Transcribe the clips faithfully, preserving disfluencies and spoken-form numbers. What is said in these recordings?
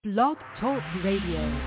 Blog Talk Radio.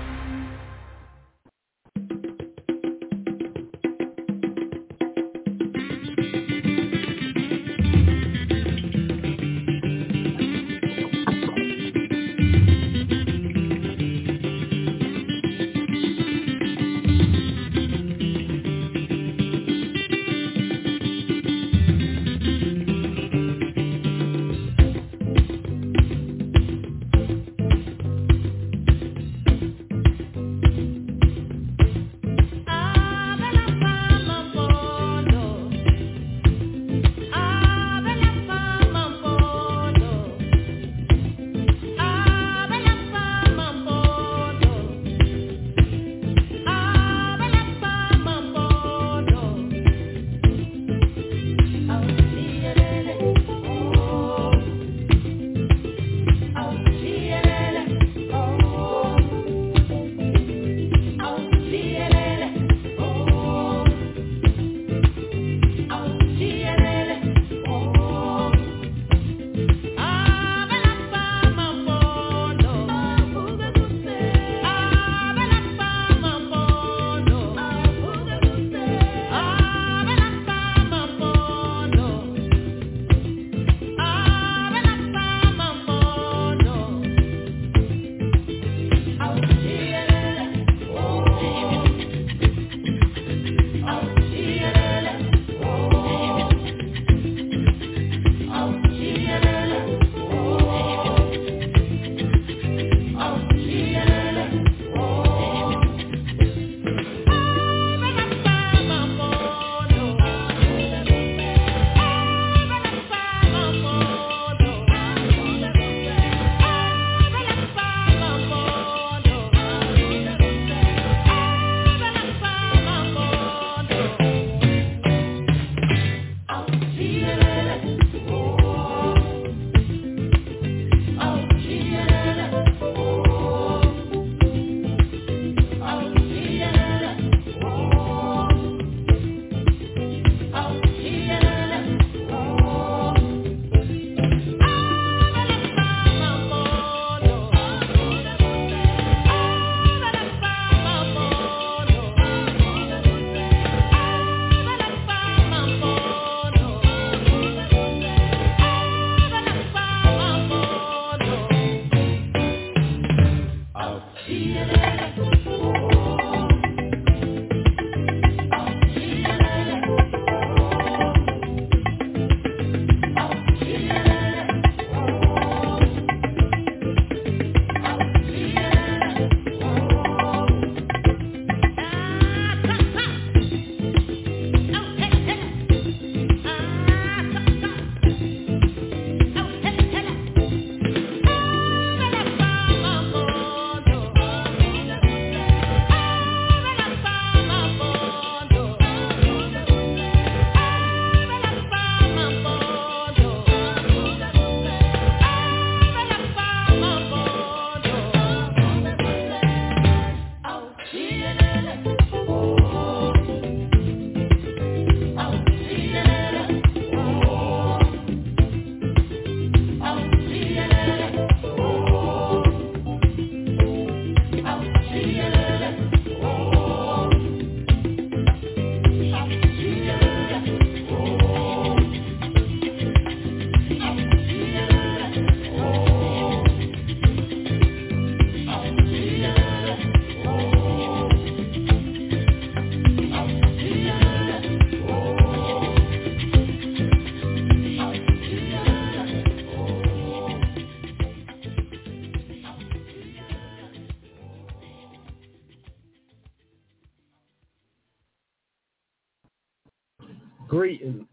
Greetings.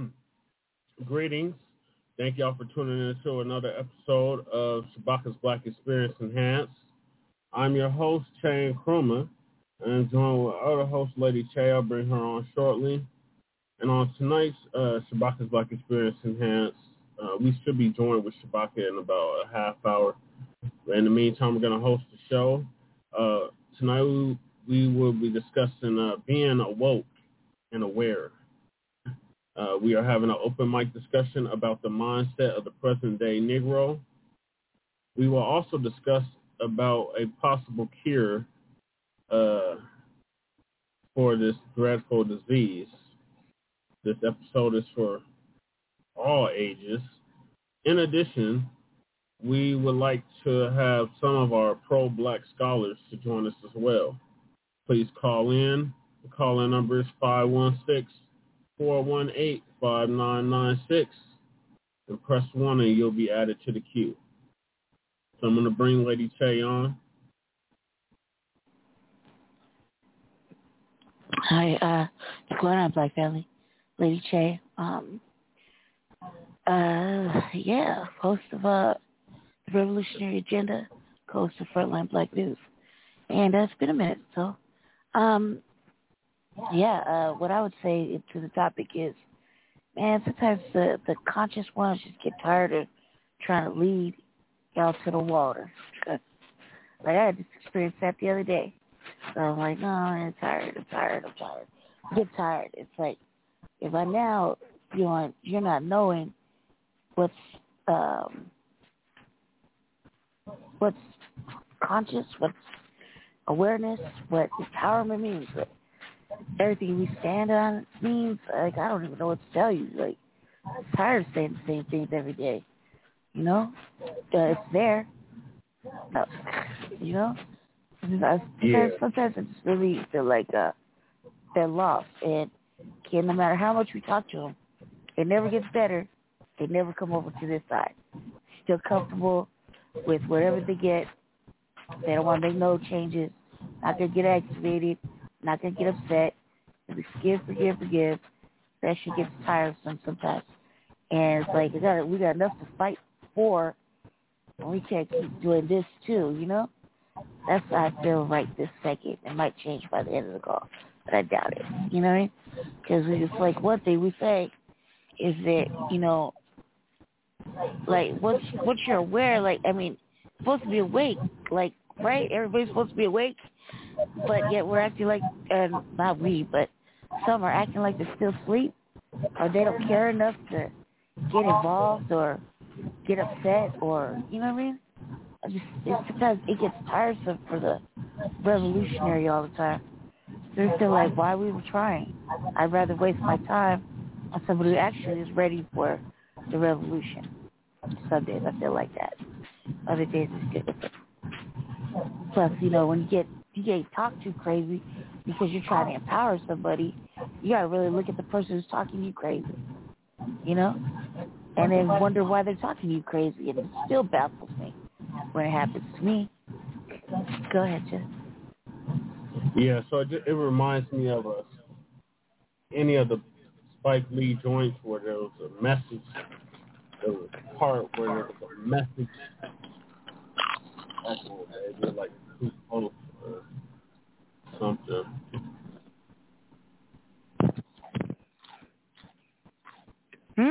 Greetings. Thank y'all for tuning in to another episode of Shabaka's Black Experience Enhanced. I'm your host, Che Nkrumah, and I'm joined with other host, Lady Che. I'll bring her on shortly. And on tonight's uh, Shabaka's Black Experience Enhanced, uh, we should be joined with Shabaka in about a half hour. But in the meantime, we're going to host the show. Uh, tonight, we, we will be discussing uh, being awoke and aware. Uh, we are having an open mic discussion about the mindset of the present-day Negro. We will also discuss about a possible cure uh, for this dreadful disease. This episode is for all ages. In addition, we would like to have some of our pro-black scholars to join us as well. Please call in. The call-in number is five one six, four one eight, five nine nine six. And press one and you'll be added to the queue. So I'm going to bring Lady Che on. Hi, uh, what's going on, Black Family? Lady Che. Um, uh, yeah, host of uh, the Revolutionary Agenda, host of Frontline Black News. And uh, it's been a minute, so, um, yeah, uh, what I would say to the topic is, man, sometimes the, the conscious ones just get tired of trying to lead y'all to the water. Like, I had this experience that the other day. So I'm like, no, I'm tired, I'm tired, I'm tired. I get tired. It's like, if I now, you're, you're not knowing what's, um, what's conscious, what's awareness, what empowerment means, what everything we stand on means, like, I don't even know what to tell you. Like, I'm tired of saying the same things every day. You know? Uh, it's there. Uh, you know? Sometimes, Yeah. sometimes I just really feel like uh, they're lost. And okay, no matter how much we talk to them, it never gets better. They never come over to this side. Still comfortable with whatever they get. They don't want to make no changes. Not going to get activated. Not going to get upset. We forgive, forgive, forgive. That shit gets tiresome sometimes. And it's like, we got, we got enough to fight for, and we can't keep doing this too, you know? That's how I feel right this second. It might change by the end of the call, but I doubt it. You know what I mean? Because it's like one thing we say is that, you know, like once once you're aware, like I mean, supposed to be awake, like right? Everybody's supposed to be awake, but yet we're acting like, uh, not we, but some are acting like they're still asleep, or they don't care enough to get involved or get upset, or you know what I mean? I just it's sometimes it gets tiresome for the revolutionary all the time. They're still like, why are we even trying? I'd rather waste my time on somebody who actually is ready for the revolution. Some days I feel like that. Other days it's different. Plus, you know, when you get you get talked to crazy because you're trying to empower somebody, you gotta really look at the person who's talking to you crazy. You know? And then wonder why they're talking to you crazy, and it still baffles me when it happens to me. Go ahead, Jeff. Yeah, so it, it reminds me of a, any of the Spike Lee joints where there was a message, there was a part where there was a message, it was like two posts or something. Hmm?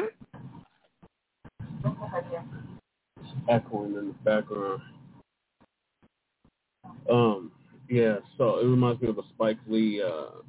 It's echoing in the background. Um, yeah, so it reminds me of a Spike Lee uh,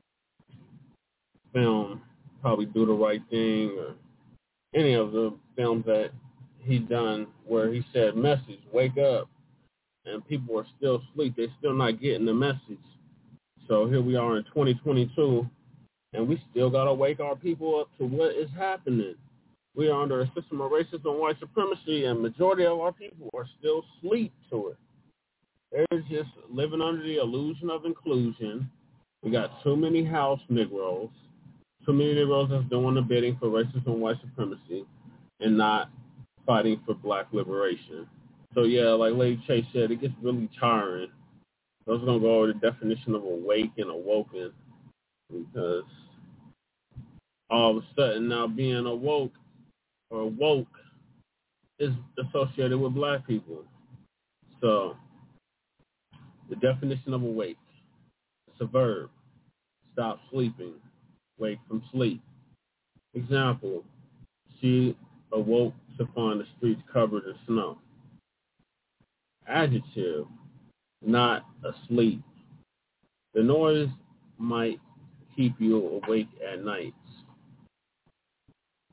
film, probably Do the Right Thing, or any of the films that he done where he said, message, wake up, and people are still asleep. They're still not getting the message. So here we are in twenty twenty-two, and we still got to wake our people up to what is happening. We are under a system of racism and white supremacy, and majority of our people are still asleep to it. They're just living under the illusion of inclusion. We got too many house Negroes, too many Negroes that's doing the bidding for racism and white supremacy and not fighting for black liberation. So, yeah, like Lady Chase said, it gets really tiring. I was going to go over the definition of awake and awoken because all of a sudden now being awoke or woke is associated with black people. So the definition of awake, it's a verb. Stop sleeping. Wake from sleep. Example, she awoke to find the streets covered in snow. Adjective, not asleep. The noise might keep you awake at night.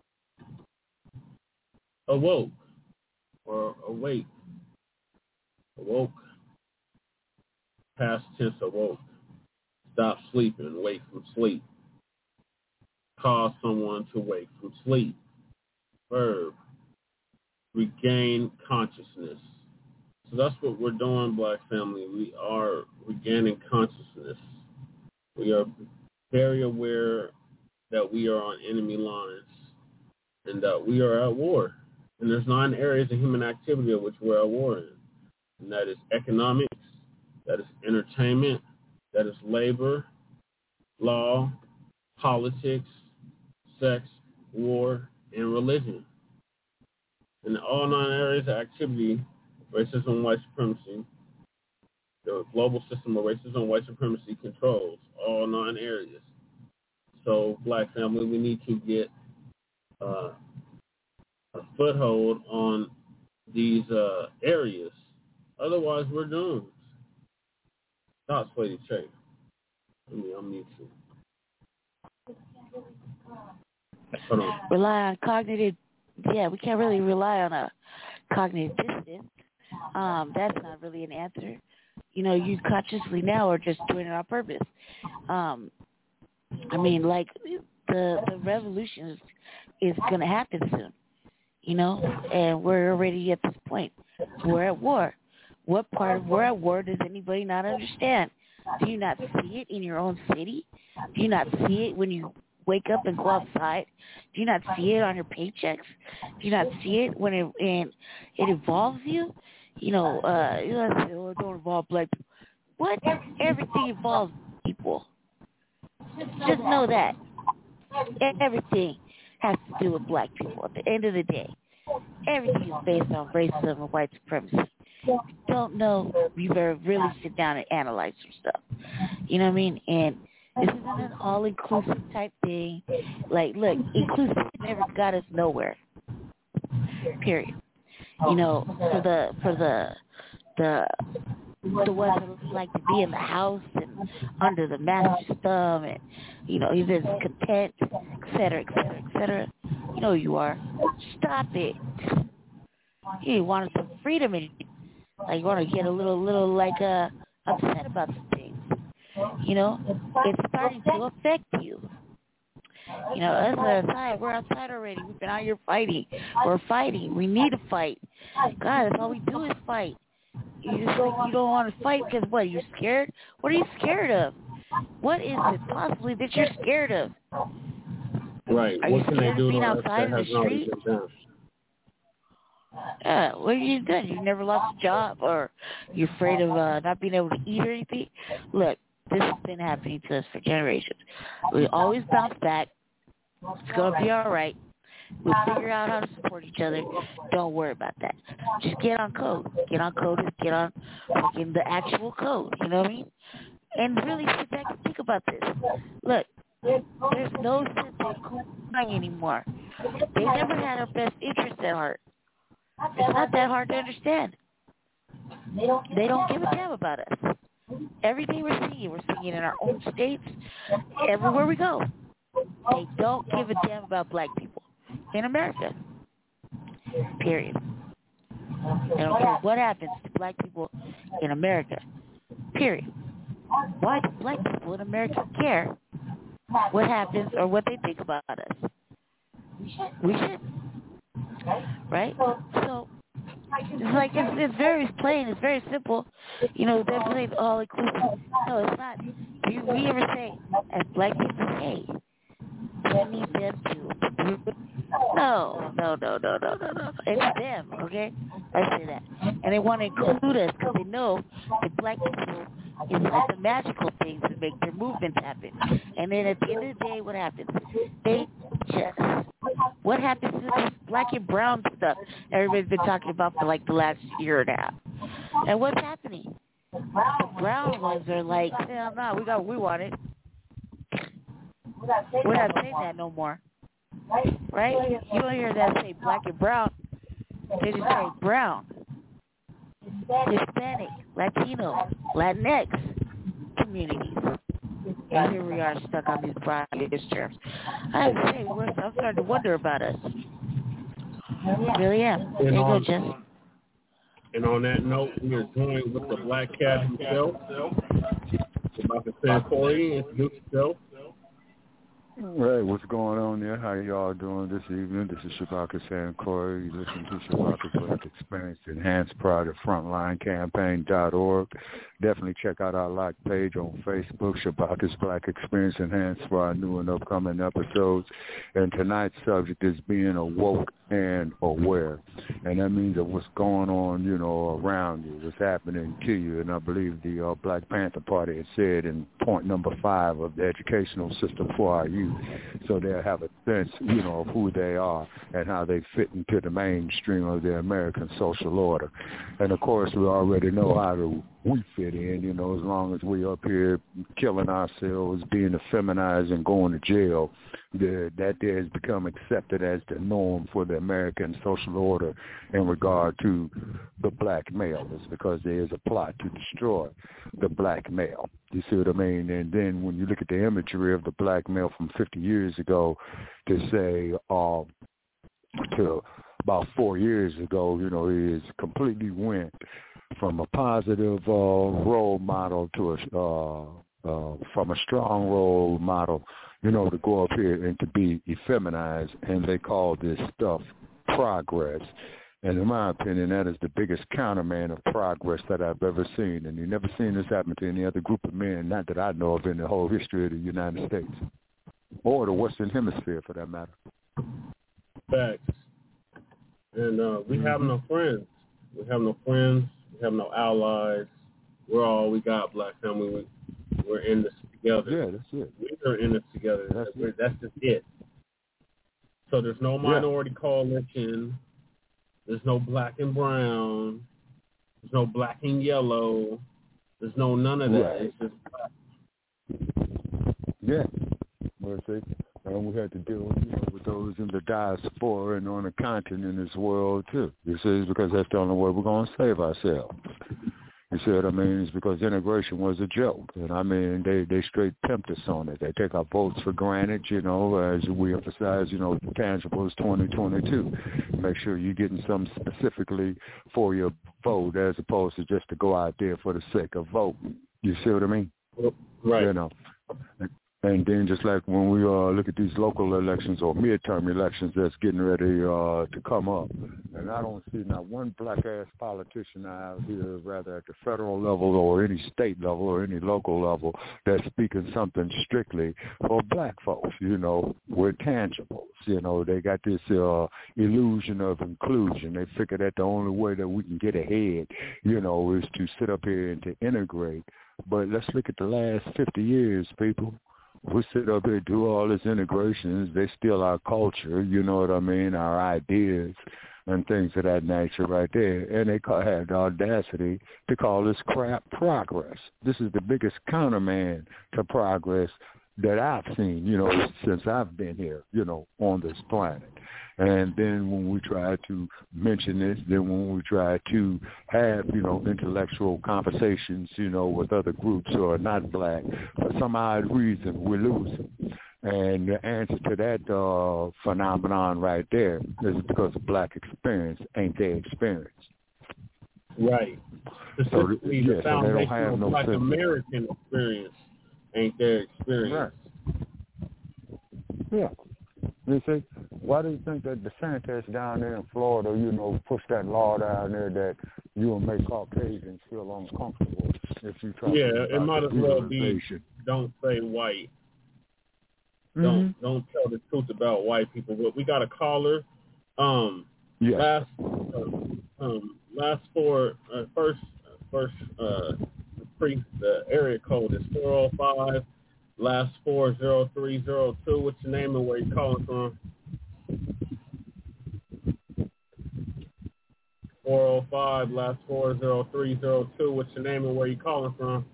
Awoke or awake Awoke, past tense awoke. Stop sleeping, wake from sleep. Cause someone to wake from sleep. Verb, regain consciousness. So that's what we're doing, Black family. We are regaining consciousness. We are very aware that we are on enemy lines and that we are at war. And there's nine areas of human activity of which we're at war in. And that is economics, that is entertainment, that is labor, law, politics, sex, war, and religion. In all nine areas of activity, racism and white supremacy, the global system of racism and white supremacy controls all nine areas. So, Black family, we need to get uh, a foothold on these uh, areas. Otherwise, we're doomed. Not Sweaty Chase. Let me unmute you. Hold on. Rely on cognitive, yeah, we can't really rely on a cognitive dissonance. Um, that's not really an answer. You know, you consciously now are just doing it on purpose. Um, I mean, like, the the revolution is, is going to happen soon, you know, and we're already at this point. We're at war. What part of we're at war does anybody not understand? Do you not see it in your own city? Do you not see it when you wake up and go outside? Do you not see it on your paychecks? Do you not see it when it and it involves you? You know, uh, you know, oh, it don't involve black people. What? Everything involves people. Just know that. Everything has to do with black people at the end of the day. Everything is based on racism and white supremacy. If you don't know, you better really sit down and analyze some stuff. You know what I mean? And this isn't an all-inclusive type thing. Like, look, inclusive never got us nowhere. Period. You know, for the for the the the ones that like to be in the house and under the master's thumb and, you know, even content, et cetera, et cetera, et cetera. You know who you are. Stop it. You want some freedom in you. Like, you want to get a little, little like, uh, upset about some things. You know, it's starting to affect you. You know, us outside, we're outside already. We've been out here fighting. We're fighting. We need to fight. God, that's all we do is fight. You just think you don't want to fight because what? You're scared? What are you scared of? What is it possibly that you're scared of? Right. Are what you can scared they do of being to outside in the street? Yeah, what have you done? You never lost a job, or you're afraid of uh, not being able to eat or anything? Look, this has been happening to us for generations. We always bounce back. It's going to be all right. We'll figure out how to support each other. Don't worry about that. Just get on code. Get on code. Get on fucking the actual code. You know what I mean? And really sit back and think about this. Look, there's no sense in crying anymore. They never had our best interest at heart. It's not that hard to understand. They don't give a damn about us. Everything we're seeing, we're seeing in our own states, everywhere we go. They don't give a damn about black people in America. Period. They don't care what happens to black people in America. Period. Why do black people in America care what happens or what they think about us? We should. Right? So, it's like, it's, it's very plain, it's very simple. You know, definitely all inclusive. No, it's not. Do we ever say, as black people, hey, we need them to. No, no, no, no, no, no, no. It's them, okay? I say that. And they want to include us because they know that black people is like the magical things that make their movements happen. And then at the end of the day, what happens? They just, what happens to this black and brown stuff everybody's been talking about for like the last year and a half? And what's happening? The brown ones are like, hell no, we got, we want it. We're not saying that no more. Right? You don't hear that say black and brown. They just say brown, Hispanic, Latino, Latinx communities. And here we are stuck on these broad terms. I have to say, we're, I'm starting to wonder about us. I really am. There you go, Jess. And on that note, we are joined with the Black Cat himself, Shabaka Sankori. Introduce yourself. Hey, what's going on there? How y'all doing this evening? This is Shabaka Sankori. You listen to Shabaka's Black Experience Enhanced Pride at frontline campaign dot org. Definitely check out our like page on Facebook, Shabaka's Black Experience Enhanced, for our new and upcoming episodes. And tonight's subject is being awoke and aware. And that means that what's going on, you know, around you, what's happening to you. And I believe the uh, Black Panther Party has said in point number five of the educational system for our youth, so they'll have a sense, you know, of who they are and how they fit into the mainstream of the American social order. And, of course, we already know how to, we fit in, you know, as long as we up here killing ourselves, being effeminized and going to jail, the, that there has become accepted as the norm for the American social order in regard to the black male. It's because there is a plot to destroy the black male. You see what I mean? And then when you look at the imagery of the black male from fifty years ago to say uh, to about four years ago, you know, he is completely went from a positive uh, role model to a uh, uh, from a strong role model, you know, to go up here and to be effeminized, and they call this stuff progress. And in my opinion, that is the biggest counterman of progress that I've ever seen. And you've never seen this happen to any other group of men, not that I know of, in the whole history of the United States or the Western Hemisphere, for that matter. Facts. And uh, we mm-hmm. have no friends. We have no friends. We have no allies. We're all we got, black family. We, we're in this together. Yeah, that's it. We're in this together. That's, that's, that's just it. So there's no minority yeah. coalition. There's no black and brown. There's no black and yellow. There's no none of that. Right. It's just black. Yeah. Well, see, and we had to deal with, you know, with those in the diaspora and on the continent as well, too. You see, it's because that's the only way we're going to save ourselves. You see what I mean? It's because integration was a joke. And, I mean, they, they straight tempt us on it. They take our votes for granted, you know, as we emphasize, you know, the tangible is twenty twenty-two. Make sure you're getting something specifically for your vote as opposed to just to go out there for the sake of voting. You see what I mean? Right. You know. And then just like when we uh, look at these local elections or midterm elections that's getting ready uh, to come up, and I don't see not one black-ass politician out here, rather at the federal level or any state level or any local level, that's speaking something strictly for black folks, you know, with tangibles. You know, they got this uh, illusion of inclusion. They figure that the only way that we can get ahead, you know, is to sit up here and to integrate. But let's look at the last fifty years, people. We sit up here, do all this integrations. They steal our culture, you know what I mean, our ideas and things of that nature right there. And they call, had the audacity to call this crap progress. This is the biggest counterman to progress that I've seen, you know, since I've been here, you know, on this planet. And then when we try to mention this, then when we try to have, you know, intellectual conversations, you know, with other groups who are not black, for some odd reason, we're losing. And the answer to that uh, phenomenon right there is because of black experience ain't their experience. Right. Specifically, so, the yeah, foundation so they don't have of no black sense. American experience ain't their experience. Right. Yeah. You see, why do you think that DeSantis down there in Florida, you know, push that law down there that you will make Caucasians feel uncomfortable if you try yeah, to it might as well be don't say white. Mm-hmm. Don't don't tell the truth about white people. But we got a caller. Um, yeah. Last uh, um, last four uh, first first uh, pre the area code is four oh five. Last four zero three zero two. What's your name and where you calling from? Four oh five. Last four zero three zero two. What's your name and where you calling from?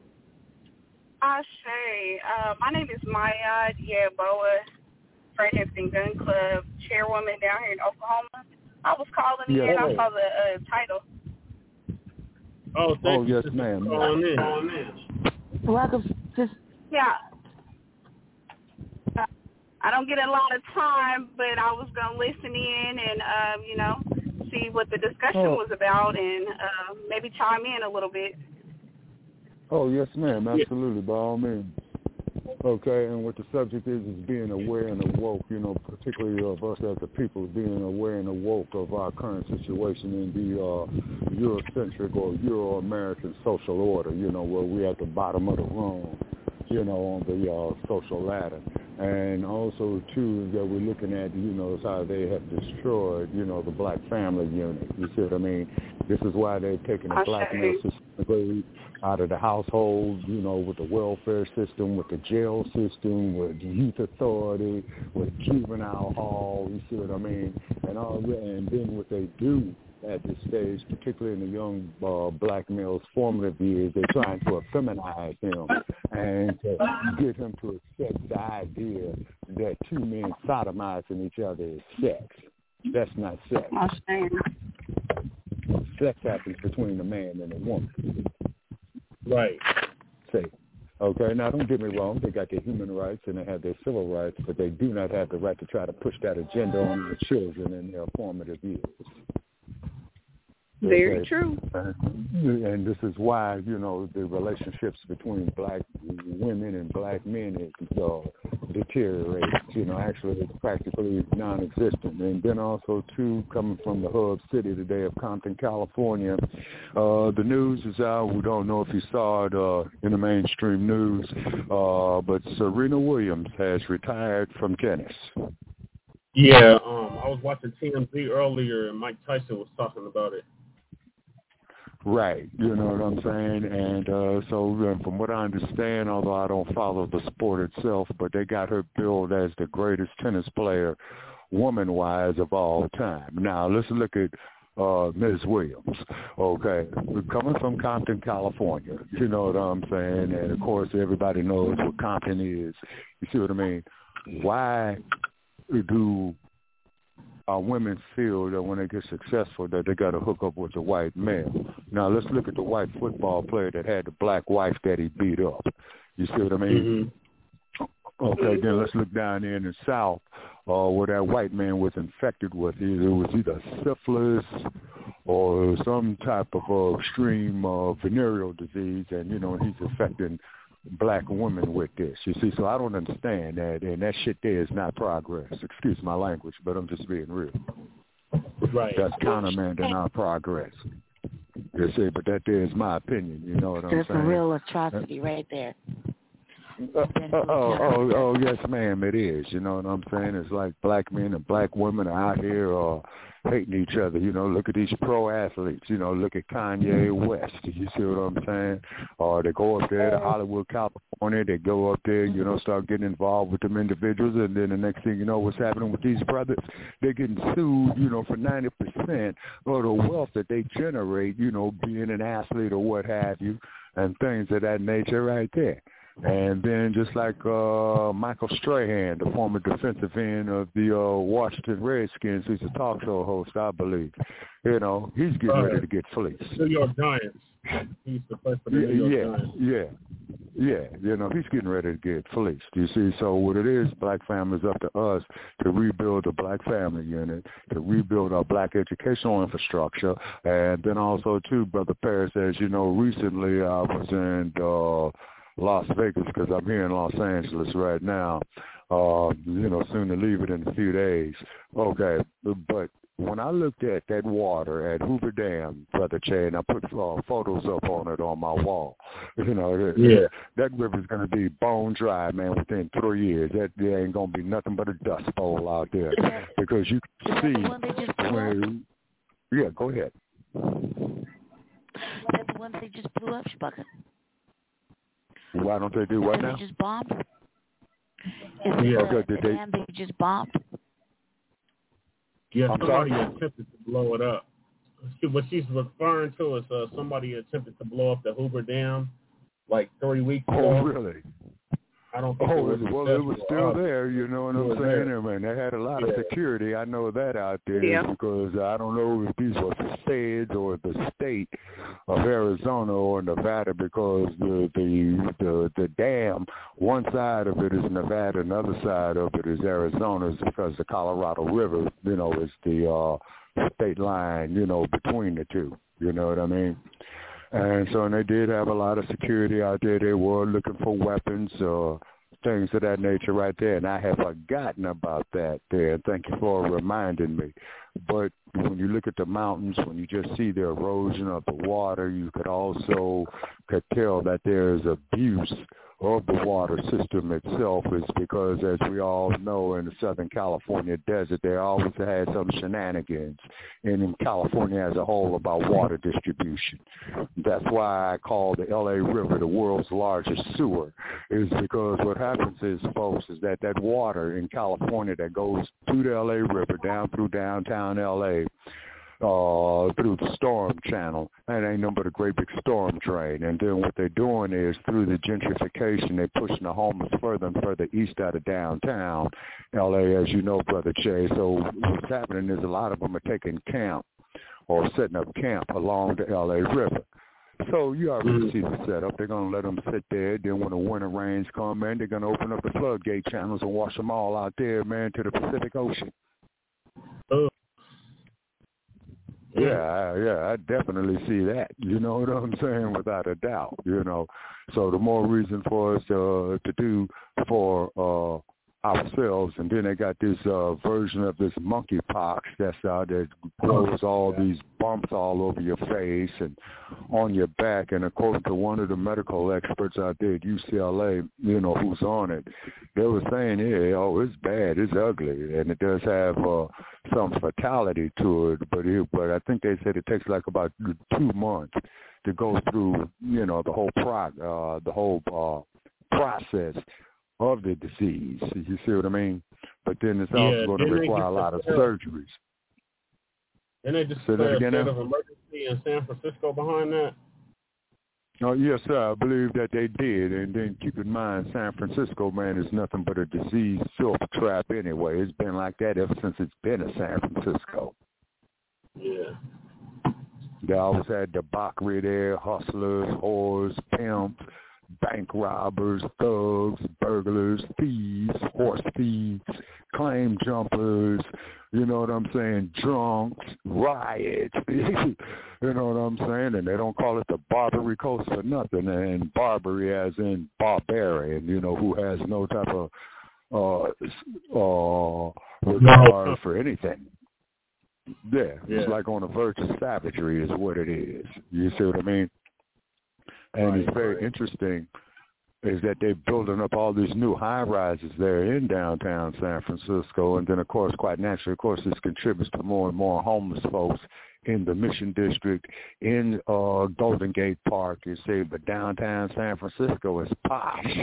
Ashe. Uh, my name is Maya Diaboa, Friends and Gun Club chairwoman down here in Oklahoma. I was calling yeah. in. I saw the uh, title. Oh, thank oh, you. yes, ma'am. Calling in. Calling in. Welcome. Just yeah. Uh, I don't get a lot of time, but I was gonna listen in and um, you know, see what the discussion oh. was about and uh, maybe chime in a little bit. Oh, yes, ma'am. Absolutely, by all means. Okay, and what the subject is is being aware and awoke, you know, particularly of us as the people, being aware and awoke of our current situation in the uh, Eurocentric or Euro-American social order, you know, where we're at the bottom of the rung, you know, on the uh, social ladder. And also, too, that we're looking at, you know, is how they have destroyed, you know, the black family unit. You see what I mean? This is why they've taken the black male system out of the household, you know, with the welfare system, with the jail system, with youth authority, with juvenile hall, you see what I mean? And all that, and then what they do at this stage, particularly in the young uh, black male's formative years, they're trying to effeminize him and to get him to accept the idea that two men sodomizing each other is sex. That's not sex. Sex happens between a man and a woman. Right. Say, okay, now don't get me wrong, they got their human rights and they have their civil rights, but they do not have the right to try to push that agenda on their children in their formative years. Very okay. true. And this is why, you know, the relationships between black women and black men is uh, deteriorates. You know, actually it's practically non-existent. And then also, too, coming from the hub city today of Compton, California, uh, the news is out. We don't know if you saw it uh, in the mainstream news, uh, but Serena Williams has retired from tennis. Yeah, um, I was watching T M Z earlier, and Mike Tyson was talking about it. Right, you know what I'm saying? And uh, so uh, from what I understand, although I don't follow the sport itself, but they got her billed as the greatest tennis player, woman-wise, of all time. Now, let's look at uh, Miz Williams. Okay, we're coming from Compton, California. You know what I'm saying? And, of course, everybody knows what Compton is. You see what I mean? Why do our women feel that when they get successful that they got to hook up with a white male? Now, let's look at the white football player that had the black wife that he beat up. You see what I mean? Mm-hmm. Okay, then let's look down there in the South uh, where that white man was infected with either, it was either syphilis or some type of uh, extreme uh, venereal disease, and, you know, he's affecting black women with this, you see. So I don't understand that, and that shit there is not progress. Excuse my language, but I'm just being real. Right. That's countermanding our progress. You see, but that there is my opinion, you know what I'm That's saying? That's a real atrocity right there. Uh, oh, oh, oh, yes, ma'am, it is. You know what I'm saying? It's like black men and black women are out here uh, hating each other. You know, look at these pro athletes. You know, look at Kanye West. You see what I'm saying? Or they go up there to Hollywood, California. They go up there, you know, start getting involved with them individuals. And then the next thing you know, what's happening with these brothers? They're getting sued, you know, for ninety percent of the wealth that they generate, you know, being an athlete or what have you, and things of that nature right there. And then just like uh, Michael Strahan, the former defensive end of the uh, Washington Redskins, who's a talk show host, I believe, you know, he's getting uh, ready to get fleeced. New York Giants. He's the first for the New York yeah, Giants. Yeah, yeah, you know, he's getting ready to get fleeced. You see, so what it is, black families, up to us to rebuild the black family unit, to rebuild our black educational infrastructure, and then also, too, Brother Paris, as you know, recently I was in uh, Las Vegas because I'm here in Los Angeles right now, uh, you know, soon to leave it in a few days. Okay, but when I looked at that water at Hoover Dam, Brother Che, and I put uh, photos up on it on my wall, you know, yeah. that river's going to be bone dry, man, within three years. That there ain't going to be nothing but a dust bowl out there because you can see when, yeah, go ahead. That's the one they just blew up, Shabaka. Why don't they do what Did now? They just bombed. Is yeah, the, good. Did the they? dam they just bombed? Yeah, I'm somebody sorry? attempted to blow it up. What she's referring to is uh, somebody attempted to blow up the Hoover Dam like three weeks ago. Oh, really? I don't think oh, it was well, it was still uh, there, you know what I'm saying? There. I mean, they had a lot yeah. of security. I know that out there yeah. because I don't know if these were the feds or the state of Arizona or Nevada because the, the the the dam, one side of it is Nevada, and the other side of it is Arizona because the Colorado River, you know, is the uh, state line, you know, between the two. You know what I mean? And so and they did have a lot of security out there. They were looking for weapons or things of that nature right there. And I had forgotten about that there. Thank you for reminding me. But when you look at the mountains, when you just see the erosion of the water, you could also could tell that there is abuse of the water system itself, is because, as we all know, in the Southern California desert, they always had some shenanigans, and in California as a whole, about water distribution. That's why I call the L A River the world's largest sewer, is because what happens is, folks, is that that water in California that goes to the L A River down through downtown L A, Uh, through the storm channel. That ain't nothing but a great big storm drain. And then what they're doing is, through the gentrification, they're pushing the homeless further and further east out of downtown L A, as you know, Brother Che. So what's happening is a lot of them are taking camp or setting up camp along the L A River. So you already see the setup. They're going to let them sit there. Then when the winter rains come in, they're going to open up the floodgate channels and wash them all out there, man, to the Pacific Ocean. Oh. Yeah, yeah, I definitely see that. You know what I'm saying? Without a doubt, you know. So the more reason for us uh, to do for uh, ourselves. And then they got this uh, version of this monkeypox that's out there, grows all these bumps all over your face and on your back. And according to one of the medical experts out there at U C L A, you know, who's on it, they were saying, yeah, oh, it's bad, it's ugly, and it does have uh, some fatality to it. But it, but I think they said it takes like about two months to go through, you know, the whole prog, uh, the whole uh, process of the disease. You see what I mean? But then it's also yeah, going to require a lot of surgeries. Didn't they just declare a state of emergency in San Francisco behind that? Oh, yes, sir. I believe that they did. And then keep in mind, San Francisco, man, is nothing but a disease filth trap anyway. It's been like that ever since it's been in San Francisco. Yeah. They always had debauchery there, hustlers, whores, pimps, bank robbers, thugs, burglars, thieves, horse thieves, claim jumpers, you know what I'm saying, drunks, riots, you know what I'm saying, and they don't call it the Barbary Coast for nothing, and Barbary as in barbarian, you know, who has no type of uh, uh, regard for anything. Yeah, yeah, it's like on the verge of savagery is what it is. You see what I mean? And right, it's very right. interesting is that they're building up all these new high-rises there in downtown San Francisco. And then, of course, quite naturally, of course, this contributes to more and more homeless folks in the Mission District, in uh, Golden Gate Park. You see, but downtown San Francisco is posh,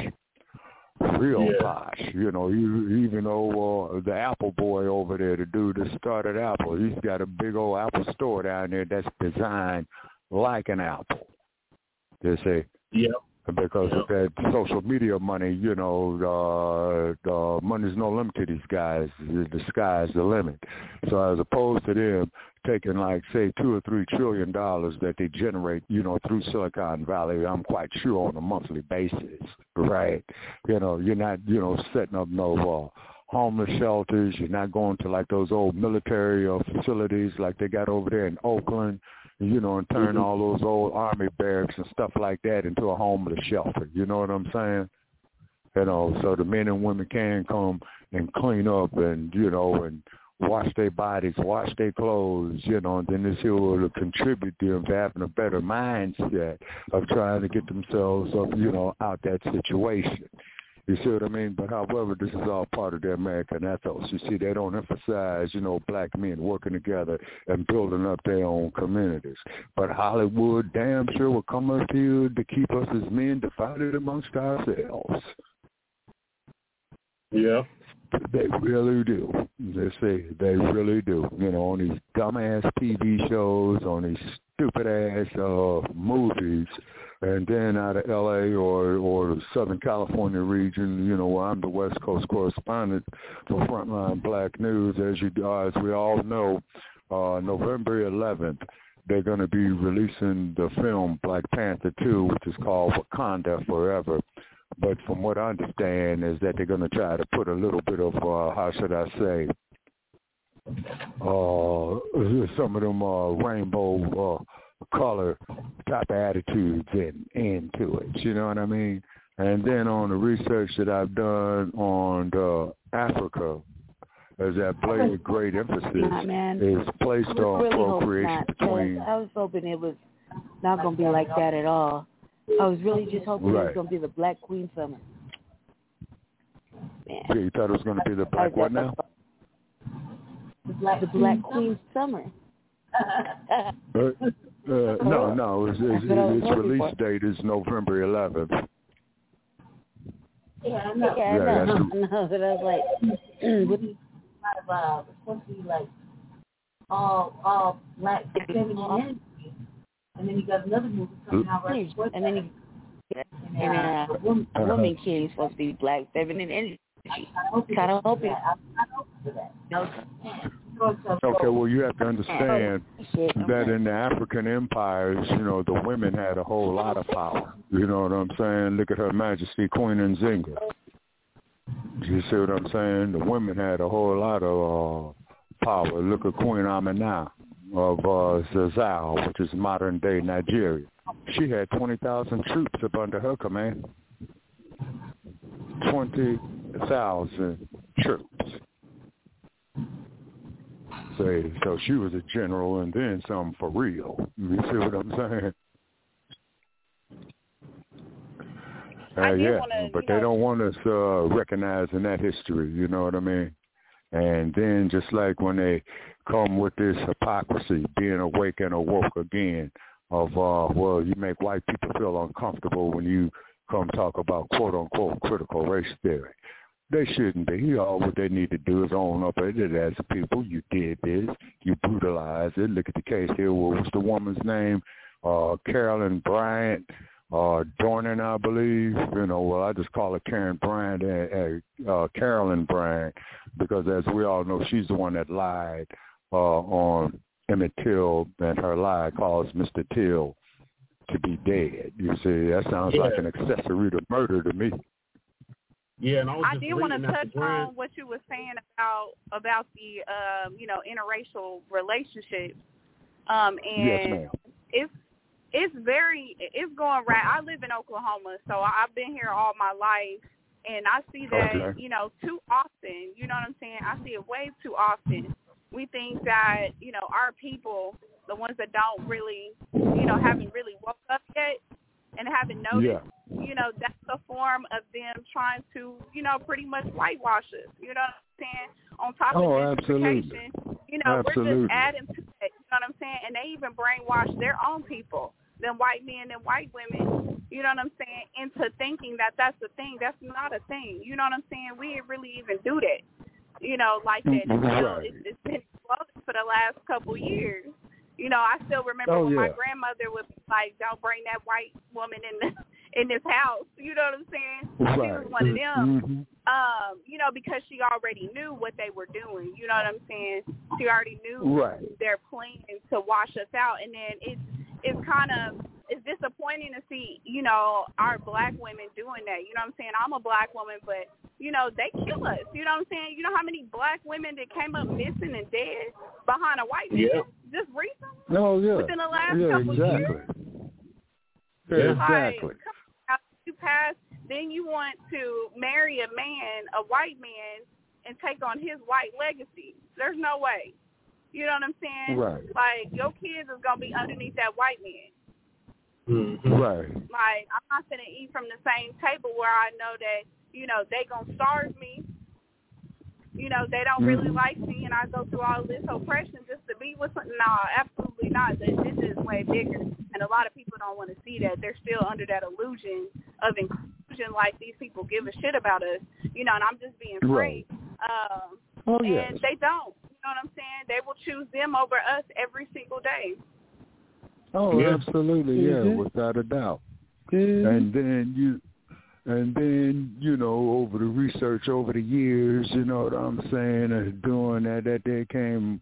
real yeah. posh. You know, you, even though uh, the Apple boy over there, the dude that started Apple, he's got a big old Apple store down there that's designed like an Apple. They say, yeah, because yep. of that social media money, you know, uh, uh, money's no limit to these guys. The sky's the limit. So as opposed to them taking like, say, two or three trillion dollars that they generate, you know, through Silicon Valley, I'm quite sure on a monthly basis, right? You know, you're not, you know, setting up no uh, homeless shelters. You're not going to like those old military uh, facilities like they got over there in Oakland. You know, and turn mm-hmm. all those old army barracks and stuff like that into a homeless shelter. You know what I'm saying? You know, so the men and women can come and clean up and, you know, and wash their bodies, wash their clothes, you know, and then this here will contribute to them to having a better mindset of trying to get themselves up, you know, out that situation. You see what I mean? But however, this is all part of the American ethos. You see, they don't emphasize, you know, black men working together and building up their own communities. But Hollywood damn sure will come up here to keep us as men divided amongst ourselves. Yeah. They really do. They say they really do. You know, on these dumbass T V shows, on these stupid-ass uh, movies, and then out of L A or or the Southern California region, you know, where I'm the West Coast correspondent for Frontline Black News, as you as we all know, uh, November eleventh, they're going to be releasing the film Black Panther two, which is called Wakanda Forever. But from what I understand is that they're going to try to put a little bit of, uh, how should I say, uh, some of them uh, rainbow uh, color type of attitudes in, into it. You know what I mean? And then on the research that I've done on the Africa, as that great, great emphasis nah, is placed on really procreation between. I was hoping it was not going to be like that at all. I was really just hoping right. it was going to be the Black Queen Summer. Man. Yeah, you thought it was going to be the Black what now? The Black, the Black Queen Summer. uh, uh, no, no. It's, it's, its release date is November eleventh. Yeah, I know. Yeah, I yeah, know. I know. But I was like, what do you about? It's supposed to be like all, all black feminine energy. And then you got another movie coming out right before that. And then you, and then uh, a woman, a woman kid is supposed to be black feminine energy. Kind of hoping. Okay, well, you have to understand that in the African empires, you know, the women had a whole lot of power. You know what I'm saying? Look at Her Majesty Queen Nzinga. You see what I'm saying? The women had a whole lot of uh, power. Look at Queen Amina of uh, Zazzau, which is modern-day Nigeria. She had twenty thousand troops up under her command. twenty thousand troops. So, so she was a general and then some for real. You see what I'm saying? Uh, yeah, wanna, but they know, don't want us uh, recognizing that history, you know what I mean? And then just like when they come with this hypocrisy, being awake and awoke again of, uh, well, you make white people feel uncomfortable when you come talk about quote-unquote critical race theory. They shouldn't be. All what they need to do is own up at it as people. You did this. You brutalized it. Look at the case here. What was the woman's name? Uh, Carolyn Bryant. Uh, Dornan, I believe, you know, well, I just call her Karen Bryant, uh, uh, Carolyn Bryant, because as we all know, she's the one that lied uh, on Emmett Till, and her lie caused Mister Till to be dead. You see, that sounds yeah. like an accessory to murder to me. Yeah, and I, was I just did want to touch on what you were saying about about the um, you know, interracial relationships, um, and yes, ma'am. it's. It's very, it's going right. I live in Oklahoma, so I've been here all my life, and I see that, okay. you know, too often, you know what I'm saying? I see it way too often. We think that, you know, our people, the ones that don't really, you know, haven't really woke up yet and haven't noticed, yeah. you know, that's a form of them trying to, you know, pretty much whitewash us, you know what I'm saying? On top oh, of gentrification, you know, absolutely. we're just adding to it, you know what I'm saying? And they even brainwash their own people, them white men and white women, you know what I'm saying, into thinking that that's a thing. That's not a thing, you know what I'm saying? We didn't really even do that, you know, like that. It's, still, it's, it's been exploding for the last couple years. You know, I still remember oh, when yeah. my grandmother would be like, don't bring that white woman in the, in this house. You know what I'm saying? Right. She was one of them, mm-hmm. um, you know, because she already knew what they were doing. You know what I'm saying? She already knew right. their plan to wash us out. And then it's, it's kind of, it's disappointing to see, you know, our black women doing that. You know what I'm saying? I'm a black woman, but, you know, they kill us. You know what I'm saying? You know how many black women that came up missing and dead behind a white man yeah. just recently? No, yeah. Within the last yeah, couple exactly. years? Yeah, like, exactly. You pass, then you want to marry a man, a white man, and take on his white legacy. There's no way. You know what I'm saying? Right. Like, your kids is going to be underneath that white man. Mm-hmm. Right. Like, I'm not going to eat from the same table where I know that, you know, they going to starve me. You know, they don't really mm-hmm. like me, and I go through all this oppression just to be with something. No, absolutely not. This, this is way bigger, and a lot of people don't want to see that. They're still under that illusion of inclusion, like these people give a shit about us. You know, and I'm just being right. frank. Um, oh, and yes. they don't. You know what I'm saying? They will choose them over us every single day. Oh, yeah. absolutely, yeah, mm-hmm. without a doubt. Mm-hmm. And then you... And then, you know, over the research over the years, you know what I'm saying, and doing that, that there came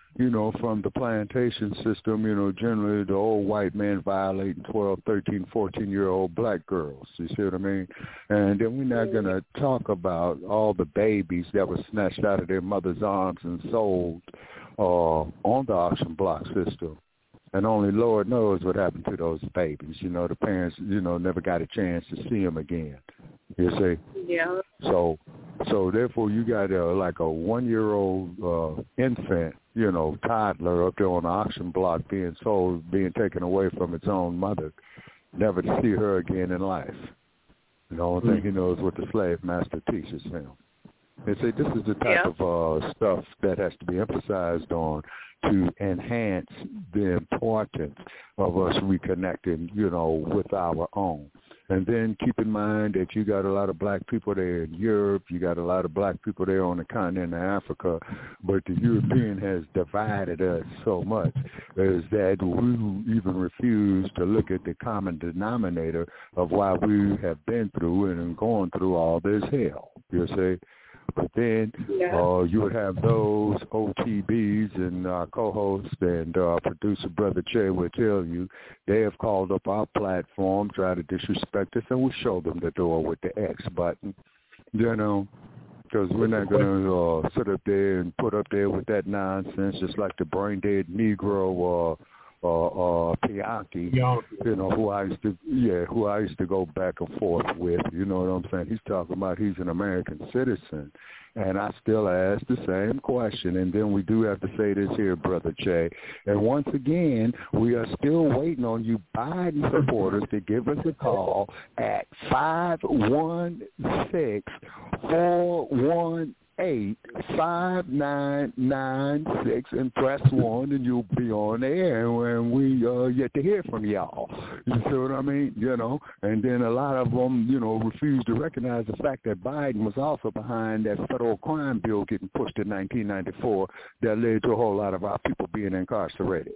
you know, from the plantation system, you know, generally the old white man violating twelve, thirteen, fourteen-year-old black girls. You see what I mean? And then we're not going to talk about all the babies that were snatched out of their mother's arms and sold uh, on the auction block system. And only Lord knows what happened to those babies. You know, the parents, you know, never got a chance to see them again. You see? Yeah. So, so therefore, you got a, like a one-year-old uh, infant, you know, toddler up there on the auction block being sold, being taken away from its own mother, never to see her again in life. And the only thing he knows what the slave master teaches him. And see, this is the type Yeah. of uh, stuff that has to be emphasized on to enhance the importance of us reconnecting, you know, with our own. And then keep in mind that you got a lot of black people there in Europe, you got a lot of black people there on the continent of Africa, but the European has divided us so much is that we even refuse to look at the common denominator of why we have been through and going through all this hell, you see. But then Yeah. uh, you would have those O T Bs and our co-host and uh, producer Brother Che would tell you they have called up our platform, try to disrespect us, and we show them the door with the X button, you know, because we're not going to uh, sit up there and put up there with that nonsense just like the brain-dead Negro uh, uh, uh, Pianki, you know, who I used to, yeah, who I used to go back and forth with, you know what I'm saying? He's talking about he's an American citizen, and I still ask the same question, and then we do have to say this here, Brother Che, and once again, we are still waiting on you Biden supporters to give us a call at five one six, four one eight, five nine nine six and press one and you'll be on air and we uh yet to hear from y'all. You see what I mean? You know, and then a lot of them, you know, refuse to recognize the fact that Biden was also behind that federal crime bill getting pushed in nineteen ninety-four that led to a whole lot of our people being incarcerated.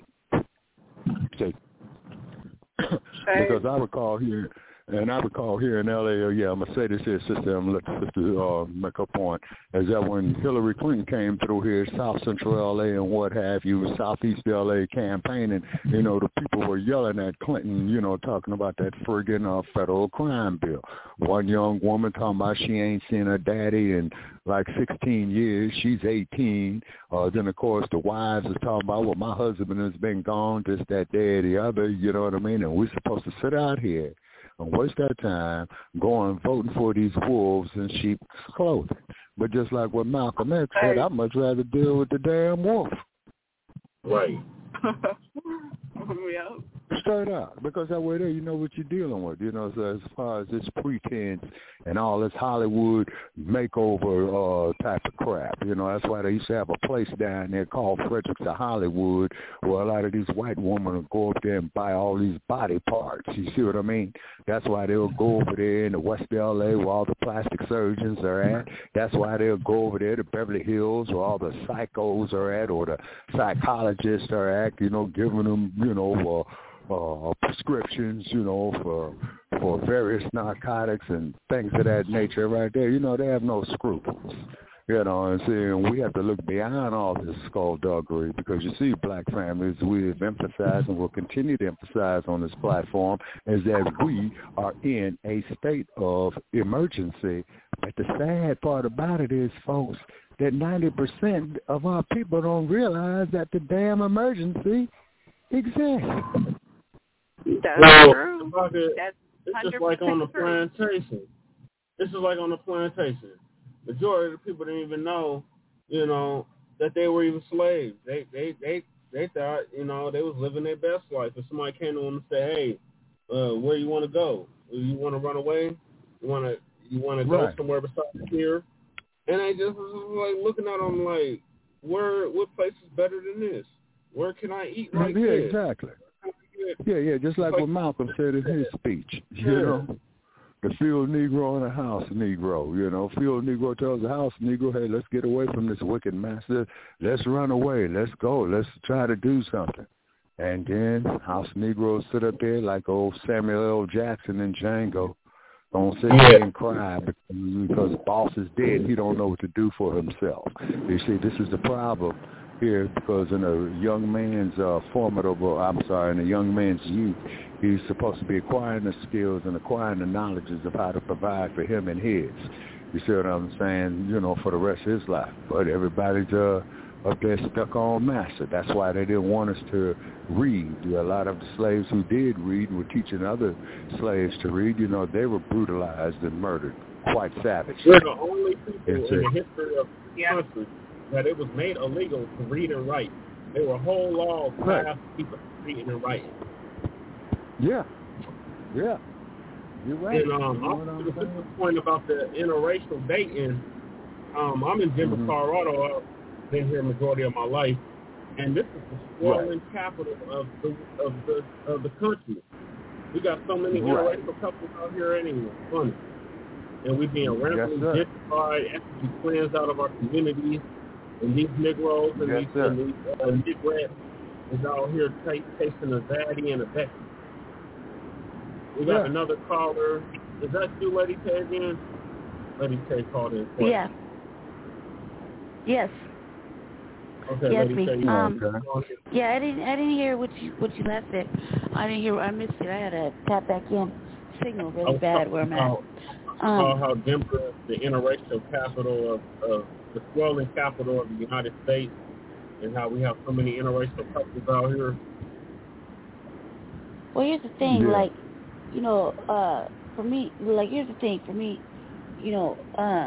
See? Because I recall here And I recall here in L A, oh yeah, I'm going to say this here, sister, I'm going to let the sister uh, make her point, is that when Hillary Clinton came through here, South Central L A and what have you, Southeast L A campaigning, you know, the people were yelling at Clinton, you know, talking about that friggin' uh, federal crime bill. One young woman talking about she ain't seen her daddy in like sixteen years. She's eighteen. Uh, then, of course, the wives is talking about, well, my husband has been gone, this, that, there, the other, you know what I mean? And we're supposed to sit out here and waste our time going voting for these wolves in sheep's clothing. But just like what Malcolm X said, I'd much rather deal with the damn wolf. Right. Yeah. Straight out, because that way there you know what you're dealing with, you know, so as far as this pretense and all this Hollywood makeover uh, type of crap, you know, that's why they used to have a place down there called Fredericks of Hollywood where a lot of these white women will go up there and buy all these body parts, you see what I mean? That's why they'll go over there in the West L A where all the plastic surgeons are at. That's why they'll go over there to Beverly Hills where all the psychos are at or the psychologists are at, you know, giving them, you know, uh, Uh, prescriptions, you know, for for various narcotics and things of that nature right there. You know, they have no scruples. You know, and see, we have to look beyond all this skullduggery because you see, black families, we've emphasized and will continue to emphasize on this platform is that we are in a state of emergency. But the sad part about it is, folks, that ninety percent of our people don't realize that the damn emergency exists. That's well, true. It, That's it's just like on the true. plantation. This is like on the plantation. Majority of the people didn't even know, you know, that they were even slaves. They they they they thought, you know, they was living their best life. If somebody came to them and said, "Hey, uh, where you want to go? You want to run away? You want to you want to go right. somewhere besides here?" And they just was like looking at them like, "Where? What place is better than this? Where can I eat like yeah, this?" Exactly. Yeah, yeah, just like, like what Malcolm said in his speech, you yeah. know, the field Negro and the house Negro, you know, field Negro tells the house Negro, hey, let's get away from this wicked master, let's run away, let's go, let's try to do something. And then house Negroes sit up there like old Samuel L. Jackson and Django, don't sit there and cry because, because boss is dead, he don't know what to do for himself. You see, this is the problem. here because in a young man's uh, formidable, I'm sorry, in a young man's youth, he's supposed to be acquiring the skills and acquiring the knowledges of how to provide for him and his. You see what I'm saying? You know, for the rest of his life. But everybody's uh, up there stuck on master. That's why they didn't want us to read. A lot of the slaves who did read and were teaching other slaves to read, you know, they were brutalized and murdered quite savage. We're the only people It's in a, the history of the country that it was made illegal to read and write. There were whole laws Right. passed people reading and writing. Yeah, yeah. You're right. And um, You know what also I'm to the saying? point about the interracial dating, um, I'm in Denver, Mhm. Colorado. I've been here majority of my life, and this is the spoiling capital of the of the of the country. We got so many Right. interracial couples out here, it ain't even funny. And we being Yes, rampantly sir. gentrified, ethnically cleansed out of our communities, and these Negroes and Yes, these, sir. and these uh, Negrets is out here t- tasting a zaddy and a Becky. We got Yeah. another caller. Is that you, Lady K, again? Lady K called in. twice. Yeah. Yes. Okay, Yes, Lady me. K. you Um, go ahead. Yeah, I didn't. I didn't hear what you what you last said. I didn't hear. I missed it. I had to tap back in. Signal I really was bad talking where I'm at. about, about Um, how Denver is the interracial capital of, of the swelling capital of the United States, and how we have so many interracial couples out here. well, here's the thing. Yeah. Like, you know, uh, for me, like, here's the thing. For me, you know, uh,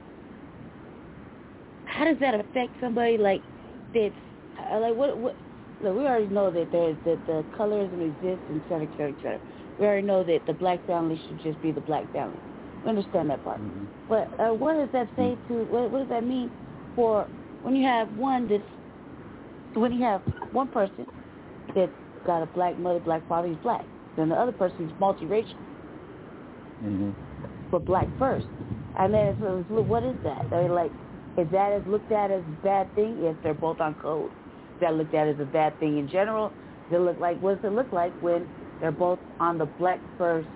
how does that affect somebody like that's uh, like what what? Look, we already know that there's that the colorism exists, and et cetera, et cetera, et cetera. We already know that the black family should just be the black family. We understand that part. Mhm. But uh, what does that say to, what, what does that mean for when you have one that's, when you have one person that's got a black mother, black father, he's black. Then the other person is multiracial, Mhm. but black first. And then it's, it's, what is that? They're like, is that as looked at as a bad thing? Yes, they're both on code. Is that looked at as a bad thing in general? Does it look like, what does it look like when they're both on the black first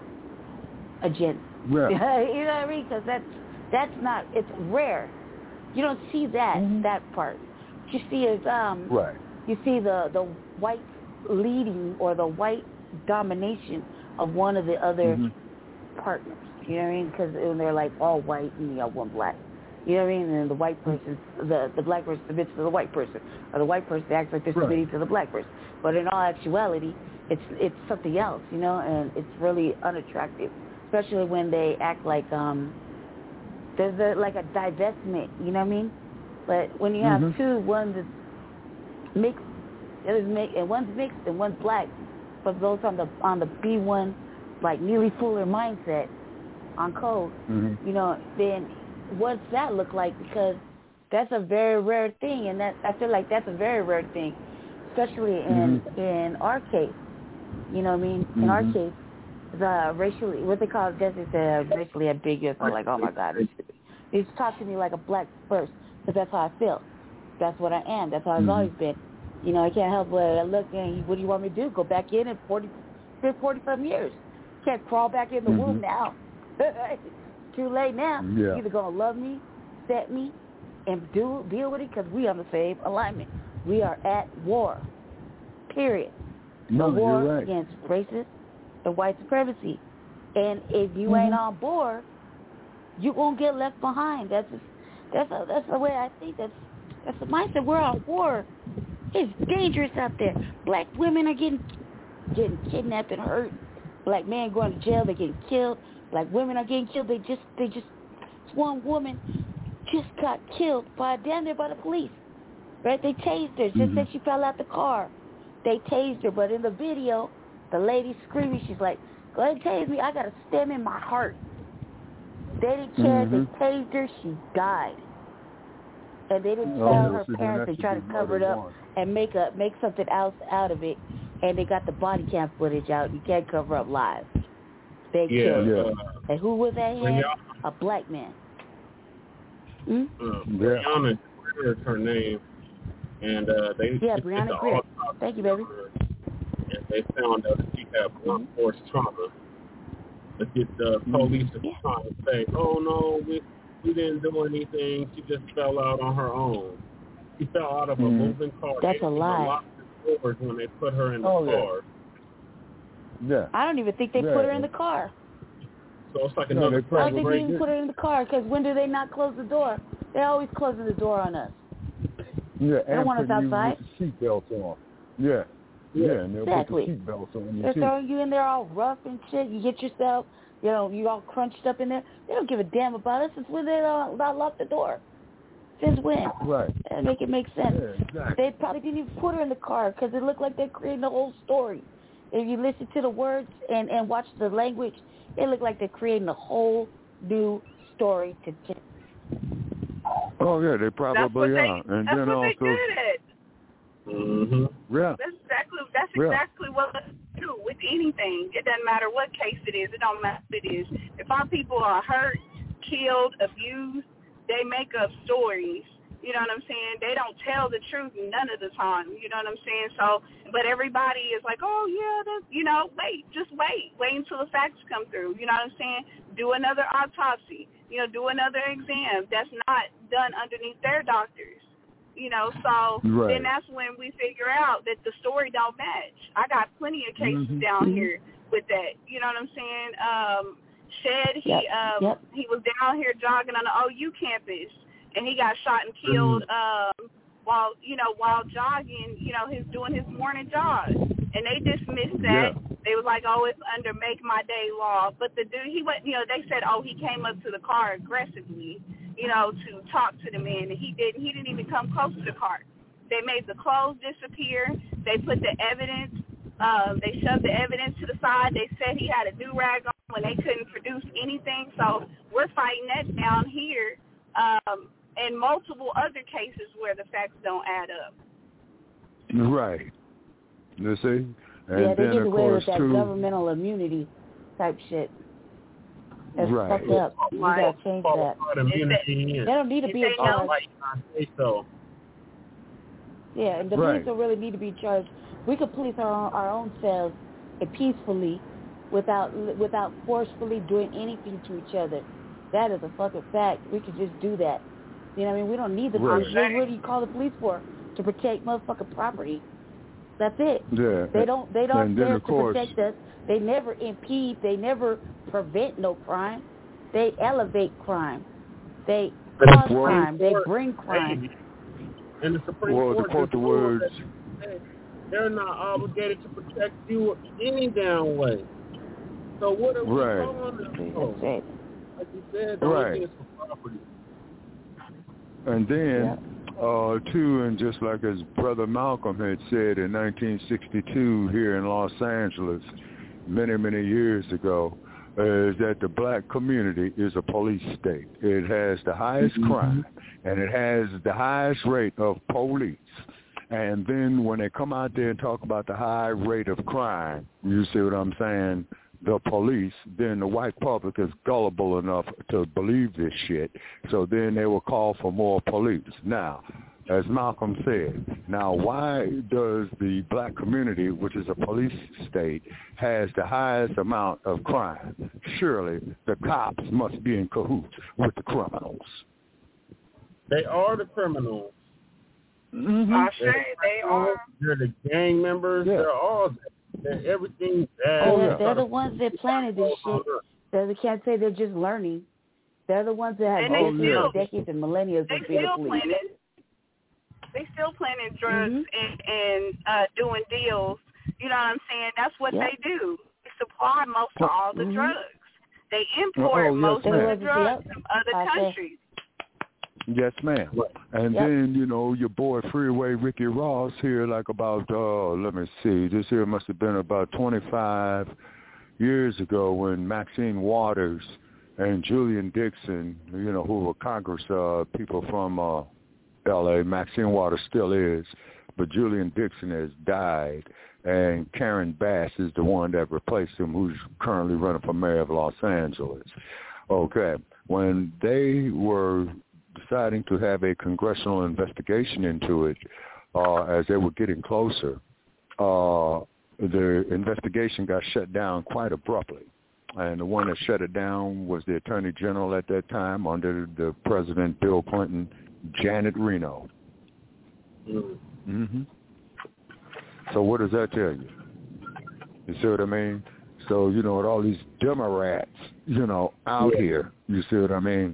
agenda? Yeah. You know what I mean? Because that's, that's not, it's rare. You don't see that, Mhm. that part. What you see is, um, Right. you see the, the white leading or the white domination of one of the other Mhm. partners. You know what I mean? Because when they're like all white and you got one black. You know what I mean? And the white person, the the black person submits to the white person, or the white person acts like they're Right. submitting to the black person. But in all actuality, it's it's something else, you know, and it's really unattractive, especially when they act like um there's a, like a divestment. You know what I mean? But when you have Mhm. two, one that's mixed, the other's mixed, and one's mixed and one's black, but both on the on the B one like Neely Fuller mindset on code, Mhm. you know, then what's that look like? Because that's a very rare thing, and that I feel like that's a very rare thing, especially in Mhm. in our case. You know what I mean? In our Mhm. case, the racially, what they call Jesse said, racially ambiguous. I'm like, oh my God, it's, it's talk to me like a black first, because that's how I feel. That's what I am. That's how I've Mhm. always been. You know, I can't help but I look and what do you want me to do? Go back in in forty, forty-five years? Can't crawl back in the Mhm. womb now. Too late now. Yeah. You're either gonna love me, set me, and do deal with it because we on the same alignment. We are at war. Period. No, the war you're right. against racist and white supremacy. And if you ain't Mhm. on board, you gonna get left behind. That's just, that's a, that's the way I think. That's that's the mindset. We're at war. It's dangerous out there. Black women are getting getting kidnapped and hurt. Black men going to jail. They're getting killed. Black women are getting killed. They just they just one woman just got killed by damn near by the police. Right? They tased her. Just Mhm. said she fell out the car. They tased her, but in the video, the lady screaming, she's like, "Go ahead and tase me. I got a stem in my heart." They didn't care. Mhm. They tased her. She died. And they didn't Oh, tell no, her see, then parents. that They should tried be to cover it murder up one. and make a make something else out of it. And they got the body cam footage out. You can't cover up lies. They Yeah, killed her. Yeah. uh, And who was that when hand? y'all, A black man. Hmm? uh, Yeah. Brianna Greer is her name, and uh, they Yeah, just did Brianna the Greer. autopsy Thank you, baby. on her, and they found out that she had blunt force trauma. But the uh, police are Yeah. trying to say, "Oh no, we we didn't do anything. She just fell out on her own." She fell out of a Mm-hmm. moving car. That's they a lie. Locked the doors when they put her in the Oh, car. Yeah. I don't even think they yeah. put her in the car. So it's like No, another they I don't think they even did. put her in the car because when do they not close the door? They're always closing the door on us. Yeah, They don't and want us putting you outside. with the seatbelts on. Yeah. Yeah, and they'll Exactly. put the seatbelts on your They're seat. throwing you in there all rough and shit. You get yourself, you know, you all crunched up in there. They don't give a damn about us. Since when they don't lock the door? Since when? Right. That make it make sense. Yeah, exactly. They probably didn't even put her in the car because it looked like they're creating a whole story. If you listen to the words and, and watch the language, it looked like they're creating a whole new story to tell. Oh, yeah, they probably That's what are. they, and that's then what also, they did it. Mm-hmm. Yeah. That's exactly that's Yeah. exactly what they do with anything. It doesn't matter what case it is. It don't matter what it is. If our people are hurt, killed, abused, they make up stories. You know what I'm saying? They don't tell the truth none of the time. You know what I'm saying? So, but everybody is like, oh yeah, that's, you know, wait, just wait, wait until the facts come through. You know what I'm saying? Do another autopsy. You know, do another exam. That's not done underneath their doctors. You know, so right. then that's when we figure out that the story don't match. I got plenty of cases mm-hmm. down here with that. You know what I'm saying? Um, Shed, he yep. um, Yep. he was down here jogging on the O U campus, and he got shot and killed mm-hmm. um, while you know while jogging. You know, he's doing his morning jog, and they dismissed that. Yeah. They was like, oh, it's under Make My Day law. But the dude, he went. You know, they said, oh, he came up to the car aggressively. You know, to talk to the man, and he didn't. He didn't even come close to the car. They made the clothes disappear. They put the evidence. Uh, they shoved the evidence to the side. They said he had a do-rag on when they couldn't produce anything. So we're fighting that down here, um, and multiple other cases where the facts don't add up. Right. You see? And yeah, they then, get of away course, with that too, governmental immunity type shit. That's right. fucked up. We gotta change that. Immunity they don't need to be in charge. So. Yeah, and the right. police don't really need to be charged. We could police our own, our own selves peacefully, without without forcefully doing anything to each other. That is a fucking fact. We could just do that. You know what I mean? We don't need the right. police. What, what do you call the police for? To protect motherfucking property. That's it. Yeah. They don't. They don't and then, there of to course, protect us. They never impede. They never prevent no crime. They elevate crime. They cause well, crime. They bring crime. And the Supreme well, Court to quote the words, they're not obligated to protect you any damn way. So what are we right. calling them for? That's it. Like you said, the right. only thing is for property. And then, yep. uh, too, and just like his brother Malcolm had said in nineteen sixty-two here in Los Angeles, many, many years ago, is that the black community is a police state. It has the highest mm-hmm. crime, and it has the highest rate of police. And then when they come out there and talk about the high rate of crime, you see what I'm saying, the police, then the white public is gullible enough to believe this shit. So then they will call for more police. Now, as Malcolm said, now why does the black community, which is a police state, has the highest amount of crime? Surely the cops must be in cahoots with the criminals. They are the criminals. Mm-hmm. I sure they are. They're the gang members. Yeah. They're all they're everything bad. Oh, they're, they're the ones that planted this shit. They can't say they're just learning. They're the ones that have decades, still, decades and millennia of being the police. They still planting drugs mm-hmm. and, and uh, doing deals. You know what I'm saying? That's what yep. they do. They supply most of all the mm-hmm. drugs. They import oh, yes, most ma'am. of the drugs yep. from other countries. Yes, ma'am. And yep. then, you know, your boy Freeway Ricky Ross here, like about, uh, let me see, this here must have been about twenty-five years ago when Maxine Waters and Julian Dixon, you know, who were Congress uh, people from uh, L A, Maxine Waters still is, but Julian Dixon has died, and Karen Bass is the one that replaced him, who's currently running for mayor of Los Angeles. Okay, when they were deciding to have a congressional investigation into it, uh, as they were getting closer, uh, the investigation got shut down quite abruptly. And the one that shut it down was the Attorney General at that time under the President Bill Clinton, Janet Reno. Mm-hmm. Mm-hmm. So what does that tell you? You see what I mean? So, you know, with all these Democrats, you know, out yeah. here, you see what I mean?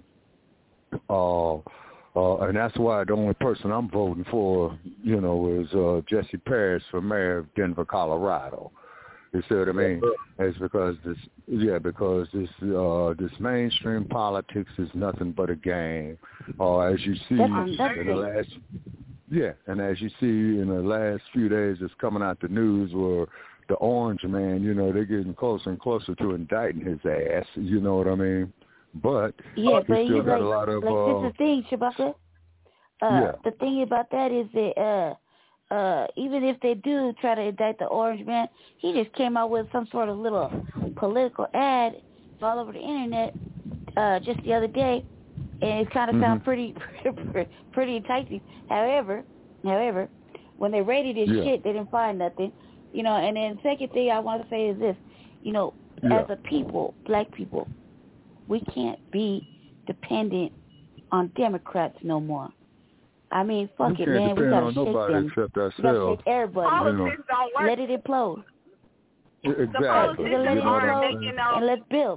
Uh, uh, and that's why the only person I'm voting for, you know, is uh, Jesse Parrish for mayor of Denver, Colorado. You see what I mean? It's because this, yeah, because this uh, this mainstream politics is nothing but a game. Uh, as you see in the last, yeah, and as you see in the last few days, it's coming out the news where the Orange Man, you know, they're getting closer and closer to indicting his ass. You know what I mean? But yeah, he but still got like, a lot of. like Uh, this is the thing, Shabaka. Uh, yeah. The thing about that is that uh, uh, even if they do try to indict the Orange Man, he just came out with some sort of little political ad all over the internet uh, just the other day, and it kind of Mm-hmm. sounds pretty, pretty enticing. However, however, when they raided his Yeah. shit, they didn't find nothing. You know, and then the second thing I want to say is this, you know, Yeah. as a people, black people, we can't be dependent on Democrats no more. I mean, fuck we it, can't man. We depend gotta on shake nobody them. except We gotta ourselves. shake everybody. Politics don't work. Let it implode. Exactly. The politicians You know what aren't I'm making saying? no. And let's build.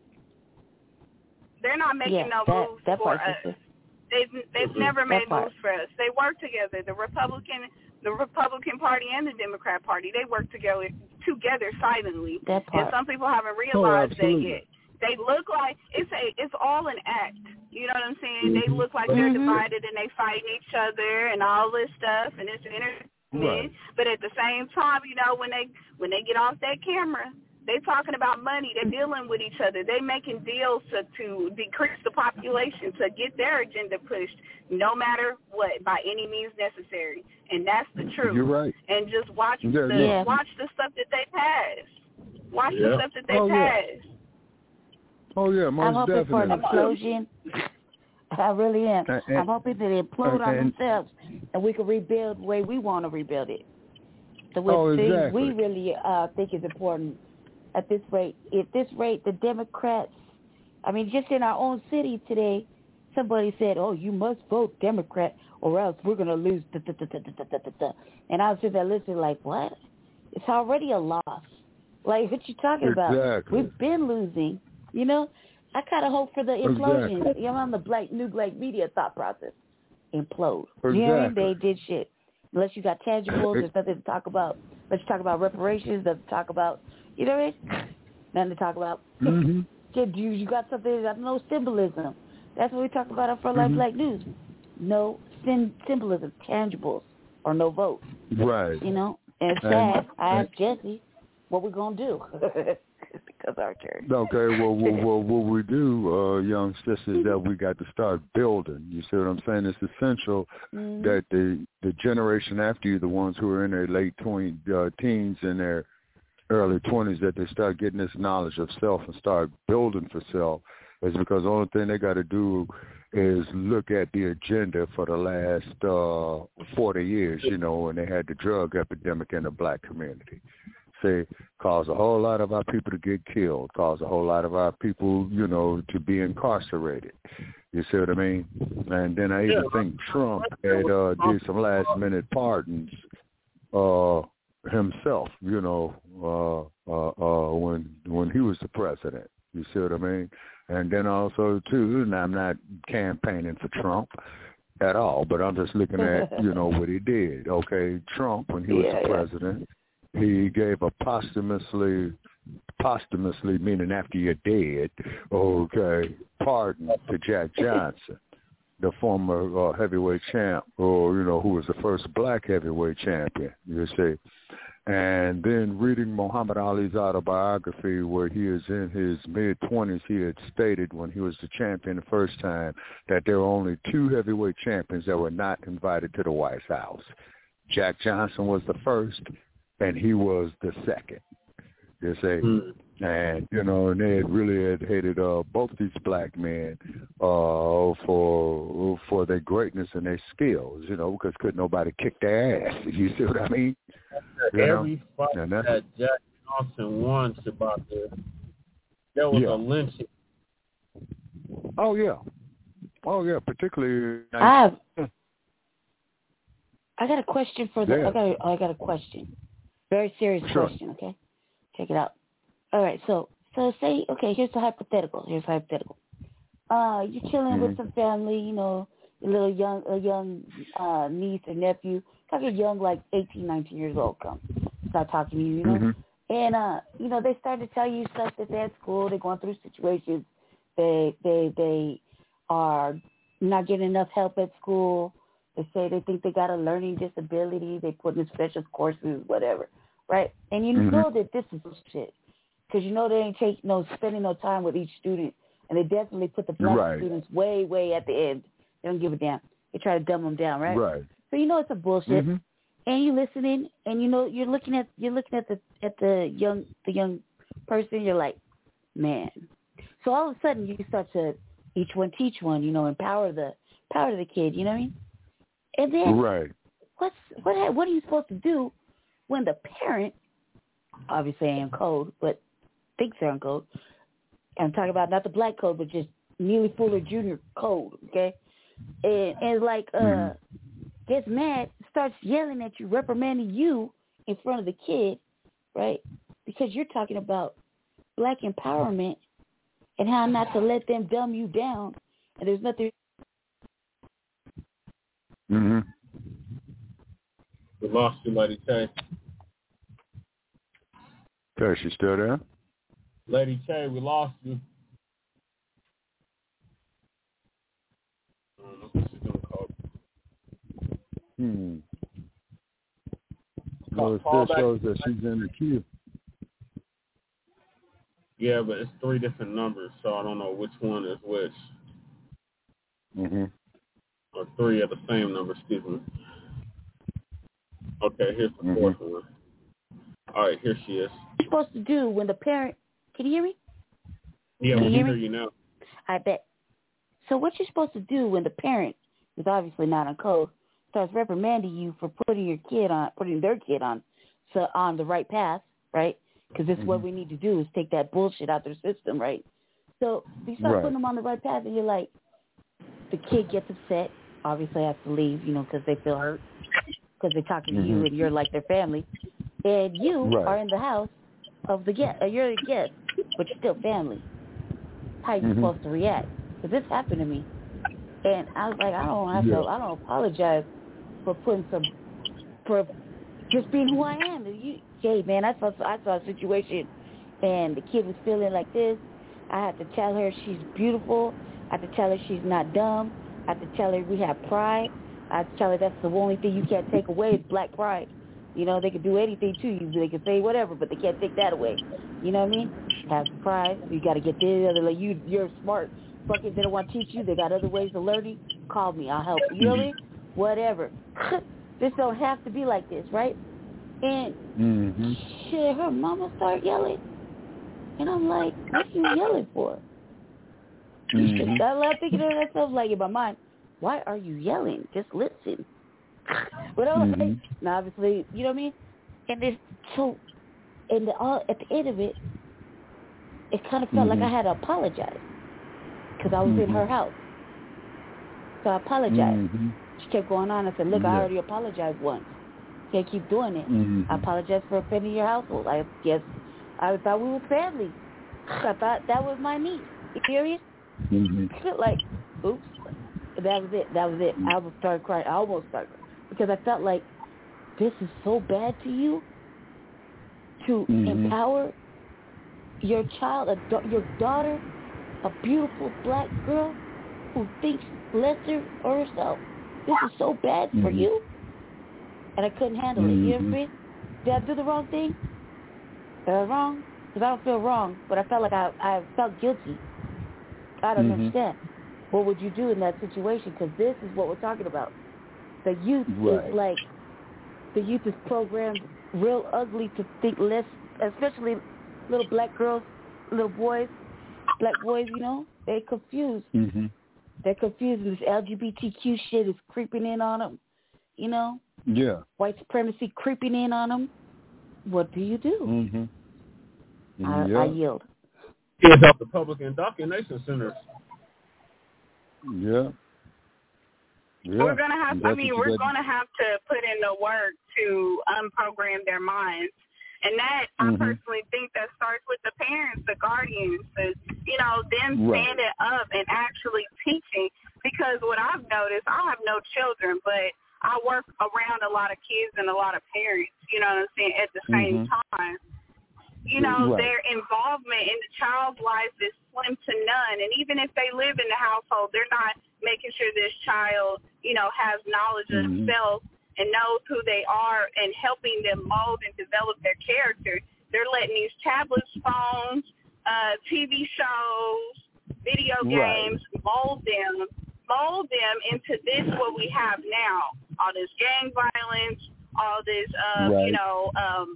They're not making Yeah, no that, moves that for part, us. sister. They've they've never That made part. moves for us. They work together. The Republican the Republican Party and the Democrat Party, they work together together silently. That part. And some people haven't realized Oh, that yet. They look like it's a it's all an act. You know what I'm saying? They look like they're Mm-hmm. divided and they fighting each other and all this stuff and it's entertainment. Right. But at the same time, you know, when they when they get off that camera, they talking about money. They're dealing with each other. They making deals to, to decrease the population to get their agenda pushed, no matter what, by any means necessary. And that's the truth. You're right. And just watch Yeah, the yeah. watch the stuff that they pass. Watch Yeah. the stuff that they Oh, yeah. pass. Oh yeah, most I'm hoping definitely. for an implosion. I really am. And- and- I'm hoping that they implode on and- themselves and we can rebuild the way we want to rebuild it. The way Oh, things exactly. we really uh, think is important at this rate. At this rate, the Democrats, I mean, just in our own city today, somebody said, oh, you must vote Democrat or else we're going to lose. Da, da, da, da, da, da, da, da. And I was sitting there listening like, what? It's already a loss. Like, what you talking about? Exactly. We've been losing. You know, I kind of hope for the implosion. Exactly. You know, on the black new black media thought process, implode. Exactly. You know what I mean? They did shit. Unless you got tangibles, there's nothing to talk about. Let's talk about reparations. Let's talk about, you know what I mean? Nothing to talk about. Mm-hmm. Kid, you you got something. I don't know, symbolism. That's what we talk about on For Life Mm-hmm. Black News. No sim- symbolism, tangibles, or no vote. Right. You know, and it's And- sad. I asked Jesse, what we gonna do? Because our turn. Okay, well, well, well, what we do, uh, young sisters, is that we got to start building. You see what I'm saying? It's essential Mm-hmm. that the the generation after you, the ones who are in their late twenty, uh, teens and their early twenties, that they start getting this knowledge of self and start building for self. Is because the only thing they got to do is look at the agenda for the last uh, forty years, you know, when they had the drug epidemic in the black community. Say, caused a whole lot of our people to get killed, caused a whole lot of our people, you know, to be incarcerated. You see what I mean? And then I even think Trump had uh, did some last-minute pardons uh, himself, you know, uh, uh, uh, when when he was the president. You see what I mean? And then also, too, and I'm not campaigning for Trump at all, but I'm just looking at, you know, what he did. Okay, Trump, when he was Yeah, the yeah. president, he gave a posthumously, posthumously meaning after you're dead, okay, pardon to Jack Johnson, the former uh, heavyweight champ, or, you know, who was the first black heavyweight champion, you see. And then reading Muhammad Ali's autobiography, where he is in his mid-twenties, he had stated when he was the champion the first time that there were only two heavyweight champions that were not invited to the White House. Jack Johnson was the first, and he was the second, you see. Mm. And, you know, and they had really had hated uh, both these black men uh, for for their greatness and their skills, you know, because couldn't nobody kick their ass. You see what I mean? You Every know? fight that Jack Johnson won, Shabaka, there was yeah. a lynching. Oh, yeah. Oh, yeah, particularly... I've, I got a question for the. Yeah. I got. A, I got a question. Very serious Sure. question. Okay, check it out. All right. So, so say, okay. Here's the hypothetical. Here's the hypothetical. Uh, you're chilling mm-hmm. with some family. You know, a little young, a young uh, niece or nephew. Like a young, like eighteen, nineteen years old, come start talking to you. You know, mm-hmm. and uh, you know, they start to tell you stuff that they're at school. They're going through situations. They, they, they are not getting enough help at school. They say they think they got a learning disability. They put in special courses, whatever, right? And you mm-hmm. know that this is shit because you know they ain't take no spending no time with each student, and they definitely put the black right. students way, way at the end. They don't give a damn. They try to dumb them down, right? Right. So you know it's a bullshit, mm-hmm. and you listening, and you know you're looking at you're looking at the at the young the young person. You're like, man. So all of a sudden you start to each one teach one, you know, empower the empower the kid. You know what I mean? And then, right. what's what? What are you supposed to do when the parent, obviously ain't code, but thinks they're on code? And I'm talking about not the black code, but just Neely Fuller Junior code, okay? And, and like uh, mm-hmm. gets mad, starts yelling at you, reprimanding you in front of the kid, right? Because you're talking about black empowerment and how not to let them dumb you down, and there's nothing. Mm-hmm. We lost you, Lady K. Okay, she still there? Lady K, we lost you. I don't know what she's doing, call. Hmm. Call, Well, it call still back. shows that she's in the queue. Yeah, but it's three different numbers, so I don't know which one is which. Mm-hmm. Or three of the same number, excuse me. Okay, here's the mm-hmm. fourth one. All right, here she is. What you're supposed to do when the parent, can you hear me? Yeah, can we you can hear hear me? you now. I bet. So what you're supposed to do when the parent, who's obviously not on code, starts reprimanding you for putting your kid on, putting their kid on, so on the right path, right? Because this is mm-hmm. what we need to do is take that bullshit out their system, right? So you start right. putting them on the right path, and you're like, the kid gets upset, obviously has to leave, you know, because they feel hurt, because they're talking mm-hmm. to you and you're like their family, and you right. are in the house of the guest, or you're a guest, but you're still family. How are you mm-hmm. supposed to react? Because this happened to me, and I was like, I don't have yeah. to, I don't apologize for putting some, for just being who I am. You, hey man, I saw, I saw a situation, and the kid was feeling like this. I had to tell her she's beautiful. I had to tell her she's not dumb. I had to tell her we have pride. I had to tell her that's the only thing you can't take away is black pride. You know, they can do anything to you. They can say whatever, but they can't take that away. You know what I mean? Have pride. You got to get this. Other like you, you're smart. Fuck it. They don't want to teach you. They got other ways of learning. Call me. I'll help you. You know what I mean? Whatever. This don't have to be like this, right? And mm-hmm. shit, her mama started yelling, and I'm like, "What you yelling for?" Mm-hmm. I love thinking to myself, like in my mind, why are you yelling? Just listen. But I was mm-hmm. like, now obviously, you know what I mean? And it's so, and the, all, at the end of it, it kind of felt mm-hmm. like I had to apologize because I was mm-hmm. in her house. So I apologized. Mm-hmm. She kept going on. I said, look, yeah. I already apologized once. Can't keep doing it. Mm-hmm. I apologize for offending your household. I guess I thought we were family. I thought that was my niece. You serious? Mm-hmm. Like, oops. That was it. That was it. I almost started crying. I almost started crying. Because I felt like this is so bad to you to mm-hmm. empower your child, a da- your daughter, a beautiful black girl who thinks lesser of herself. This is so bad mm-hmm. for you. And I couldn't handle mm-hmm. it. You know what I mean? Did I do the wrong thing? Did I wrong? Because I don't feel wrong, but I felt like I, I felt guilty. I don't mm-hmm. understand. What would you do in that situation? Because this is what we're talking about. The youth right. is like, the youth is programmed real ugly to think less, especially little black girls, little boys, black boys, you know, they're confused. Mm-hmm. They're confused. This L G B T Q shit is creeping in on them, you know? Yeah. White supremacy creeping in on them. What do you do? Mm-hmm. I, yeah. I yield. Kids out the public indoctrination centers. Yeah. Yeah. We're gonna have. I That's mean, what you we're got- gonna have to put in the work to unprogram their minds, and that Mhm. I personally think that starts with the parents, the guardians, the, you know, them Right. standing up and actually teaching. Because what I've noticed, I have no children, but I work around a lot of kids and a lot of parents. You know what I'm saying? At the same Mhm. time. You know, Right. their involvement in the child's life is slim to none. And even if they live in the household, they're not making sure this child, you know, has knowledge of Mhm. themselves and knows who they are and helping them mold and develop their character. They're letting these tablets, phones, uh, T V shows, video games mold them, mold them into this what we have now. All this gang violence, all this, uh, Right. you know, um,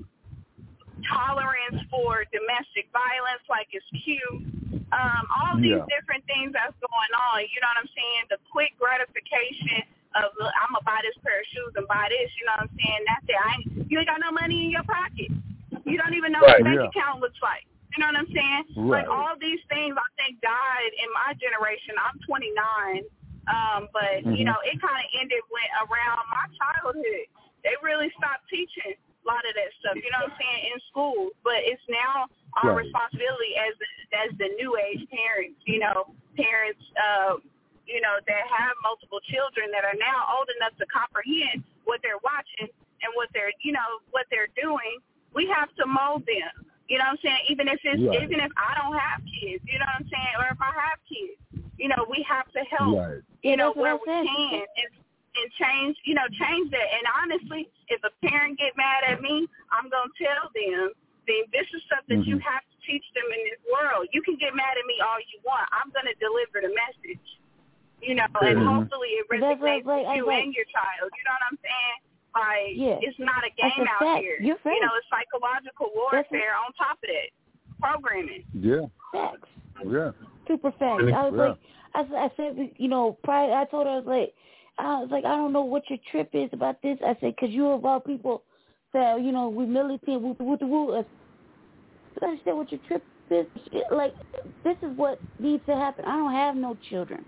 tolerance for domestic violence, like it's cute. Um, all these Yeah. different things that's going on, you know what I'm saying? The quick gratification of, look, I'm going to buy this pair of shoes and buy this, you know what I'm saying? That's it. I ain't, you ain't got no money in your pocket. You don't even know Right. what a bank Yeah. account looks like. You know what I'm saying? Right. Like all these things, I think, died in my generation. I'm twenty-nine, um, but, Mhm. you know, it kind of ended when around my childhood. They really stopped teaching a lot of that stuff, you know what I'm saying, in school. But it's now our Right. responsibility as the, as the new age parents, you know, parents, uh, you know, that have multiple children that are now old enough to comprehend what they're watching and what they're, you know, what they're doing. We have to mold them. You know what I'm saying? Even if it's Right. even if I don't have kids, you know what I'm saying, or if I have kids, you know, we have to help. Right. You Yeah, know, that's what where I we said. can and and change, you know, change that. And honestly, if a parent get mad at me, I'm gonna tell them, then this is stuff that you Mhm. have to teach them in this world. You can get mad at me all you want. I'm gonna deliver the message. You know, and Mhm. hopefully it That's what I resonates was like- with I you was like- and your child. You know what I'm saying? Like, Yeah. it's not a That's game a out fact. here. You're You know, right. it's psychological warfare on top of that. Programming. Yeah. Facts. Yeah. Super facts. And- I was Yeah. like, I, s- I said, you know, prior, I told her, I was like, I was like, I don't know what your trip is about this. I said, because you of all people say, you know, we militant, woo, woo, woo. I understand what your trip is. Like, this is what needs to happen. I don't have no children.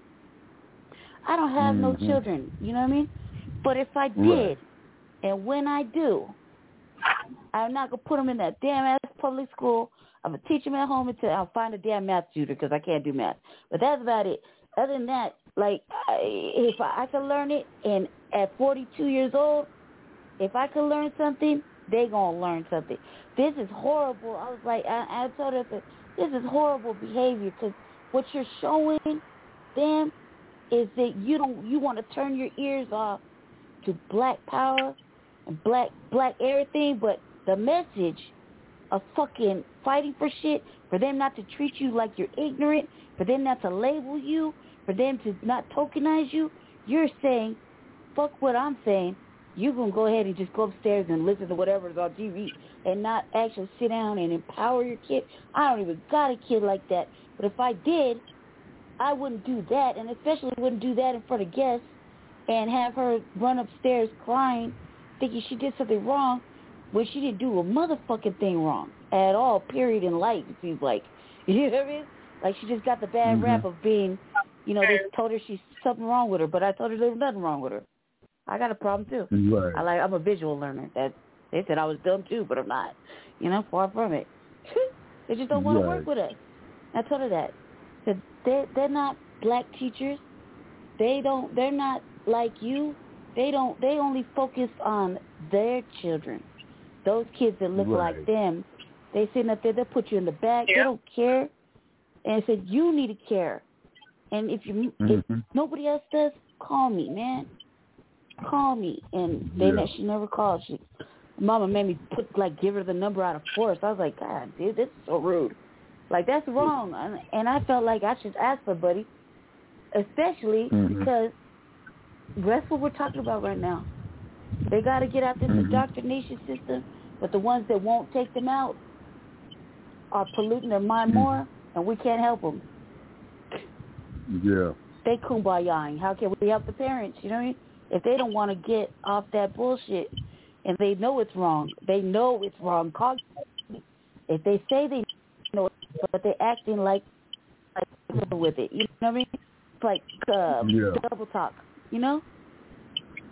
I don't have no Mhm. children. You know what I mean? But if I Right. did, and when I do, I'm not going to put them in that damn ass public school. I'm going to teach them at home until I'll find a damn math tutor because I can't do math. But that's about it. Other than that, like, I, if I, I could learn it, and at forty-two years old, if I could learn something, they going to learn something. This is horrible. I was like, I, I told her, that this is horrible behavior because what you're showing them is that you don't, you want to turn your ears off to black power and black, black everything, but the message of fucking fighting for shit, for them not to treat you like you're ignorant, for them not to label you, for them to not tokenize you, you're saying, fuck what I'm saying. You're going to go ahead and just go upstairs and listen to whatever's on T V and not actually sit down and empower your kid. I don't even got a kid like that. But if I did, I wouldn't do that, and especially wouldn't do that in front of guests and have her run upstairs crying, thinking she did something wrong when she didn't do a motherfucking thing wrong at all, period, in life, it seems like. You know what I mean? Like she just got the bad Mhm. rap of being, you know, they told her she's something wrong with her, but I told her there was nothing wrong with her. I got a problem, too. Right. I like, I'm a visual learner. That They said I was dumb, too, but I'm not. You know, far from it. They just don't want to Right. work with us. I told her that. Said they they're not black teachers. They don't. They're not like you. They don't. They only focus on their children. Those kids that look Right. like them. They sitting up there. They'll put you in the back. They Yeah. don't care. And said you need to care. And if you if Mhm. nobody else does, call me, man. Call me. And they Yeah. she never called. She, Mama made me put like give her the number out of force. I was like, God, dude, this is so rude. Like, that's wrong. And, and I felt like I should ask somebody, especially Mhm. because that's what we're talking about right now. They got to get out this Mhm. indoctrination system, but the ones that won't take them out are polluting their mind Mhm. more, and we can't help them. Yeah. They kumbayaing. How can we help the parents? You know what I mean? If they don't want to get off that bullshit, and they know it's wrong, they know it's wrong. If they say they know it, but they're acting like like with it, you know what I mean? It's like uh, Yeah. double talk, you know?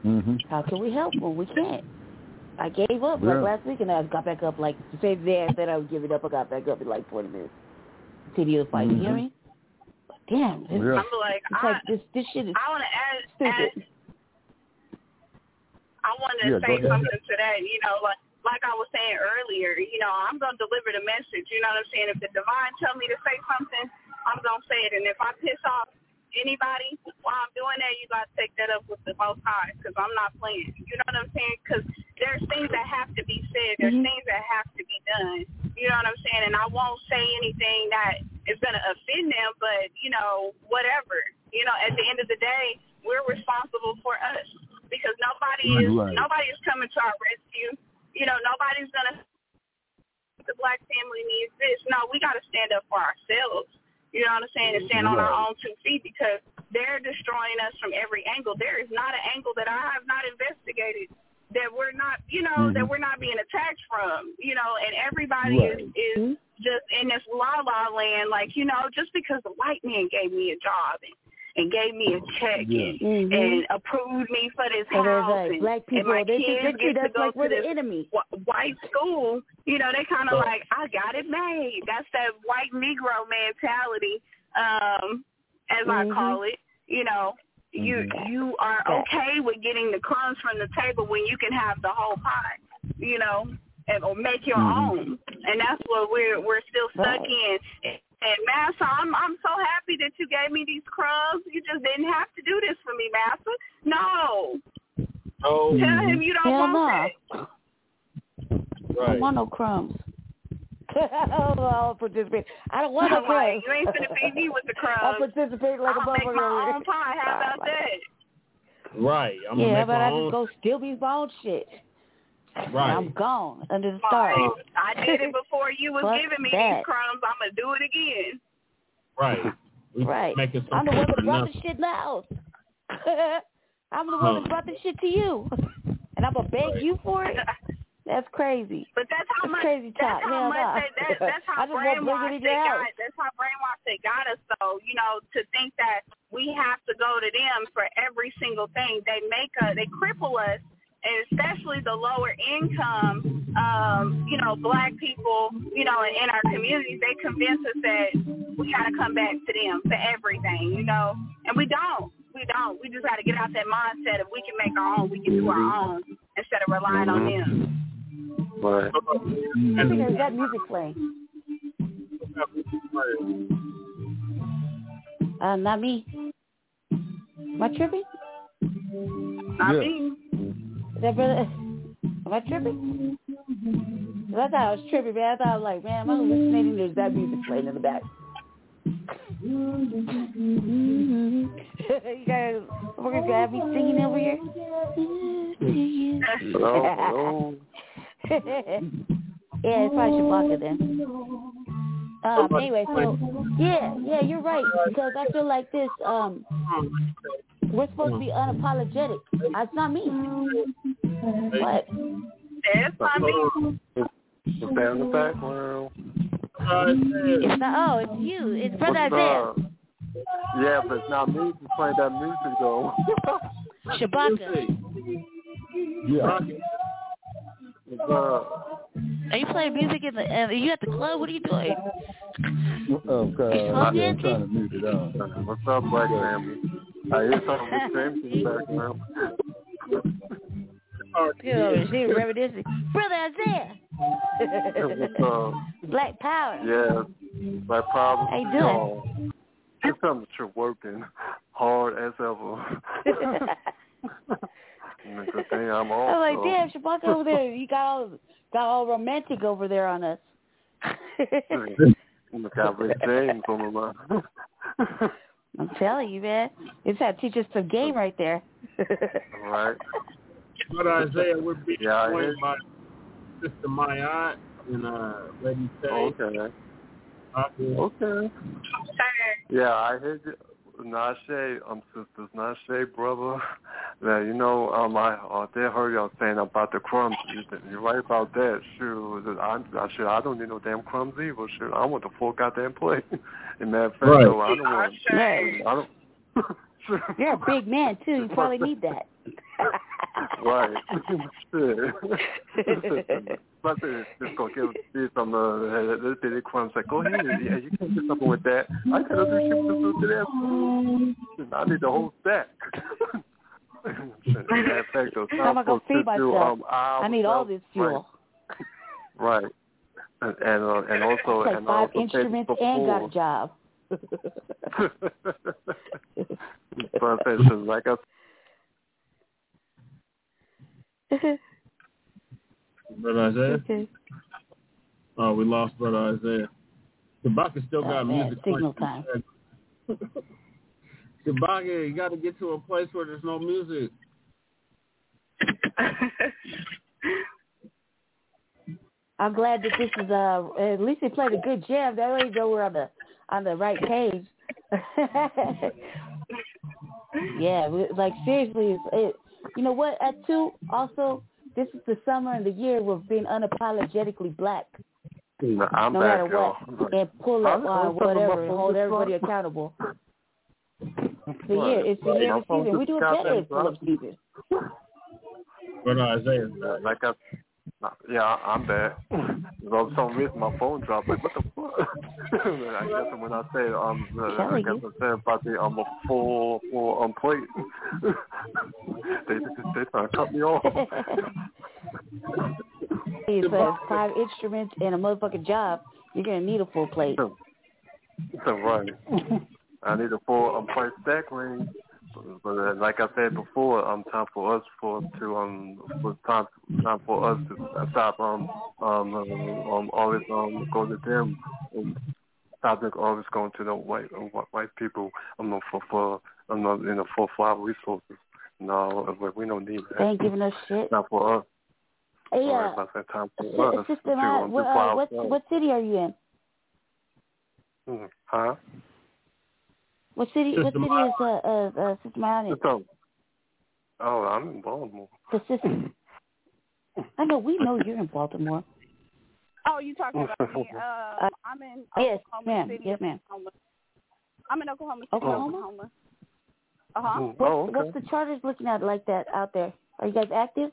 Mm-hmm. How can we help when we can't? I gave up Yeah. like last week, and I got back up like the same day I said I would give it up. I got back up in like forty minutes. T D was fighting. Mm-hmm. You hear me? Damn, this, Yeah. I'm like, it's I, like this. This shit is I want to add, stupid. add I wanted to Yeah, go say ahead. something to that, you know, like like I was saying earlier, you know, I'm going to deliver the message, you know what I'm saying? If the divine tell me to say something, I'm going to say it. And if I piss off anybody while I'm doing that, you got to take that up with the Most High, because I'm not playing. You know what I'm saying? Because there's things that have to be said. There's Mm-hmm. things that have to be done. You know what I'm saying? And I won't say anything that is going to offend them, but, you know, whatever. You know, at the end of the day, we're responsible for us, because nobody is Right. nobody is coming to our rescue. You know, nobody's going to, the black family needs this. No, we got to stand up for ourselves. You know what I'm saying? And stand on our own two feet, because they're destroying us from every angle. There is not an angle that I have not investigated that we're not, you know, mm-hmm. that we're not being attacked from, you know, and everybody right. is, is just in this la-la land, like, you know, just because the white man gave me a job and, and gave me a check yeah. and, mm-hmm. and approved me for this so house like and, black people, and my they kids think get to that's go like to we're this the enemy. white school, you know, they kind of like, I got it made. That's that white Negro mentality, um, as mm-hmm. I call it, you know. You mm-hmm. you are okay with getting the crumbs from the table when you can have the whole pie, you know, and, or make your mm-hmm. own, and that's what we're we're still stuck right. in. And, and Master, I'm I'm so happy that you gave me these crumbs. You just didn't have to do this for me, Master. No, oh, tell him you don't Hell want no. that. Right. I don't want no crumbs. I'll participate. I don't want no crumbs. You ain't gonna feed me with the crumbs. I'll participate like I'll a motherfucker. make my own pie. How about that? Right. I'm yeah, gonna make but my I own... just go steal me my own shit. Right. And I'm gone under the stars. I did it before you was Fuck giving me that. these crumbs. I'm gonna do it again. Right. We right. Making I'm the one that brought enough. the shit in the house. I'm the one huh. that brought the shit to you, and I'm gonna beg right. you for it. That's crazy. But that's how that's much. Crazy that's talk. how Hell much. no. They, that, that's how brainwashed they got. That's how brainwashed they got us. So you know, to think that we have to go to them for every single thing. They make us. They cripple us, and especially the lower income, um, you know, black people, you know, in, in our communities. They convince us that we got to come back to them for everything, you know, and we don't. We don't. We just got to get out that mindset of we can make our own. We can do our own instead of relying on them. Right. I think there's that music playing. Uh, not me. Am I tripping? Not yeah. me. Is that brother? Am I tripping? I thought I was tripping, man. I thought I was like, man, am I hallucinating? There's that music playing in the back. You guys, we're gonna grab me singing over here. Hello, hello. Yeah, it's probably Shabaka then. Um, anyway, so yeah, yeah, you're right, because I feel like this. Um, we're supposed to be unapologetic. It's not me. What? It's not me. It's there in the background. It's not. Oh, it's you. It's Brother Isaiah. Yeah, but it's not me who's playing that music though. Shabaka. Yeah. It's, uh, Are you playing music in the? Uh, are you at the club? What are you doing? Okay. I'm trying to mute it up. What's up, black family? I hear something with James in the background. Yo, she reminiscing. Brother Isaiah. uh, Black Power. Yeah, Black Power. How you doing? Just something that you're working hard as ever. Good thing I'm also. I was like, damn, Shabaka over there, you got all got all romantic over there on us. Got Rick James on the line. I'm telling you, man. It's had to teach us some game right there. All right. But Isaiah would be yeah, joined by Sister Maya and uh, Lady Tay. Okay. Okay. Okay. Yeah, I heard you. Nashe, um, sisters, Nashe, brother. That you know, um, I uh, they heard y'all saying about the crumbs. You're right about that. Shoot, I, I shoot, I don't need no damn crumbs either. Shoot, I want the full goddamn plate. And matter of fact, right. no, I don't want. Right. I don't. You're a big man too. You probably need that. Right. Shit. Plus, it's just going to give some uh, little bitty crumbs. Like, go ahead. Yeah, you can do something with that. I got other shit to do to that. I need the whole stack. How am I going to feed myself? Um, I need all this fuel. Right. right. And and, uh, and also... Like and five also instruments and got a job. Profession, like I Brother Isaiah? Okay. Oh, we lost Brother Isaiah. Shabaka still got oh, music. Signal time. Shabaka, you got to get to a place where there's no music. I'm glad that this is uh at least they played a good jam. That way you know we're on the on the right page. Yeah, we, like seriously, it's, it, you know what? At two, also, this is the summer and the year we're being unapologetically black. No, I'm no back, matter y'all. what, and pull up on whatever and hold everybody accountable. The year, it's the year of the season. We do it better in pull up season. Brother Isaiah, like I. Yeah, I'm back. For some reason, my phone dropped. Like, what the fuck? I guess when I said um, uh, I guess I said about the um, a full full um plate. they they trying to cut me off. He says five instruments and a motherfucking job. You're gonna need a full plate. Right. I need a full um plate stack ring. But uh, like I said before, um, time for us for to um, for time time for us to stop um um um, um always um go to them and stop always going to the white um, white people um for for um you know for for our resources. No, we don't need that. They ain't giving us shit. Not for us. Hey, uh, right, I time for us Sister, to, um, what, uh, what what city are you in? Hmm. Huh? What city? What city is uh, uh, uh, Sister Maya in? Oh, I'm in Baltimore. The sister. I know. We know you're in Baltimore. Oh, you talking about me? Uh, I'm in yes, Oklahoma ma'am. City. Yes, ma'am. Oklahoma. I'm in Oklahoma City, Oklahoma. Oklahoma. Uh huh. Oh, What, okay. What's the charters looking at like that out there? Are you guys active?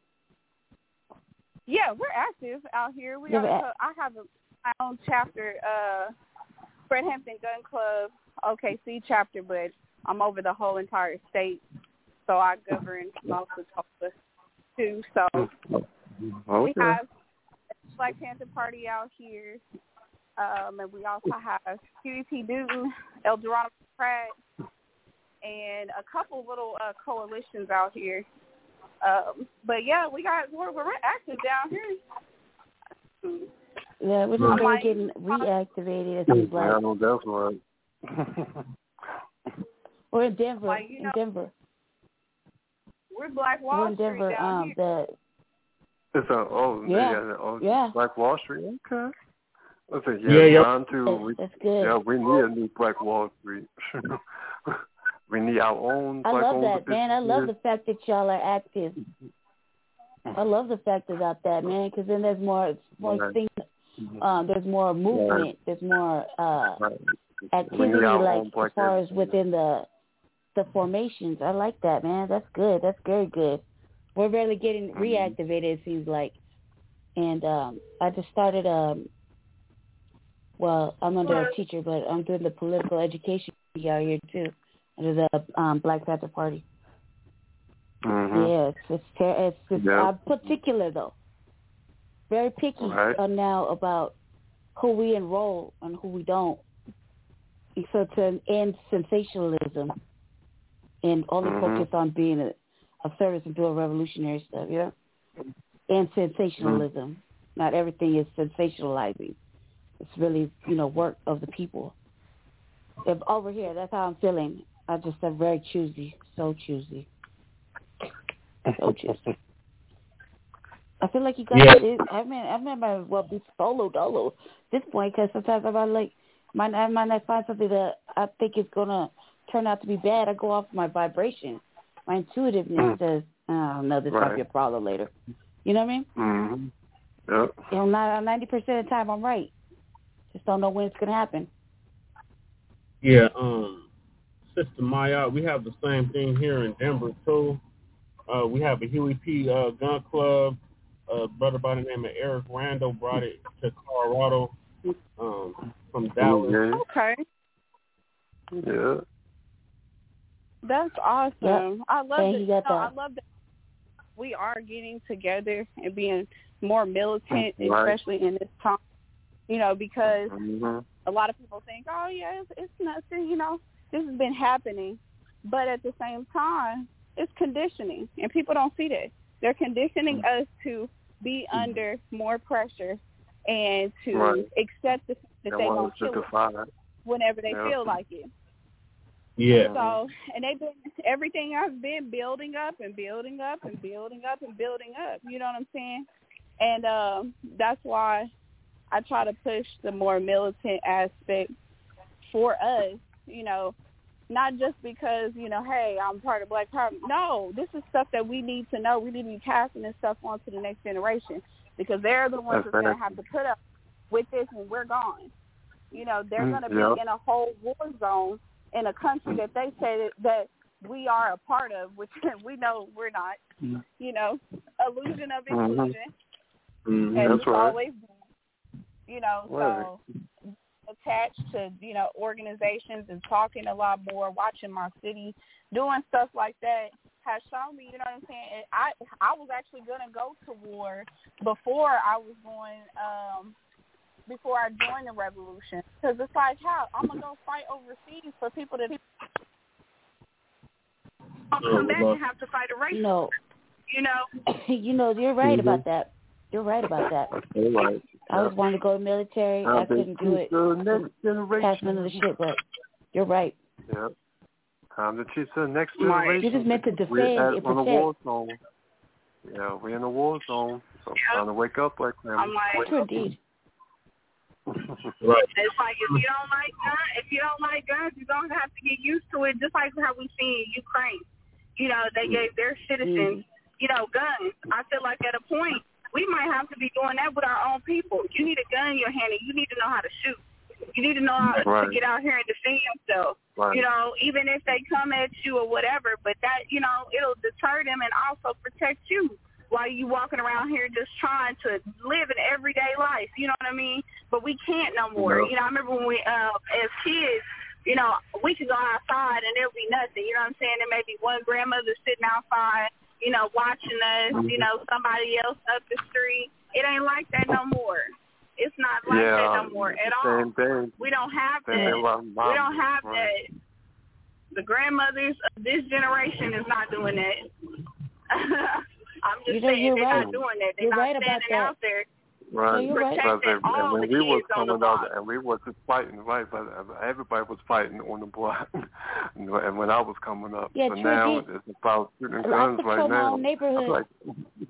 Yeah, we're active out here. We Yeah, are. but- I have a, my own chapter, uh, Fred Hampton Gun Club, O K C chapter, but I'm over the whole entire state, so I govern most of Tulsa too. So okay. we have Black Panther Party out here, um, and we also have Q E P Newton, El Dorado Pratt, and a couple little uh, coalitions out here. Um, but yeah, we got we're, we're active down here. Yeah, we're just really getting reactivated. It seems like. Yeah, I know that's right. We're in Denver. Like, you know, in Denver. We're Black Wall We're in Denver. Street down Um, here. the It's a oh yeah, yeah, oh, yeah. Black Wall Street. Okay. Listen, yeah, Yeah, yeah. mine too. We, that's good. yeah, we need a new Black Wall Street. We need our own. I Black love that, man. I love here. the fact that y'all are active. I love the fact about that, man, because then there's more, more right. things. Um, there's more movement. Right. There's more uh, Right. activity, like as far as within the the formations. I like that, man. That's good. That's very good. We're really getting mm-hmm. reactivated, it seems like. And um, I just started. Um, well, I'm under a teacher, but I'm doing the political education out here too, under the um, Black Panther Party. Mm-hmm. Yeah, it's it's, it's, it's yep. uh, particular though. Very picky right. uh, now about who we enroll and who we don't. So to end sensationalism and only mm-hmm. focus on being a, a service and doing revolutionary stuff, you know? And sensationalism. Mm-hmm. Not everything is sensationalizing. It's really, you know, work of the people. If over here, that's how I'm feeling. I just am very choosy, so choosy. So choosy. I feel like you guys yeah. did. I mean, I remember well be solo dolo at this point because sometimes I'm like, might I might not find something that I think is gonna turn out to be bad. I go off my vibration. My intuitiveness mm. says, "Oh no, this right. might be a problem later." You know what I mean? Mm-hmm. Yep. You know, ninety percent of the time I'm right. Just don't know when it's gonna happen. Yeah, um, Sister Maya, we have the same thing here in Denver too. Uh, we have a Huey P. Uh, gun club. A brother by the name of Eric Randall brought it to Colorado um, from Dallas. Okay. Yeah. That's awesome. Yep. I love And that. you got No, that. I love that we are getting together and being more militant, Right. especially in this time. You know, because Mm-hmm. a lot of people think, oh, yeah, it's, it's nothing, you know, this has been happening. But at the same time, it's conditioning, and people don't see that. They're conditioning us to be under more pressure and to Right. accept the fact that They they want won't us to kill us defy it. whenever they Yeah. feel like it. Yeah. So, and they've been, everything I've been building up and building up and building up and building up, you know what I'm saying? And um, that's why I try to push the more militant aspect for us, you know, not just because, you know, hey, I'm part of Black Power. No, this is stuff that we need to know. We need to be passing this stuff on to the next generation because they're the ones That's that's going right. to have to put up with this when we're gone. You know, they're going to be Yep. in a whole war zone in a country that they say that, that we are a part of, which we know we're not, you know, illusion of Mhm. inclusion. Mm-hmm. And That's it's right. always been, you know, Right. so attached to, you know, organizations and talking a lot more, watching my city, doing stuff like that has shown me, you know what I'm saying? And I I was actually going to go to war before I was going, um, before I joined the revolution. Because it's like, how? I'm going to go fight overseas for people that I'll come back and have to fight a race. No. You know? You know, you're right Mm-hmm. about that. You're right about that. You're right. I was wanting to go to military. Now I couldn't do it. The next Pass none of the generation. shit, but you're right. Yep. Time to teach the next Right. generation. This is meant to defend We're and at, on a protect. war zone. Yeah, we're in a war zone. So Yeah. time to wake up, Black I'm family. like, True indeed. Right. it's like if you don't like guns, if you don't like guns, you're gonna have to get used to it. Just like how we see in Ukraine, you know, they gave their citizens, you know, guns. I feel like at a point we might have to be doing that with our own people. You need a gun in your hand, and you need to know how to shoot. You need to know how Right. to get out here and defend yourself. Right. You know, even if they come at you or whatever, but that, you know, it'll deter them and also protect you while you walking around here just trying to live an everyday life. You know what I mean? But we can't no more. No. You know, I remember when we, uh, as kids, you know, we could go outside and there'll be nothing. You know what I'm saying? There may be one grandmother sitting outside, you know, watching us, Mm-hmm. you know, somebody else up the street. It ain't like that no more. It's not like yeah, that no more at all. same thing. We don't have Same that. thing about We mom. don't have Right. that. The grandmothers of this generation is not doing that. I'm just You know, saying you're they're right. not doing that. They're You're not right about standing that. out there. Right. No, you're right. Because Protecting if- all when the we was kids on the coming block. out and we was just fighting, right, but everybody was fighting on the block. And when I was coming up, Yeah, but true, now indeed. it's about shooting I guns patrol right my now. own neighborhood. I'm like,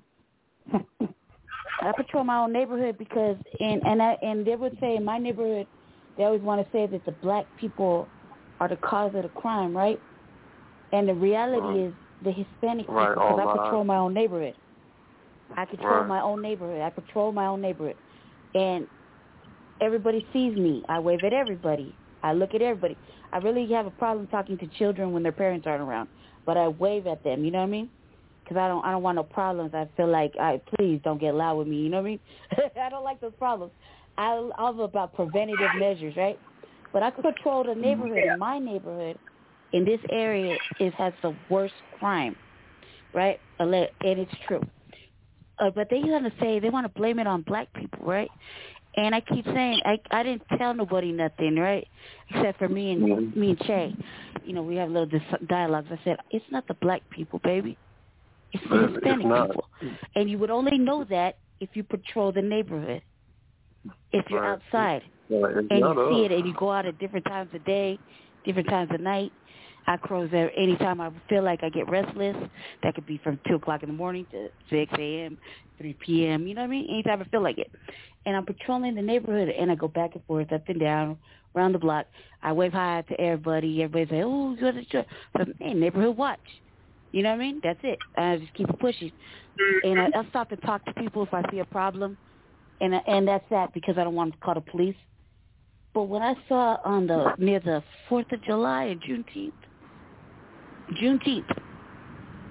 I patrol my own neighborhood because, and and I, and they would say in my neighborhood, they always want to say that the black people are the cause of the crime, right? And the reality Right. is the Hispanic Right, people, because all I patrol lies. my own neighborhood. I control Right. my own neighborhood. I patrol my own neighborhood, and everybody sees me. I wave at everybody. I look at everybody. I really have a problem talking to children when their parents aren't around, but I wave at them. You know what I mean? Because I don't, I don't want no problems. I feel like, I please don't get loud with me. You know what I mean? I don't like those problems. I, I'm about preventative measures, right? But I control the neighborhood. In my neighborhood, in this area, it has the worst crime, right? And it's true. Uh, but they want to say they want to blame it on black people, right? And I keep saying I I didn't tell nobody nothing, right? Except for me and mm-hmm. me and Che. You know, we have little dis- dialogues. I said it's not the black people, baby. It's the Hispanic it's people, and you would only know that if you patrol the neighborhood. If you're right. outside Well, and you us. see it, and you go out at different times of day, different times of night. I cruise there anytime I feel like I get restless. That could be from two o'clock in the morning to six a.m., three p.m., you know what I mean? Anytime I feel like it. And I'm patrolling the neighborhood, and I go back and forth, up and down, around the block. I wave hi to everybody. Everybody say, oh, what is your hey, neighborhood watch? You know what I mean? That's it. I just keep it pushing. And I, I stop and talk to people if I see a problem, and and that's that because I don't want to call the police. But when I saw on the near the fourth of July and Juneteenth, Juneteenth,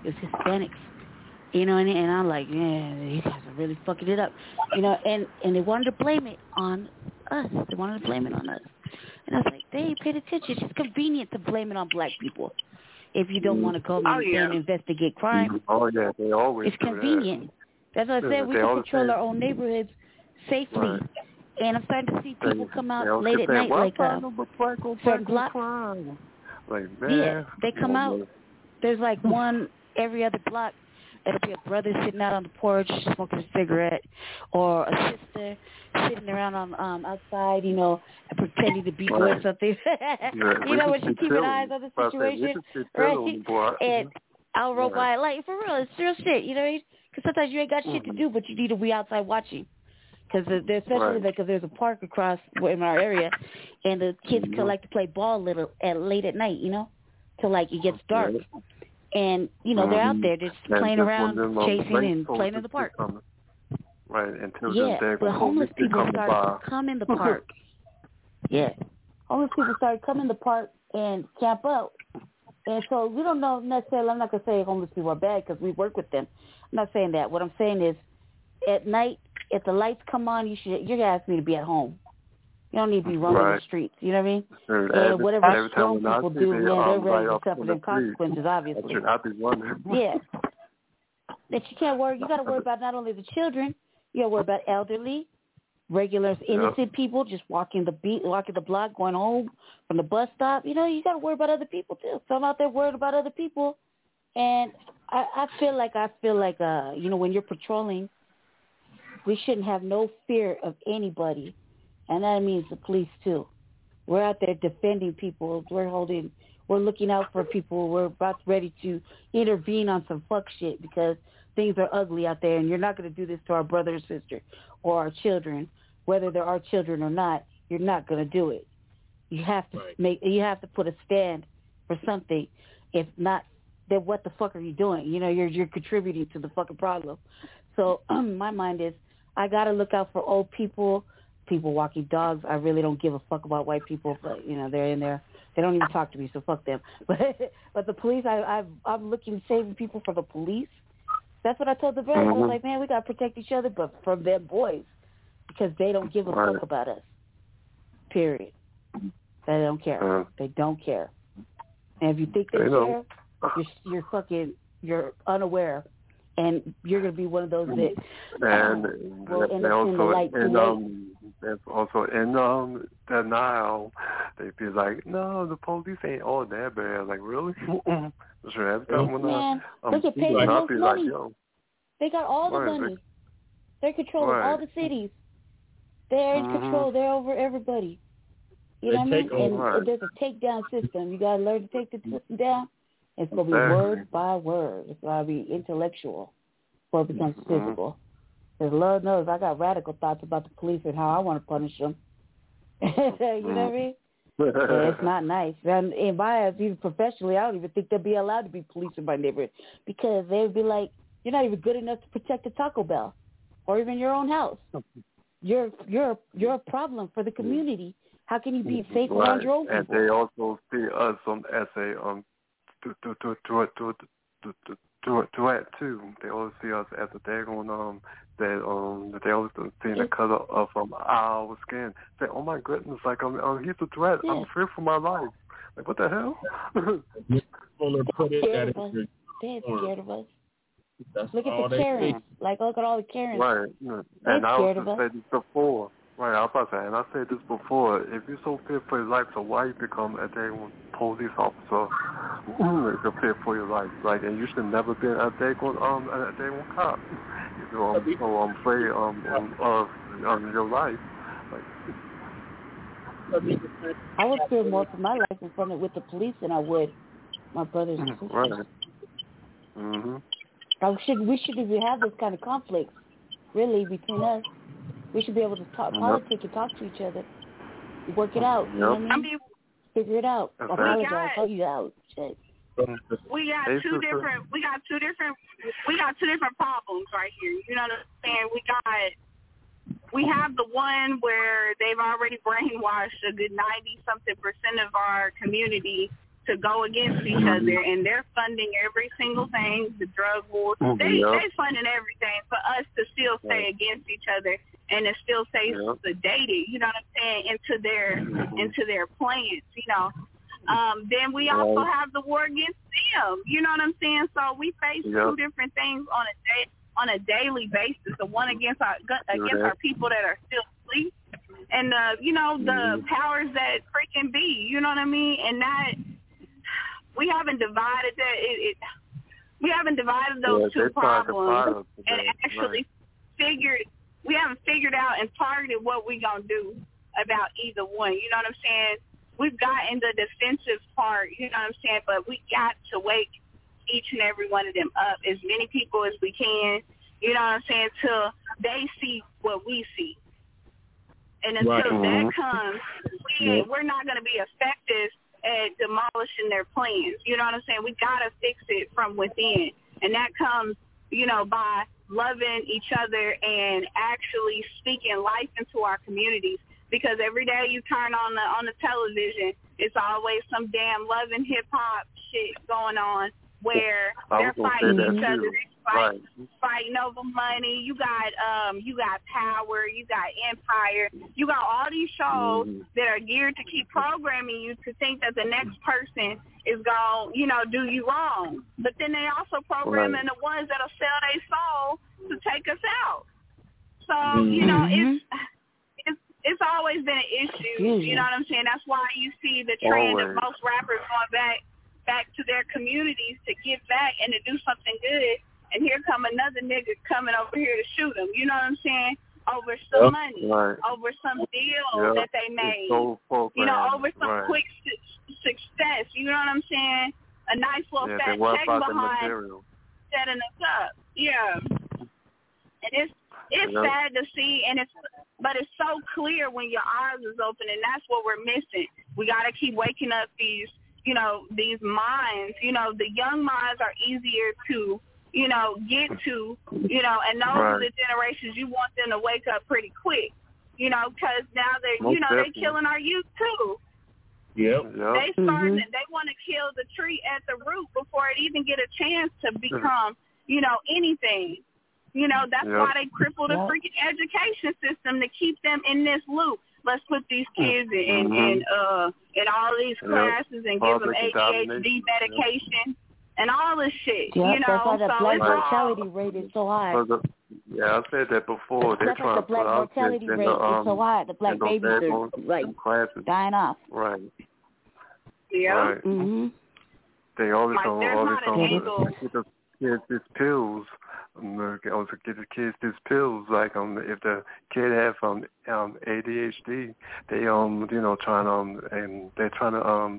It was Hispanics. You know, and, and I'm like, man, these guys are really fucking it up. You know, and, and they wanted to blame it on us. They wanted to blame it on us. And I was like, they ain't paid attention. It's just convenient to blame it on black people if you don't want to come oh, in yeah. and investigate crime. Oh, yeah, they always It's do convenient. That. That's what I said. We they can control say, our own neighborhoods safely. Right. And I'm starting to see people they, come out late at say, night, well, like uh, certain blocks. Crime. Like, man, yeah, they come out. Know. There's like one every other block. It'll be a brother sitting out on the porch smoking a cigarette, or a sister sitting around on um outside, you know, pretending to be doing something. yeah, you know, when she's keeping eyes on the situation, right? And I'll roll by it like for real. It's real shit, you know what I mean? Because sometimes you ain't got shit to do, but you need to be outside watching. Because there's especially because right. there's a park across in our area, and the kids mm-hmm. could like to play ball little at late at night, you know, till like it gets dark. Yeah. And, you know, um, they're out there just playing around, chasing and playing in the park. Right, until yeah, then but homeless people started by. to come in the park. yeah. Homeless people started coming in the park and camp out. And so we don't know necessarily, I'm not going to say homeless people are bad because we work with them. I'm not saying that. What I'm saying is at night, if the lights come on, you should, you're going to ask me to be at home. You don't need to be roaming right. the streets. You know what I mean? Every, and whatever every strong people do, man, they're um, ready right to suffer them consequences, obviously. I'd be wondering. yeah. That you can't worry. You got to worry about not only the children, you got to worry about elderly, regular, innocent yep. people just walking the beat, walking the block, going home from the bus stop. You know, you got to worry about other people too. So I'm out there worried about other people, and I, I feel like I feel like uh, you know, when you're patrolling, we shouldn't have no fear of anybody. And that means the police, too. We're out there defending people. We're holding, we're looking out for people. We're about ready to intervene on some fuck shit because things are ugly out there, and you're not going to do this to our brother or sister or our children, whether they're our children or not. You're not going to do it. You have to right. make, you have to put a stand for something. If not, then what the fuck are you doing? You know, you're you're contributing to the fucking problem. So my mind is, I got to look out for old people, people walking dogs. I really don't give a fuck about white people, but you know they're in there. They don't even talk to me, so fuck them. But but the police, I I've, I'm looking saving people for the police. That's what I told the girls. Mm-hmm. I was like, man, we gotta protect each other, but from them boys, because they don't give a right. fuck about us. Period. They don't care. Mm-hmm. They don't care. And if you think they, they care, you're, you're fucking you're unaware. And you're going to be one of those that and um, will end up in the light too late. Um, also in um, denial, they be like, no, the police ain't all that bad. Like, really? Sure, every time when Man, I, look at paying the most money. Like, Yo. They got all the right, money. They're controlling right. all the cities. They're in mm-hmm. control. They're over everybody. You they know what I mean? And right. there's a takedown system. You got to learn to take the system down. It's going to be exactly. word by word. It's going to be intellectual before it becomes mm-hmm. physical. Because Lord knows I got radical thoughts about the police and how I want to punish them. you know what I mean? Yeah, it's not nice. And in my eyes, even professionally, I don't even think they'd be allowed to be police in my neighborhood because they would be like, you're not even good enough to protect a Taco Bell or even your own house. You're you're you're a problem for the community. How can you be safe right. around your own people? And they also see us um, as a um to to to to to to to to to act too. They always see us as a daggone um that um that they always see the color of um our skin. Say, oh my goodness, like I'm um, he's a threat. Yeah. I'm afraid for my life. Like what the hell? put it scared that of us. They're scared of us. That's look at the Karens. Like look at all the Karens. Right. They're and I scared was of us. said this before. Right, I was about to say, and I said this before, if you're so fit for your life, so why you become a daggone police officer? If you're fit for your life. Like, and you should never been a daggone, um, a daggone cop. You know, I'm so I'm afraid um, of um, your life. Like, I would fear more for my life in front of with the police than I would my brothers and sisters. Right. Mm-hmm. I should, we should we have this kind of conflict, really, between us. We should be able to talk, yep. politic and talk to each other, work it out. You yep. know what I mean? Figure it out. Okay. Apologize. Help you out. Shit. We got two different. We got two different. We got two different problems right here. You know what I'm saying? We got. We have the one where they've already brainwashed a good ninety something percent of our community to go against each other, and they're funding every single thing, the drug war. Mm-hmm. They yep. they funding everything for us to still stay against each other and to still stay yep. sedated, you know what I'm saying, into their into their plans, you know. Um, then we also right. have the war against them, you know what I'm saying? So we face yep. two different things on a day on a daily basis. The one against our against our people that are still asleep, and uh, you know, the mm-hmm. powers that freaking be, you know what I mean? And that we haven't divided that it, it we haven't divided those yeah, two problems and today. actually right. figured we haven't figured out and targeted what we gonna do about either one. You know what I'm saying? We've gotten the defensive part, you know what I'm saying, but we got to wake each and every one of them up, as many people as we can, you know what I'm saying, till they see what we see. And until right. that mm-hmm. comes, we ain't, we're not going to be effective at demolishing their plans. You know what I'm saying? We got to fix it from within. And that comes, you know, by loving each other and actually speaking life into our communities. Because every day you turn on the on the television, it's always some damn love and hip hop shit going on where they're fighting each other, they're fighting, right. fighting over money. You got um, you got Power, you got Empire, you got all these shows mm-hmm. that are geared to keep programming you to think that the next person is gonna, you know, do you wrong. But then they also programming right. the ones that'll sell their soul to take us out. So mm-hmm. you know it's. It's always been an issue, Confusion. you know what I'm saying? That's why you see the trend always. of most rappers going back back to their communities to give back and to do something good. And here come another nigga coming over here to shoot them, you know what I'm saying? Over some Yep. money, right. over some deal yep. that they made, so you know, over some right. quick su- success, you know what I'm saying? A nice little yeah, fat check behind setting us up. Yeah. And it's it's yep. sad to see, and it's but it's so clear when your eyes is open, and that's what we're missing. We got to keep waking up these, you know, these minds. You know, the young minds are easier to, you know, get to, you know, and those right. are the generations you want them to wake up pretty quick, you know, because now they're, Most you know, definitely. they're killing our youth too. Yep. Yep. They starting, mm-hmm. they want to kill the tree at the root before it even get a chance to become, you know, anything. You know, that's yep. why they cripple the Yep. freaking education system to keep them in this loop. Let's put these kids in, mm-hmm. in, uh, in all these yep. classes and Public give them A D H D medication yep. and all this shit. Yep, you know, that's why the so black it's mortality all, rate is so high. The, yeah, I said that before. They're That's why trying the to black put out mortality in rate the, is um, so high. The black babies are like dying off. Right. yeah. Right. Mm-hmm. They always Like, on there's always not an on angle. get the kids these pills. Um, also get the kids these pills. Like um, if the kid have um, um A D H D, they um you know trying to um and they're trying to um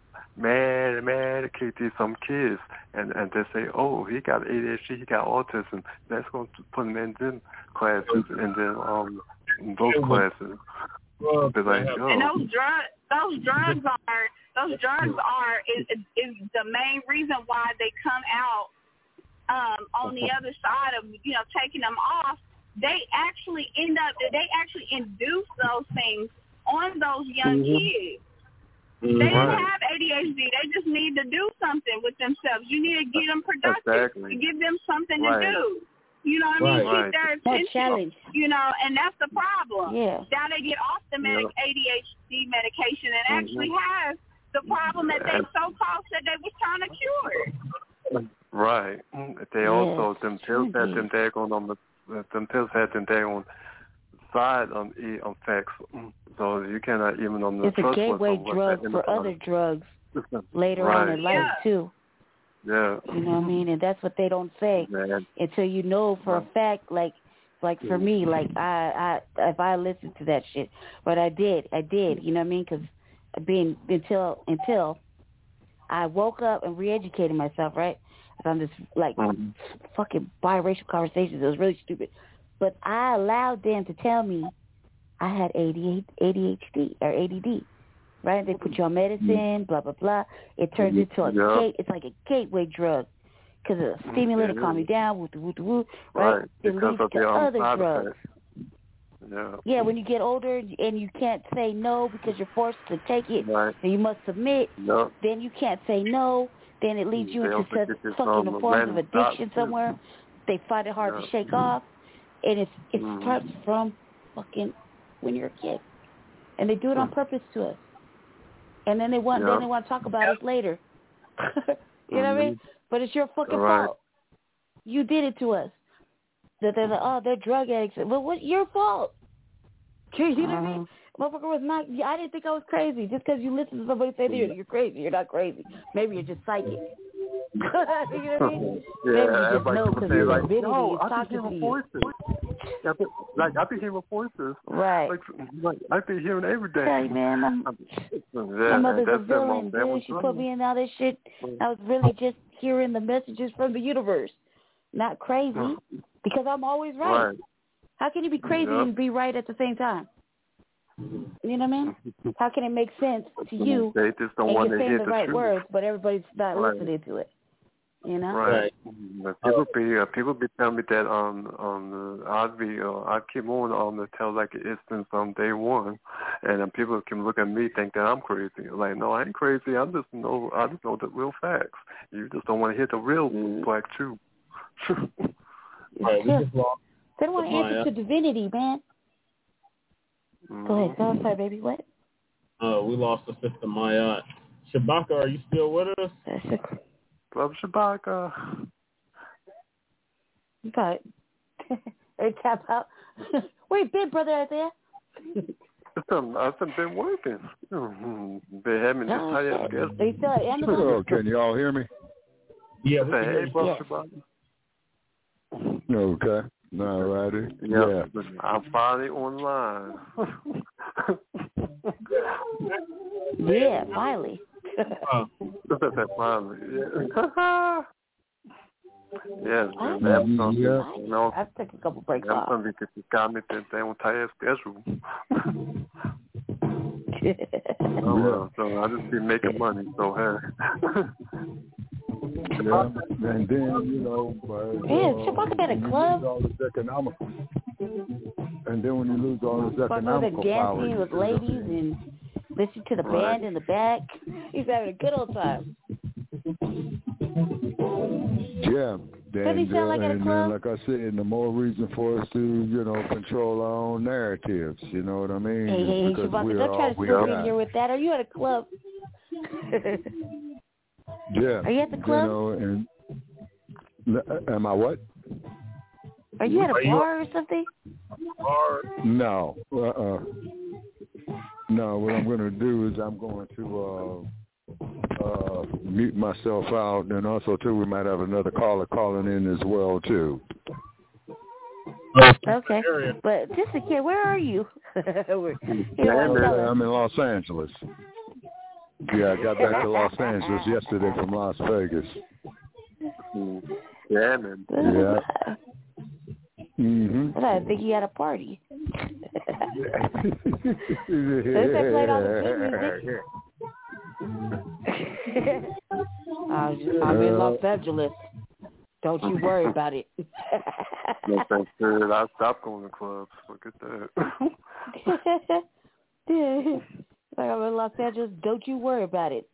man medicate these some kids and and they say, oh, he got A D H D, he got autism. Let's go put him in them classes and then um in those classes. Well, They're like, yo. And those drugs, those drugs are, those drugs are is, is the main reason why they come out um, on the other side of, you know, taking them off. They actually end up, they actually induce those things on those young mm-hmm. kids. Mm-hmm. They don't Right. have A D H D. They just need to do something with themselves. You need to get them productive, exactly. to give them something right. to do. You know what I mean? Right. Keep their That attention. challenge. You know, and that's the problem. Yeah. Now they get off the medic Yeah. A D H D medication and mm-hmm. actually has the problem that they so-called said they was trying to cure. Right. They Yes. also them pills had Indeed. them daggone on the them pills had them daggone side on e effects. So you cannot even on the It's a trust gateway what's drug in for the other drugs later right. on in life Yeah. too. Yeah. You know what I mean? And that's what they don't say Man. until you know for a fact. Like, like for me, like I, I, if I listened to that shit, but I did, I did. You know what I mean? Because being until until I woke up and re-educated myself, right? On this like mm-hmm. fucking biracial conversations. It was really stupid, but I allowed them to tell me I had A D H D or A D D. Right? They put you on medicine, blah, blah, blah. It turns into a yeah. gate. It's like a gateway drug because it's a stimulant to calm you down, woo, woo, woo, right? Right. It Because leads of to the um, other side drugs. effects. Yeah. Yeah, when you get older and you can't say no because you're forced to take it, Right. and you must submit, Yep. then you can't say no. Then it leads you They into also some get this, fucking um, forms of random thoughts, addiction too. somewhere. They find it hard Yeah. to shake off, and it's it Mhm. starts from fucking when you're a kid, and they do it on purpose to us. And then they want Yeah. then they want to talk about us later. You know what I mean? But it's your fucking Right. fault. You did it to us. That they're like, oh, they're drug addicts. Well, what's your fault? You know what I mean? Motherfucker was not. I didn't think I was crazy just because you listen to somebody say that you're, you're crazy. You're not crazy. Maybe you're just psychic. You know what I mean? Yeah, Maybe you just everybody know keep because saying, your like, divinity no, is I be talking to hearing you. voices. Yeah, I be, like, I be hearing voices. Right. Like, like I be hearing every day. Hey, man, I'm, yeah, my mother's a that's the villain, moment. That was dude. She put me in all this shit. I was really just hearing the messages from the universe. Not crazy, because I'm always right. Right. How can you be crazy Yep. and be right at the same time? You know what I mean? How can it make sense to you They just don't and want you're to saying hear the the right truth. words, but everybody's not Right. listening to it? You know? Right. But people be uh, people be telling me that on on uh, I'd be uh, I keep on on the tell like an instance on day one, and then people can look at me think that I'm crazy. Like, no, I ain't crazy. I just know I just know the real facts. You just don't want to hear the real black truth. Right, we just lost They don't want to answer Maya. to divinity, man. Mm. Go ahead. Go on, sorry, baby. What? Uh, we lost the sister Maya. Shabaka, are you still with us? That's a, Love Shabaka. you got it. They tap out. Where you been, brother, out there? I've been working. Mm-hmm. They had me just Oh, tired shit. schedule. They still at Amazon? Oh, can y'all hear me? Yeah, we Say, can hey, hear you. brother Yes. Shabaka. Okay. All righty. Yeah, Yeah. I'm finally online. Yeah, finally. Uh, finally, yeah. Yes, I man. Amazon, Yeah. you know, I took a couple breaks off. Amazon because got me that damn tired schedule. Oh, uh, so I just be making money. So hey. Yeah, and then, you know, but, Yeah, uh, Shabaka got a when you club. lose all this economic, and then when you lose all this Fuck over economical there power, dancing you with see what I ladies mean? and listening to the Right. band in the back. He's having a good old time. Yeah, Doesn't he and, sound uh, like at a and club? then, like I said, the more reason for us to, you know, control our own narratives. You know what I mean? Hey, hey, hey, Because Shabaka, we're don't try all to we slip in got. here with that. Are you at a club? Yeah. Are you at the You club? know, and am I what? Are you at a Are you- bar or something? or, No. Uh-uh. No, what I'm going to do is I'm going to uh, uh, mute myself out, and also, too, we might have another caller calling in as well, too. Okay. area. But just a kid, where are you? We're- you don't Yeah, want to man, tell us. I'm in Los Angeles. Yeah, I got back to Los Angeles yesterday from Las Vegas. Yeah, man. Yeah. Mm-hmm. I think you had a party. Since they played all the good music. I was just, I'm in Los Angeles. Don't you worry about it. No, thanks, dude. I stopped going to clubs. Look at that. Yeah. Like I'm in Los Angeles. Don't you worry about it.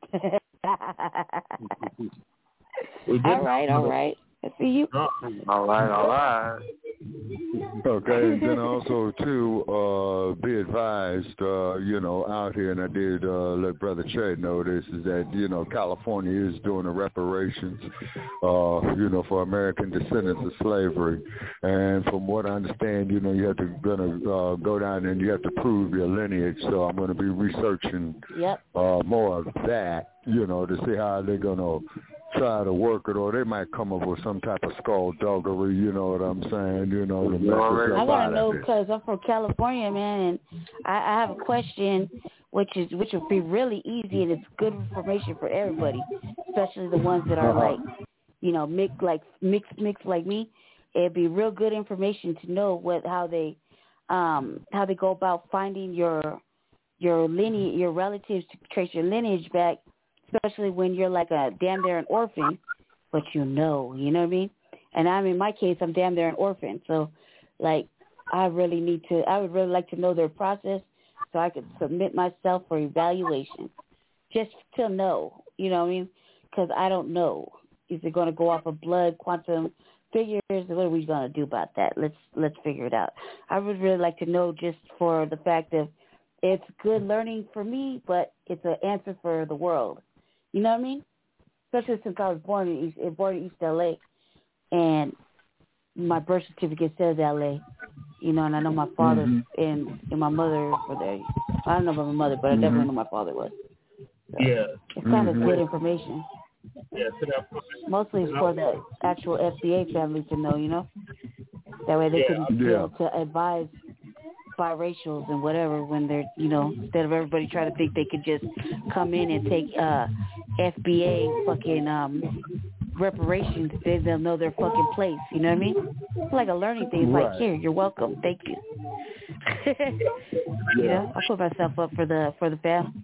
we did all right, all right. I see you. All right, all right. Okay, and then also too, uh, be advised, uh, you know, out here, and I did uh, let Brother Trey know this, is that, you know, California is doing a reparations, uh, you know, for American descendants of slavery, and from what I understand, you know, you have to gonna uh, go down and you have to prove your lineage. So I'm going to be researching Yep. uh, more of that, you know, to see how they're gonna try to work it, or they might come up with some type of skullduggery, you know what I'm saying, you know, to mess us I up want out to know of it. because I'm from California, man, and I, I have a question, which is which would be really easy, and it's good information for everybody, especially the ones that are Uh-huh. like, you know, mixed like mixed mixed like me. It'd be real good information to know what how they um how they go about finding your your lineage, your relatives, to trace your lineage back, especially when you're like a damn near an orphan, but you know, you know what I mean? And I'm in my case, I'm damn near an orphan. So, like, I really need to, I would really like to know their process so I could submit myself for evaluation. Just to know, you know what I mean? Because I don't know. Is it going to go off of blood, quantum figures? What are we going to do about that? Let's let's figure it out. I would really like to know just for the fact that it's good learning for me, but it's an answer for the world. You know what I mean? Especially since I was born in East, born in East L A, and my birth certificate says L A. You know, and I know my father mm-hmm. and, and my mother were there. I don't know about my mother, but I mm-hmm. definitely know my father was. So yeah. It's kind mm-hmm. of good information. Yeah, to that point. Mostly it's for the actual F D A family to know, you know? That way they yeah. can be yeah. able to advise biracials and whatever when they're, you know, instead of everybody trying to think they could just come in and take uh, F B A fucking um, reparations, they, they'll know their fucking place, you know what I mean? It's like a learning thing. It's right. like, here, you're welcome. Thank you. You know, I put myself up for the for the fam.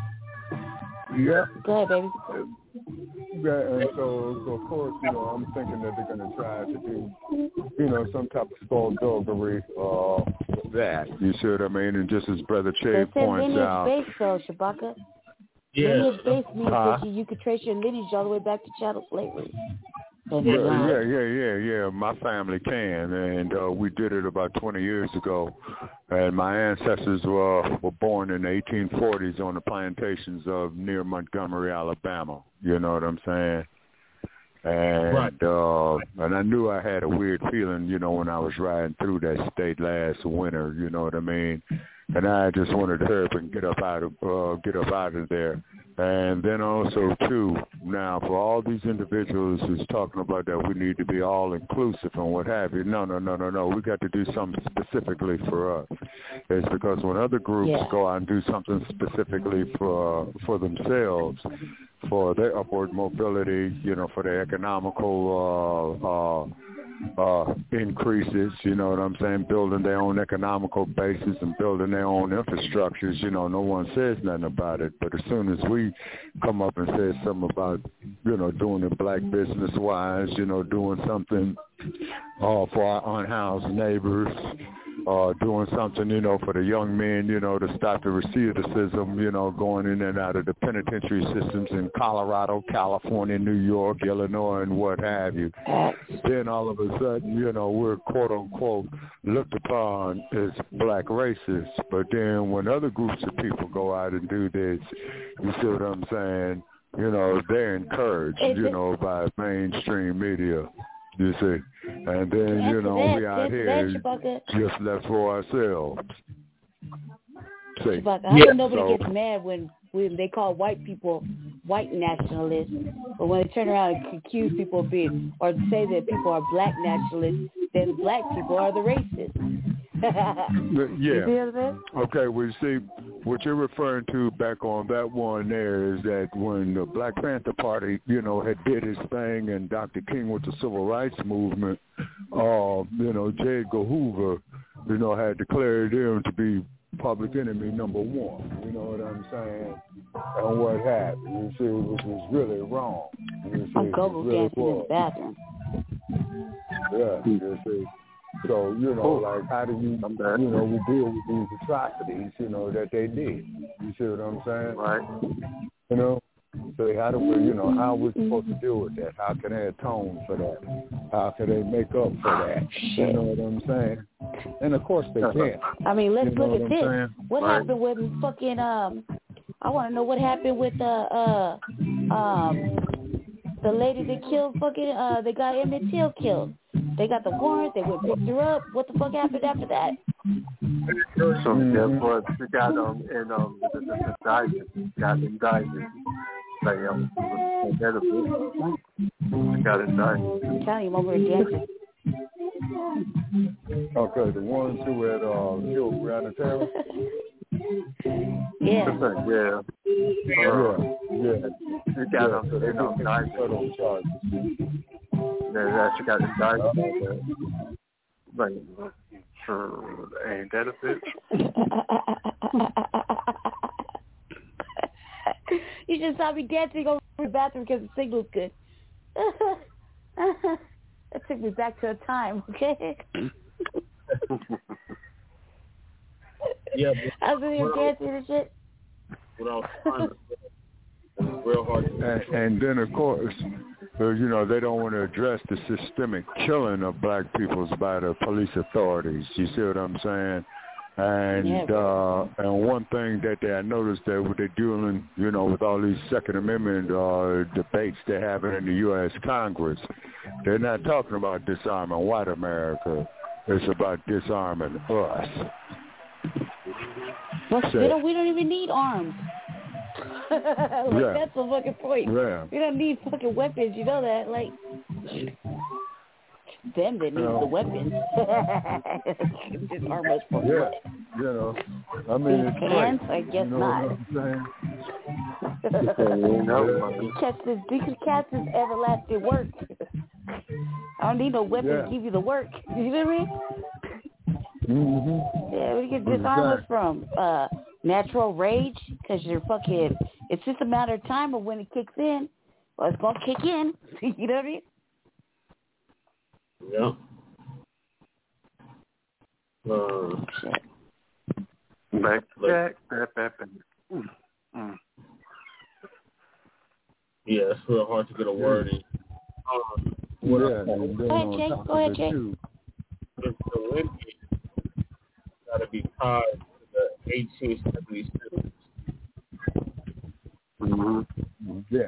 Yeah. Go ahead, baby. Yeah, and so, so of course, you know, I'm thinking that they're going to try to do, you know, some type of skullduggery uh, with that. You see what I mean? And just as Brother Che points out. Lineage based, though, Shabaka. Yeah. Lineage based means huh? that you, you could trace your lineage all the way back to chattel slavery. Yeah, yeah, yeah, yeah, yeah. My family can, and uh, we did it about twenty years ago. And my ancestors were were born in the eighteen forties on the plantations of near Montgomery, Alabama. You know what I'm saying? And right. uh, and I knew I had a weird feeling, you know, when I was riding through that state last winter. You know what I mean? And I just wanted to hurry up and get up out of uh, get up out of there. And then also, too, now for all these individuals who's talking about that we need to be all-inclusive and what have you, no, no, no, no, no. We got to do something specifically for us. It's because when other groups yeah. go out and do something specifically for for themselves, for their upward mobility, you know, for their economical uh, uh, uh, increases, you know what I'm saying, building their own economical bases and building their own infrastructures, you know, no one says nothing about it. But as soon as we come up and say something about, you know, doing it black business-wise, you know, doing something uh, for our unhoused neighbors, uh, doing something, you know, for the young men, you know, to stop the recidivism, you know, going in and out of the penitentiary systems in Colorado, California, New York, Illinois, and what have you. Then all of a sudden, you know, we're quote-unquote looked upon as black racists. But then when other groups of people go out and do this, you see what I'm saying? You know, they're encouraged, you know, by mainstream media. You see, and then, you know, that, we out here just left for ourselves. See, I yeah. know nobody so, gets mad when, when they call white people white nationalists, but when they turn around and accuse people of being, or say that people are black nationalists, then black people are the racists. Yeah. Okay, well, you see, what you're referring to back on that one there is that when the Black Panther Party, you know, had did his thing and Doctor King with the Civil Rights Movement, uh, you know, J. Edgar Hoover, you know, had declared them to be public enemy number one. You know what I'm saying? And what happened, you see, which was really wrong. You see, I'm Google really dancing was. in the bathroom. Yeah, you see. So, you know, like, how do you, you know, we deal with these atrocities, you know, that they did? You see what I'm saying? Right. You know? So how do we, you know, how are we supposed to deal with that? How can they atone for that? How can they make up for that? You know what I'm saying? And, of course, they can't. I mean, let's you know look at what this. Saying? What right. happened with fucking, um, I want to know what happened with, uh, uh, um, the lady that killed fucking, uh, the guy Emmett Till killed. They got the warrant. They went picked her up. What the fuck happened after that? So guess what? She got um in um the, the, the indictment. Got indicted. Like um, she got indicted. I'm telling you, I'm over here dancing. Okay, the ones who had uh, killed Breonna Taylor. Yeah. Yeah. Yeah. Yeah. She got um, so they you know, indicted. Federal charges. Yeah, she got indicted. Like, sure, ain't that a bitch? You just saw me dancing over the bathroom because the signal's good. That took me back to a time, okay? Yeah, I was in here dancing and shit. Without time, it's real hard. To and, and then, of course, uh, you know, they don't want to address the systemic killing of black peoples by the police authorities. You see what I'm saying? And yeah, uh, and one thing that they, I noticed that what they're doing, you know, with all these Second Amendment uh, debates they're having in the U S Congress, they're not talking about disarming white America. It's about disarming us. Well, we don't, we don't even need arms. like, yeah. That's the fucking point. Yeah. We don't need fucking weapons. You know that? Like, them that need you know, the weapons. Disarm us for yeah. what? You know, I mean, These it's cans? great. I guess you know not. What I'm saying? These cats is, these cats is everlasting work. I don't need no weapon Yeah. to give you the work. You know what I mean? Mm-hmm. Yeah, where do you get disarm us from? Uh, natural rage? Because you're fucking, it's just a matter of time of when it kicks in. Well, it's going to kick in. You know what I mean? Yeah. Uh, Shit. Back, back, back, back, back. Mm. Mm. yeah, it's real hard to get a word in. Um, what Yeah. else? And then Go ahead, on Jay. top Go of ahead, it, Jay. too, It's the Olympics got to be tied to the eighteen seventy-six. Mm-hmm. yeah.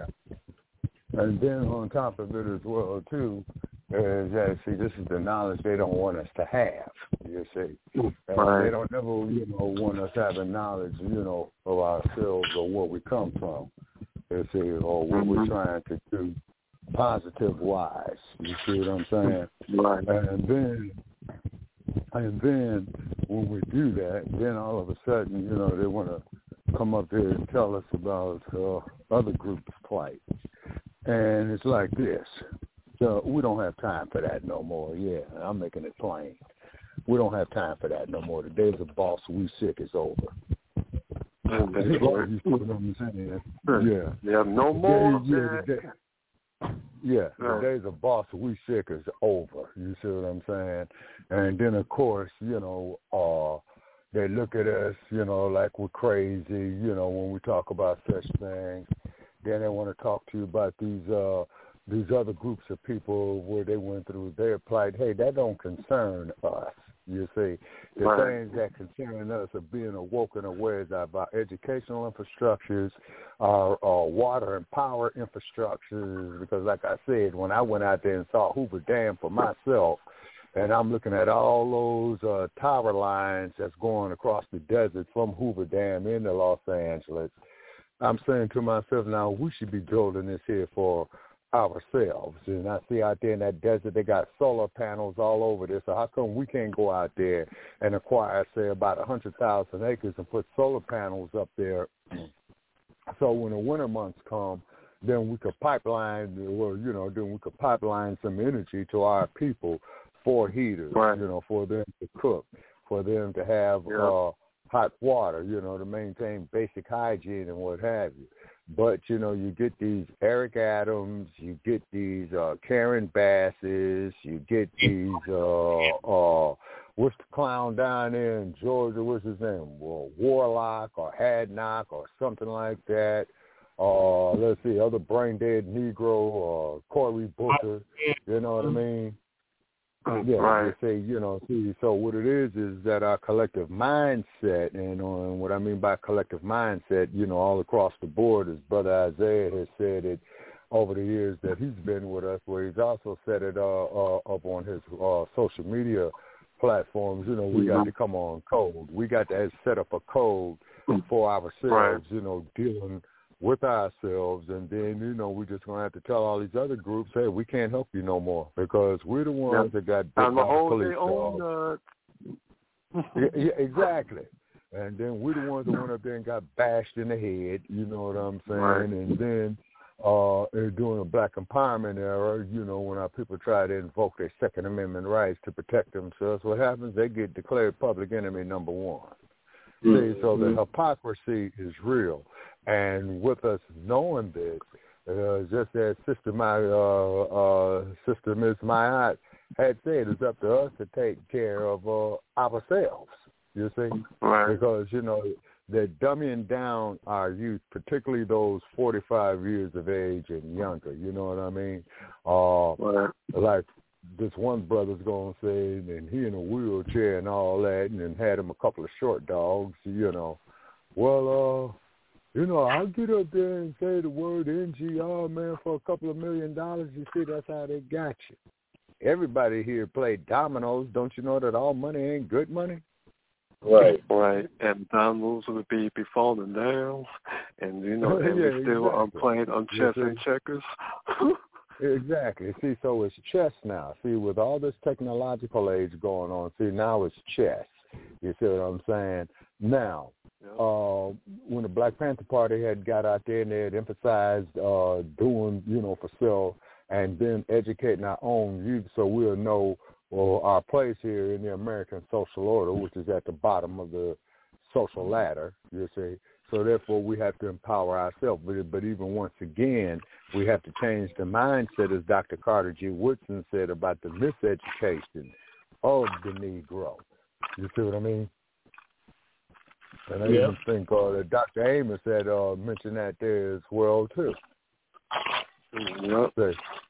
And then on top of it as well, too, is that, see, this is the knowledge they don't want us to have, you see. And Right. they don't never, you know, want us having knowledge, you know, of ourselves or where we come from, you see, or what Mm-hmm. we're trying to do positive-wise. You see what I'm saying? Right. And then, and then when we do that, then all of a sudden, you know, they want to come up here and tell us about uh, other groups' plight. And it's like this. So we don't have time for that no more. Yeah, I'm making it plain. We don't have time for that no more. The days of boss we sick is over. Mm-hmm. You see what I'm saying? Yeah. Yeah, no more. Yeah, yeah, the day, yeah, Right. the days of boss we sick is over. You see what I'm saying? And then, of course, you know, uh, they look at us, you know, like we're crazy, you know, when we talk about such things. Then they want to talk to you about these uh, these other groups of people where they went through their plight. Hey, that don't concern us, you see. The Right. things that concern us are being awoken aware of our educational infrastructures, our, our water and power infrastructures, because like I said, when I went out there and saw Hoover Dam for myself, and I'm looking at all those uh, tower lines that's going across the desert from Hoover Dam into Los Angeles, I'm saying to myself, now we should be building this here for ourselves. And I see out there in that desert, they got solar panels all over there. So how come we can't go out there and acquire, say, about one hundred thousand acres and put solar panels up there? So when the winter months come, then we could pipeline, or, you know, then we could pipeline some energy to our people for heaters, Right. you know, for them to cook, for them to have Yeah. uh, hot water, you know, to maintain basic hygiene and what have you. But, you know, you get these Eric Adams, you get these uh, Karen Basses, you get these, uh, uh, what's the clown down there in Georgia, what's his name, well, Warlock or Hadnock or something like that. Uh, let's see, other brain-dead Negro or Cory Booker, you know what I mean? Yeah, Right. they say, you know, see, so what it is is that our collective mindset, and, uh, and what I mean by collective mindset, you know, all across the board, as Brother Isaiah has said it over the years that he's been with us, where he's also said it uh, uh, up on his uh, social media platforms, you know, we got to come on code. We got to set up a code for ourselves, Right. you know, dealing with ourselves, and then, you know, we're just going to have to tell all these other groups, hey, we can't help you no more because we're the ones Yeah. that got bit I'm by a the whole police day on dogs. uh, Yeah, yeah, exactly. And then we're the ones that went up there and got bashed in the head, you know what I'm saying? Right. And then uh, during the Black Empowerment era, you know, when our people try to invoke their Second Amendment rights to protect themselves, what happens? They get declared public enemy number one. Mm-hmm. See, so the hypocrisy is real. And with us knowing this, uh, just as Sister my uh, uh, Sister Miss Mayat had said, it's up to us to take care of uh, ourselves. you see? Right. Because, you know, they're dumbing down our youth, particularly those forty-five years of age and younger, you know what I mean? Uh, right. Like this one brother's going to say, and he in a wheelchair and all that, and then had him a couple of short dogs, you know. Well, uh, you know, I'll get up there and say the word N G R, man, for a couple of million dollars. You see, that's how they got you. Everybody here played dominoes. Don't you know that all money ain't good money? Right, right, and dominoes would be, be falling down, and you know, and yeah, we still exactly. um, playing on chess yes, and checkers. Exactly. See, so it's chess now. See, with all this technological age going on, see, now it's chess. You see what I'm saying? Now, yeah. uh, when the Black Panther Party had got out there and they had emphasized uh, doing, you know, for self and then educating our own youth so we'll know well, our place here in the American social order, which is at the bottom of the social ladder, you see. So therefore, we have to empower ourselves. But, but even once again, we have to change the mindset, as Doctor Carter G. Woodson said, about the miseducation of the Negro. You see what I mean? And I yeah. even think uh, that Doctor Amos had uh, mentioned that there as well, too. Yep. So,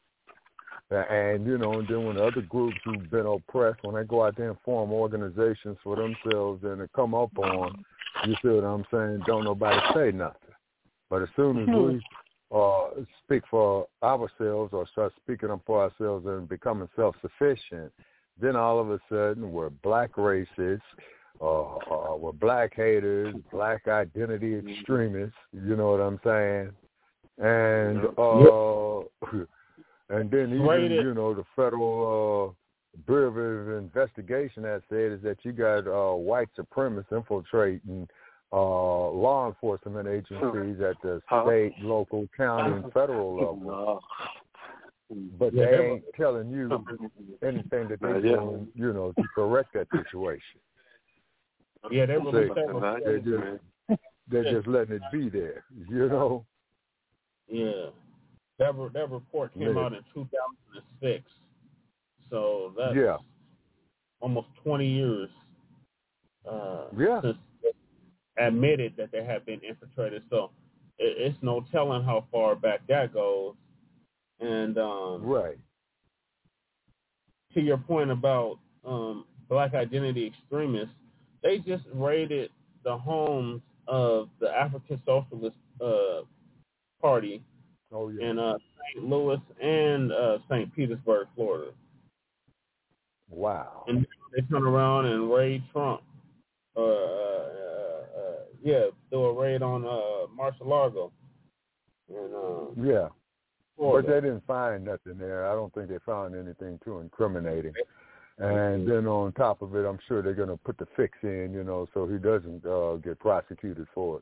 and, you know, and then when other groups who've been oppressed, when they go out there and form organizations for themselves and they come up on, you see what I'm saying, don't nobody say nothing. But as soon as we uh, speak for ourselves or start speaking up for ourselves and becoming self-sufficient, then all of a sudden we're black racists, uh, uh, we're black haters, black identity extremists, you know what I'm saying? And... Uh, And then even, Rated. you know, the federal uh, Bureau of Investigation has said is that you got uh, white supremacists infiltrating uh, law enforcement agencies at the state, local, county, and federal level. But Yeah, they ain't telling you anything that they're doing, you know, to correct that situation. Yeah, they released they, that they're just, they're just letting it be there, you know? Yeah. That re- that report came yeah. out in two thousand six, so that's yeah. almost twenty years uh, yeah. since they admitted that they have been infiltrated. So it, it's no telling how far back that goes. And um, right. to your point about um, black identity extremists, they just raided the homes of the African Socialist uh, Party. Oh, yeah. in uh, Saint Louis and uh, Saint Petersburg, Florida. Wow. And they turn around and raid Trump. Uh, uh, uh, yeah, do a raid on uh, Mar-a-Lago. And, uh, yeah. Florida. But they didn't find nothing there. I don't think they found anything too incriminating. And then on top of it, I'm sure they're going to put the fix in, you know, so he doesn't uh, get prosecuted for it.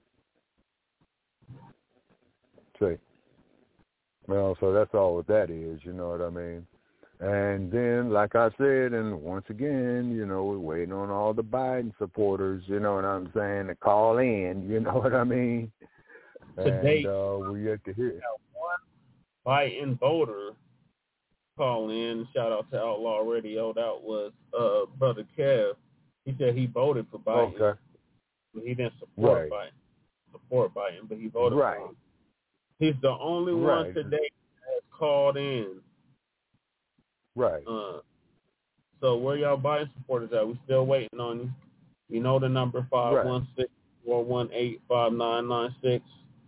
See? Well, so that's all what that is, you know what I mean? And then, like I said, and once again, you know, we're waiting on all the Biden supporters, you know what I'm saying, to call in, you know what I mean? Today, and uh, we're yet to hear. One Biden voter call in, shout out to Outlaw Radio, that was uh, Brother Kev. He said he voted for Biden. Okay. He didn't support right. Biden, support Biden, but he voted right. for him. He's the only right. one today that has called in. Right. Uh, so where y'all Biden supporters at? We still waiting on you. You know the number five one six, four one eight, five nine nine six.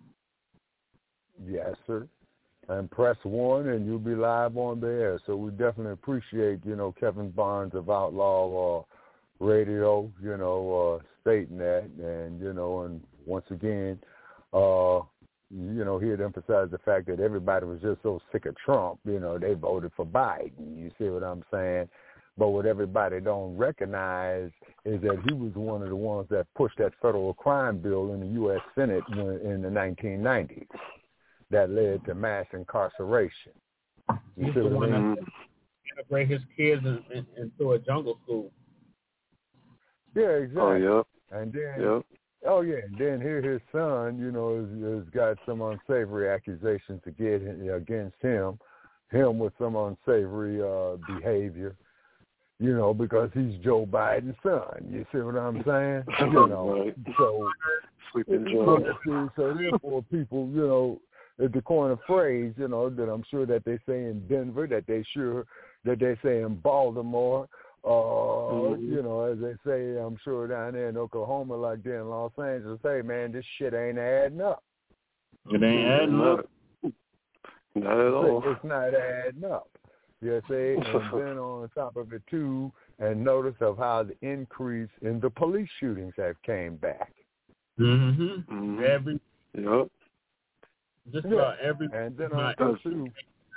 Yes, sir. And press one and you'll be live on the air. So we definitely appreciate, you know, Kevin Barnes of Outlaw uh, Radio, you know, uh, stating that. And, you know, and once again, uh, you know, he had emphasized the fact that everybody was just so sick of Trump, you know, they voted for Biden. You see what I'm saying? But what everybody don't recognize is that he was one of the ones that pushed that federal crime bill in the U S Senate in the nineteen nineties that led to mass incarceration. You He's see the what one I mean? that integrate his kids in, in, into a jungle school. Yeah, exactly. Oh, yeah. And then, yeah. oh, yeah, and then here his son, you know, has, has got some unsavory accusations to get against him, him with some unsavory uh, behavior. you know, because he's Joe Biden's son. You see what I'm saying? You know, right. so, Sleeping so, so therefore people, you know, at the corner phrase, you know, that I'm sure that they say in Denver, that they sure that they say in Baltimore, uh, mm-hmm. you know, as they say, I'm sure down there in Oklahoma, like there in Los Angeles, hey man, this shit ain't adding up. It ain't adding up. Not at all. It's not adding up. You see, and then on top of it too, and notice of how the increase in the police shootings have came back. Mm-hmm. mm-hmm. Every. Yep. Just yeah. about every. And then on top too,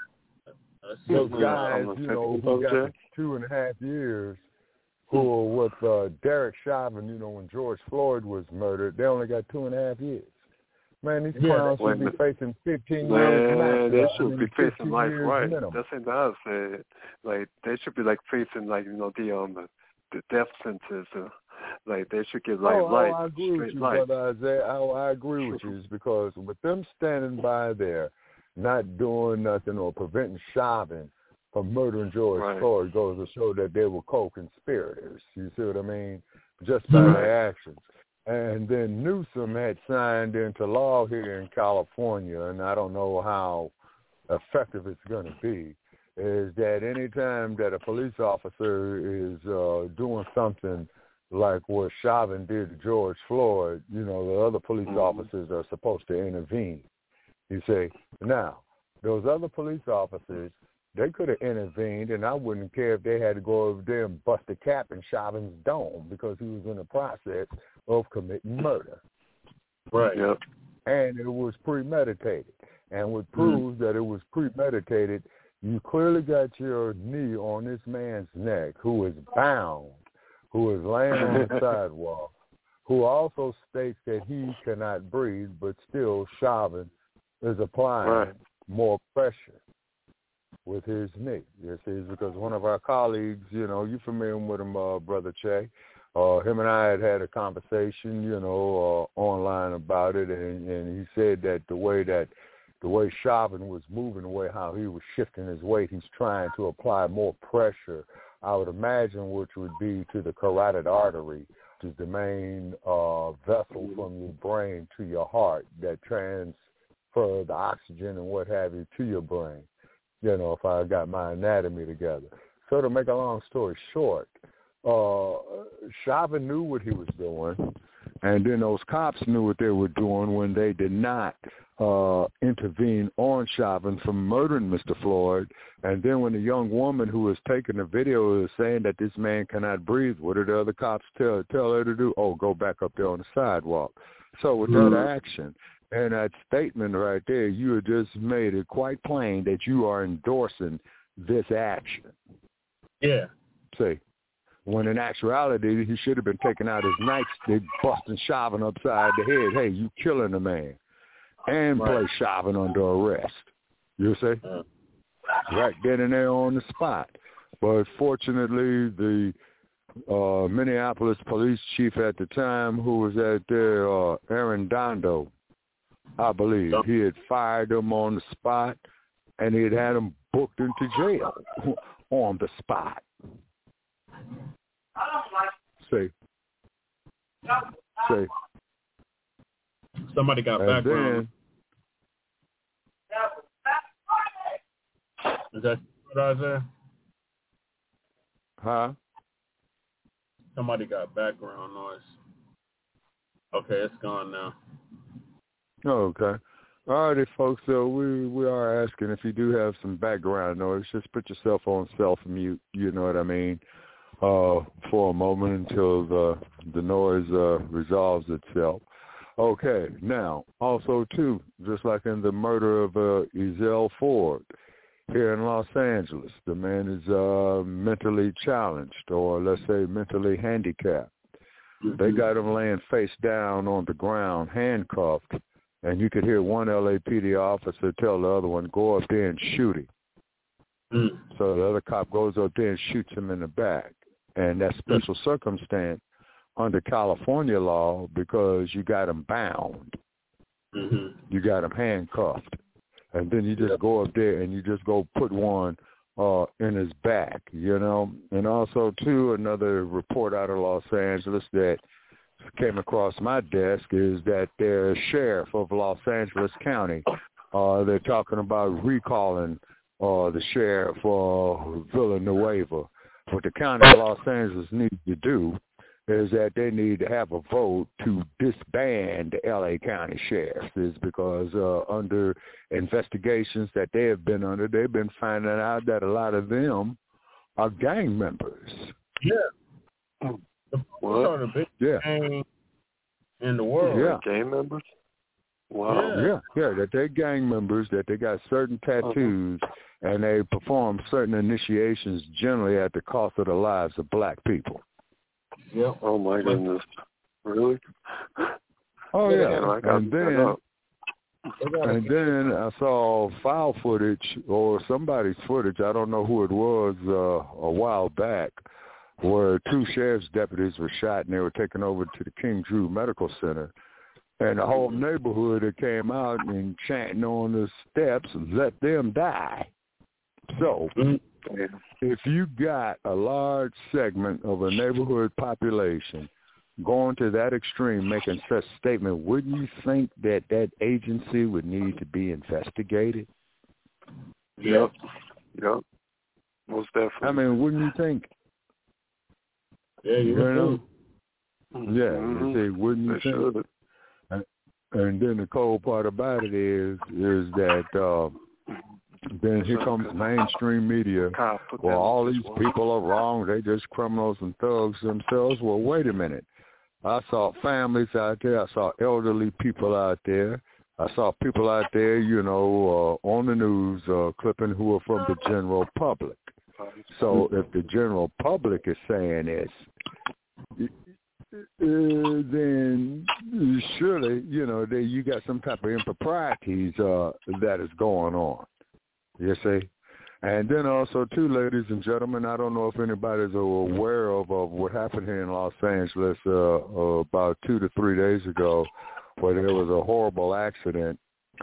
those guys, you know, who got the two and a half years, who were with uh, Derek Chauvin, you know, when George Floyd was murdered, they only got two and a half years. Man, these clowns yeah, should be facing fifteen man, years maximum. They should I mean, be facing life, right? Minimum. That's what I said. Like, they should be, like, facing, like, you know, the um the, the death sentence. Uh, like, they should get, like, oh, life, oh, I agree straight with you, life. brother Isaiah. Oh, I agree with you. It's because with them standing by there, not doing nothing or preventing Chauvin from murdering George right. Floyd goes to show that they were co-conspirators. You see what I mean? Just by right. their actions. And then Newsom had signed into law here in California, and I don't know how effective it's going to be, is that any time that a police officer is uh, doing something like what Chauvin did to George Floyd, you know, the other police mm-hmm. officers are supposed to intervene. You say, now, those other police officers, they could have intervened, and I wouldn't care if they had to go over there and bust a cap in Chauvin's dome because he was in the process of committing murder. Right. Yep. And it was premeditated. And what proves mm-hmm. that it was premeditated, you clearly got your knee on this man's neck who is bound, who is laying on the sidewalk, who also states that he cannot breathe, but still Chauvin is applying right. more pressure with his knee. Yes, it's because one of our colleagues, you know, you familiar with him, uh, Brother Che. Uh, him and I had had a conversation, you know, uh, online about it, and, and he said that the way that the way Chauvin was moving, the way how he was shifting his weight, he's trying to apply more pressure, I would imagine, which would be to the carotid artery, which is the main uh, vessel from your brain to your heart that transfer the oxygen and what have you to your brain. You know, if I got my anatomy together. So to make a long story short, uh, Chauvin knew what he was doing, and then those cops knew what they were doing when they did not uh, intervene on Chauvin from murdering Mister Floyd. And then when the young woman who was taking the video was saying that this man cannot breathe, what did the other cops tell, tell her to do? Oh, go back up there on the sidewalk. So with mm-hmm. that action, and that statement right there, you have just made it quite plain that you are endorsing this action. Yeah. See, when in actuality, he should have been taking out his nightstick, busting Chauvin upside the head. Hey, you killing a man. And right. place Chauvin under arrest. You see? Uh, right then and there on the spot. But fortunately, the uh, Minneapolis police chief at the time, who was at there, uh, Arredondo, I believe. He had fired him on the spot, and he had had him booked into jail on the spot. See. See. Somebody got and background. Then, is that what Isaiah? Huh? Somebody got background noise. Okay, it's gone now. Oh, okay. All righty, folks. So we, we are asking if you do have some background noise, just put yourself on self-mute, you know what I mean, uh, for a moment until the the noise uh, resolves itself. Okay. Now, also, too, just like in the murder of uh, Ezell Ford here in Los Angeles, the man is uh, mentally challenged, or let's say mentally handicapped. Mm-hmm. They got him laying face down on the ground, handcuffed. And you could hear one L A P D officer tell the other one, go up there and shoot him. Mm. So the other cop goes up there and shoots him in the back. And that's special mm. circumstance under California law because you got him bound. Mm-hmm. You got him handcuffed. And then you just go up there and you just go put one uh, in his back, you know. And also, too, another report out of Los Angeles that came across my desk is that their sheriff of Los Angeles County, uh, they're talking about recalling uh, the sheriff of Villanueva. What the county of Los Angeles needs to do is that they need to have a vote to disband the L A County sheriffs, is because uh, under investigations that they have been under, they've been finding out that a lot of them are gang members. Yeah. The police are the biggest yeah. gang in the world. Yeah. Gang members? Wow. Yeah. yeah, yeah, that they gang members, that they got certain tattoos, uh-huh. and they perform certain initiations generally at the cost of the lives of black people. Yep. Oh, my goodness. Really? Oh, yeah. yeah I got and then and then I saw file footage or somebody's footage, I don't know who it was, uh, a while back, where two sheriff's deputies were shot and they were taken over to the King Drew Medical Center. And the whole neighborhood that came out and chanting on the steps, let them die. So if you got a large segment of a neighborhood population going to that extreme, making such a statement, wouldn't you think that that agency would need to be investigated? Yep. Yep. Most definitely. I mean, wouldn't you think? Yeah, you, you know? Yeah, mm-hmm. you say, wouldn't you they think? Should. And, and then the cold part about it is, is that uh, then here comes mainstream media. Well, all these people are wrong. They just criminals and thugs themselves. Well, wait a minute. I saw families out there. I saw elderly people out there. I saw people out there, you know, uh, on the news uh, clipping who are from the general public. So if the general public is saying this, uh, then surely, you know, they, you got some type of improprieties uh, that is going on. You see? And then also, too, ladies and gentlemen, I don't know if anybody's aware of, of what happened here in Los Angeles uh, uh, about two to three days ago, where there was a horrible accident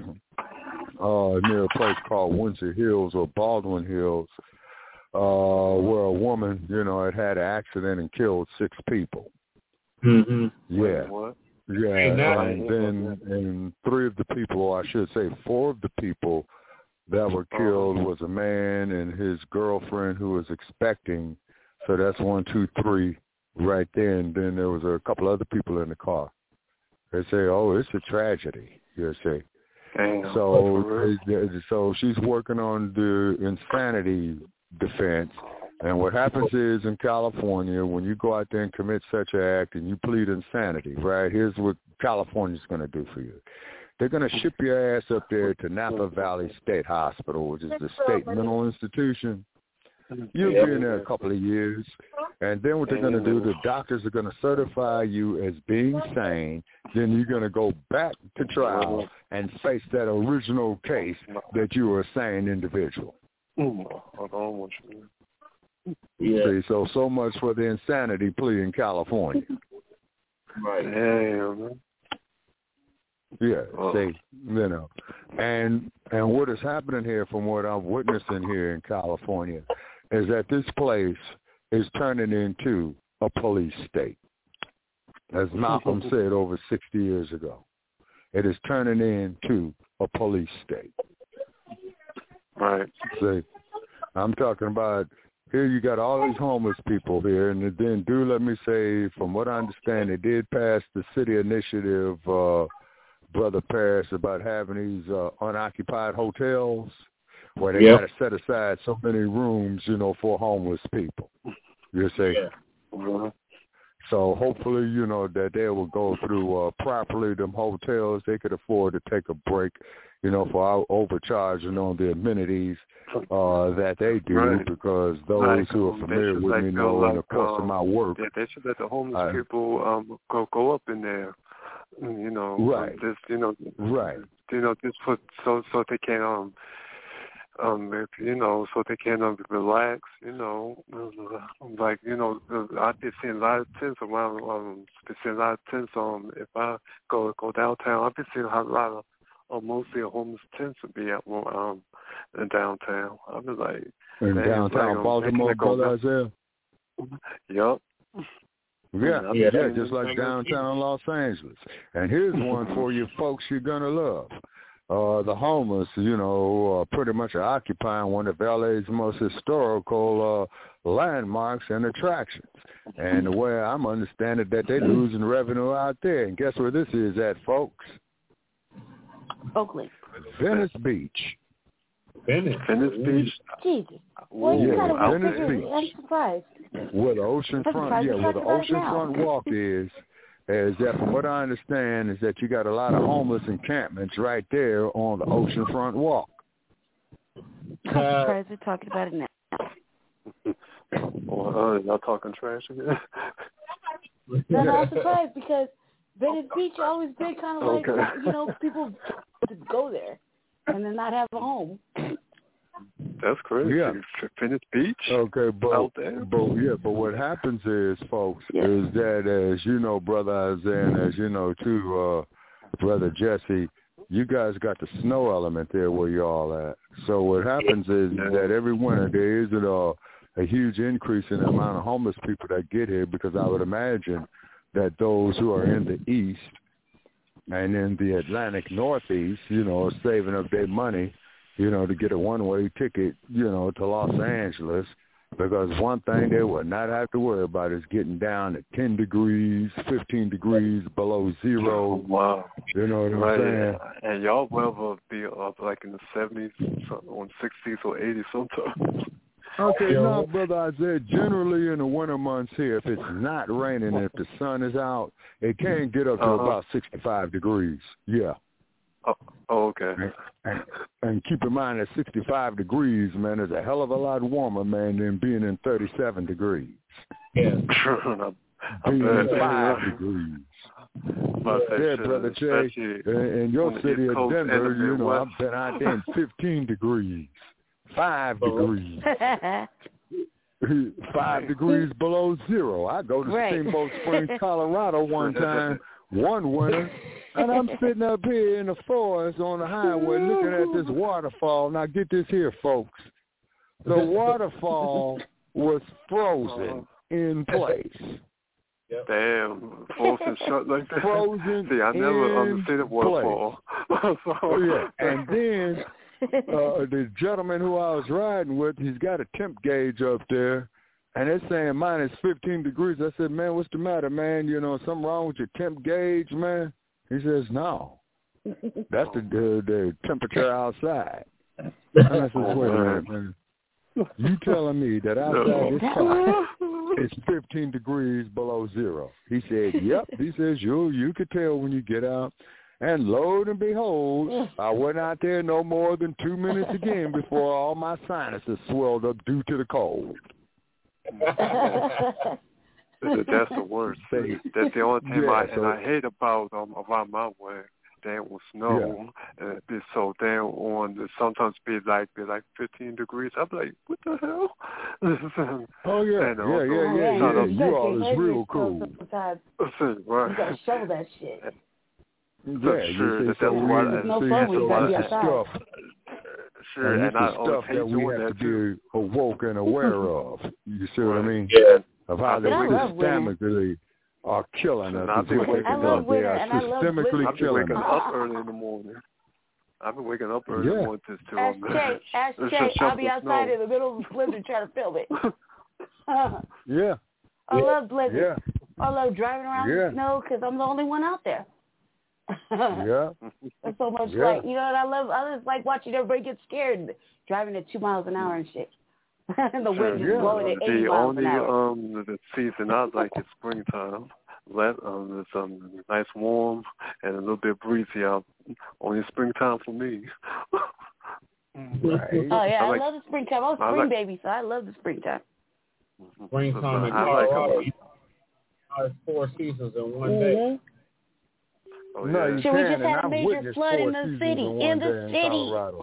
uh, near a place called Windsor Hills or Baldwin Hills, uh, where a woman, you know, had had an accident and killed six people. Mm-hmm. Yeah. What? Yeah, and then and three of the people, or I should say four of the people that were killed was a man and his girlfriend who was expecting. So that's one, two, three right there. And then there was a couple other people in the car. They say, oh, it's a tragedy, you say. Damn. So, so she's working on the insanity defense. And what happens is in California, when you go out there and commit such an act and you plead insanity, right, here's what California's going to do for you. They're going to ship your ass up there to Napa Valley State Hospital, which is the state mental institution. You'll be in there a couple of years. And then what they're going to do, the doctors are going to certify you as being sane. Then you're going to go back to trial and face that original case that you were a sane individual. Yeah. See, so, so much for the insanity plea in California. Right. Damn. Yeah, oh. see, you know, and and what is happening here, from what I'm witnessing here in California, is that this place is turning into a police state, as Malcolm said over sixty years ago. It is turning into a police state. Right. See, I'm talking about here. You got all these homeless people here, and then do let me say, from what I understand, they did pass the city initiative. Uh, Brother Paris, about having these uh, unoccupied hotels where they yep. got to set aside so many rooms, you know, for homeless people. You see? Yeah. Mm-hmm. So hopefully, you know, that they will go through uh, properly them hotels. They could afford to take a break, you know, for overcharging on the amenities uh, that they do, right. because those like, who are familiar with like, me know like, in the course um, of my work. Yeah, they should let the homeless I, people um, go go up in there. You know, right? Just you know, right? You know, just for so so they can um um if, you know so they can um, relax. You know, like you know, I've been seeing a lot of tents around. Um, been seeing a lot of tents. Um, if I go go downtown, I've been seeing a lot of uh, mostly homeless tents to be at um in downtown. I was like, in downtown Baltimore, brother Isaiah. Yup. Yeah, I mean, yeah, yeah, just like downtown Los Angeles. And here's one for you folks you're gonna love. Uh, the homeless, you know, uh, pretty much are occupying one of L A's most historical uh, landmarks and attractions. And the way I'm understanding that they're losing revenue out there. And guess where this is at, folks? Oakland. Venice Beach. Venice. Venice Beach. Jesus. Well, you Yeah, kind of Venice figured, Beach. I'm surprised. Where the oceanfront, yeah, where the oceanfront walk is, is that from what I understand is that you got a lot of homeless encampments right there on the oceanfront walk. I'm surprised they're talking about it now. Well, uh, y'all talking trash again? No, no, I'm surprised because Venice Beach always been kind of like, Okay. you know, people to go there and then not have a home. That's crazy. Yeah. Venice Beach. Okay, but, out there. but yeah, but what happens is, folks, Yeah. is that as you know, Brother Isaiah, and as you know too, uh, Brother Jesse, you guys got the snow element there where y'all at. So what happens is Yeah. that every winter there is a, a huge increase in the amount of homeless people that get here, because I would imagine that those who are in the east and in the Atlantic Northeast, you know, are saving up their money, you know, to get a one-way ticket, you know, to Los Angeles, because one thing they would not have to worry about is getting down to ten degrees, fifteen degrees below zero. Wow. You know what I'm Right. saying? And y'all weather be up like in the seventies, on sixties or eighties sometimes. Okay, no, Brother Isaiah, generally in the winter months here, if it's not raining, if the sun is out, it can get up to Uh-huh. about sixty-five degrees. Yeah. Oh, oh okay. And, and, and keep in mind that sixty-five degrees, man, is a hell of a lot warmer, man, than being in thirty-seven degrees. Yeah. I'm Being in bad. five degrees. But Yeah, say, Brother Jay, especially in, in your on the city East of Coast and Denver, the you know, Midwest. I've been out there in fifteen degrees, five degrees, five degrees below zero. I go to Right. Steamboat Springs, Colorado one time, one winter, and I'm sitting up here in the forest on the highway looking at this waterfall. Now get this here, folks. The waterfall was frozen in place. Damn, frozen shut like that. Frozen See, I never in understood waterfall. so, Oh, yeah. And then uh, the gentleman who I was riding with, he's got a temp gauge up there, and it's saying minus fifteen degrees. I said, man, what's the matter, man? You know, something wrong with your temp gauge, man? He says, no. That's the the, the temperature outside. And I said, wait a minute, man. You telling me that outside this car it's fifteen degrees below zero? He said, yep. He says, you you could tell when you get out. And lo and behold, I went out there no more than two minutes again before all my sinuses swelled up due to the cold. That's the worst. That's the only thing Yeah, I, so, and I hate about um, around my way. Damn with snow, yeah. and it's so damn on. It sometimes be like be like fifteen degrees. I'm like, what the hell? Oh yeah, and yeah, also, yeah, yeah, yeah. yeah. You, You all is real cool. Sometimes right. you gotta shovel that shit. Yeah, sure. you That's so why we, it's no see, fun when you gotta be it's outside. stuff, Sure, and, and, it's I the always stuff hate that we doing have that to too. be awoke and aware of. You see what I mean? Yeah. Of how they But I love winter. systemically are killing us. I've been waking I love up. They winter, are and I love systemically blizzards. I've been killing waking us. up early in the morning. I've been waking up early in Yeah. the morning just to Ask um, Jay, ask just Jay, to I'll be shovel outside snow. in the middle of a blizzard trying to film it. Yeah. I love blizzards. Yeah. I love driving around Yeah. in the snow because I'm the only one out there. Yeah. It's so much Yeah. like, you know what I love? I just like watching everybody get scared driving at two miles an hour and shit. The wind just Yeah. blowing at eighty The miles only an hour. um the, the season I like is springtime. Let um it's um nice warm and a little bit breezy out. Only springtime for me. Right. Oh yeah, I, I like- love the springtime. I'm a I spring like- baby, so I love the springtime. Springtime in I like Colorado. um, Has four seasons in one day. Mm-hmm. oh, No, yeah. you So we can, just and had a I've major witnessed flood four in the seasons city, in, in one the day in city. Colorado.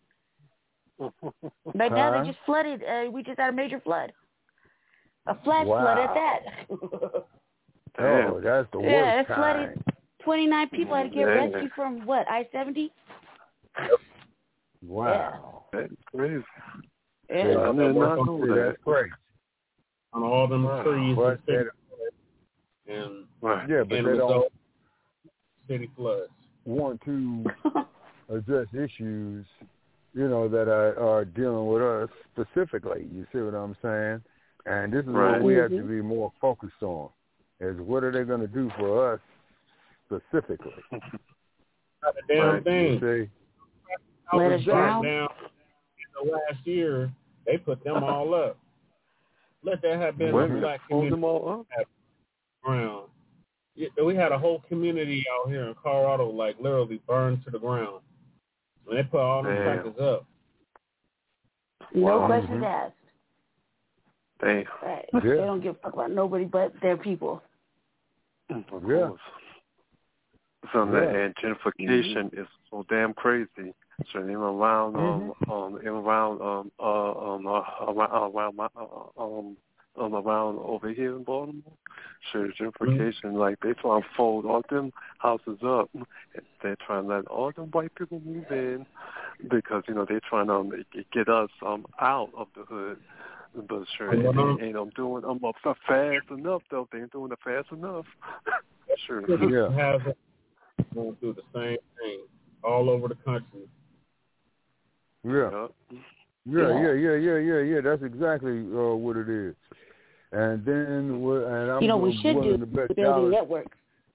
But now Huh? they just flooded. Uh, we just had a major flood. A flash Wow. flood at that. Oh, that's the Yeah, worst it flooded. kind. twenty-nine people had to get Dang. rescued from, what, I seventy? Wow. That's crazy. Yeah. Yeah, I did not know that. That's crazy. On all them Wow. trees But and, they, and Right. yeah, but and they don't result city floods. want to address issues, you know, that are, are dealing with us specifically. You see what I'm saying? And this is Right. what we have to Mhm. be more focused on, is what are they going to do for us specifically? Not a damn Right. thing. You see? I Let was us shot down. down in the last year. They put them all up. Let that have been Wait a a minute. black Hold community them all up? ground. Yeah, we had a whole community out here in Colorado, like literally burned to the ground. And they put all them Damn. crackers up. No Wow. questions Mhm. asked. Damn. Right. Yeah. They don't give a fuck about nobody but their people. Of Yeah. course. So Yeah. that and gentrification mm-hmm. is so damn crazy. So even around um Mhm. um even around um uh um uh, around around my uh, um um around over here in Baltimore, sure gentrification mm-hmm. like they try to fold all them houses up. They're trying to let all them white people move in because you know they're trying to um, get us um out of the hood. But sure, it ain't, ain't I'm doing I'm up fast enough though. They ain't doing it fast enough. Sure. Yeah. Have going through the same thing all over the country. Yeah. Yeah, yeah, yeah, yeah, yeah, yeah. That's exactly uh, what it is. And then, and I'm you know, we should do to bet building dollars. networks.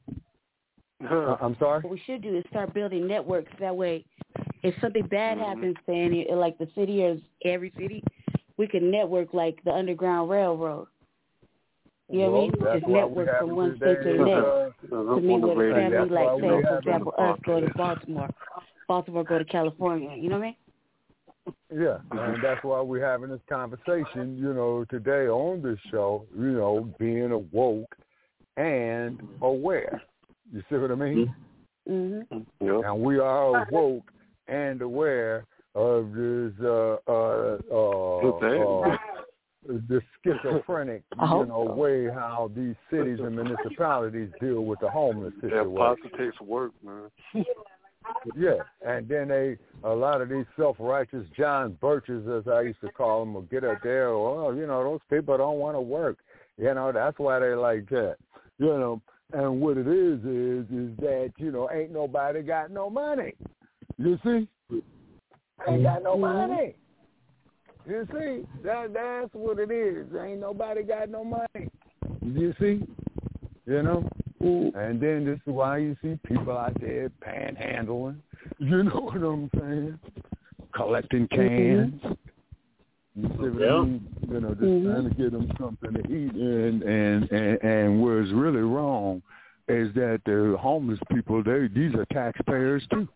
Uh, I'm sorry? What we should do is start building networks. That way, if something bad mm-hmm. happens, saying it, like the city or every city, we can network like the Underground Railroad. You know well, what I mean? Just network from one state to the next uh, to meet with a family. Like, say, we for example, us go to podcast. Baltimore, Baltimore go to California. You know what I mean? Yeah, and that's why we're having this conversation, you know, today on this show, you know, being awoke and aware. You see what I mean? Mm-hmm. Yep. And we are awoke and aware of this, uh, uh, uh, uh, the schizophrenic, you know, so. way how these cities and municipalities deal with the homeless situation. Yeah, positive work, man. Yeah, and then they, a lot of these self-righteous John Birches, as I used to call them, will get up there, well, you know, those people don't want to work. You know, that's why they like that. You know, and what it is is, is that, you know, ain't nobody got no money. You see? Ain't got no money. You see? That That's what it is. Ain't nobody got no money. You see? You know? And then this is why you see people out there panhandling, you know what I'm saying? Collecting cans. Mm-hmm. You see what yeah. I mean? You know, just mm-hmm. trying to get them something to eat. And, and, and, and what's really wrong is that the homeless people, they these are taxpayers too.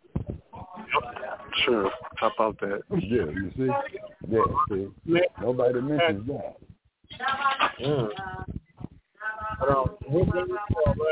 Sure. How about that? Yeah, you see? Yeah, see? Nobody mentions that. Yeah. But, um, we're going to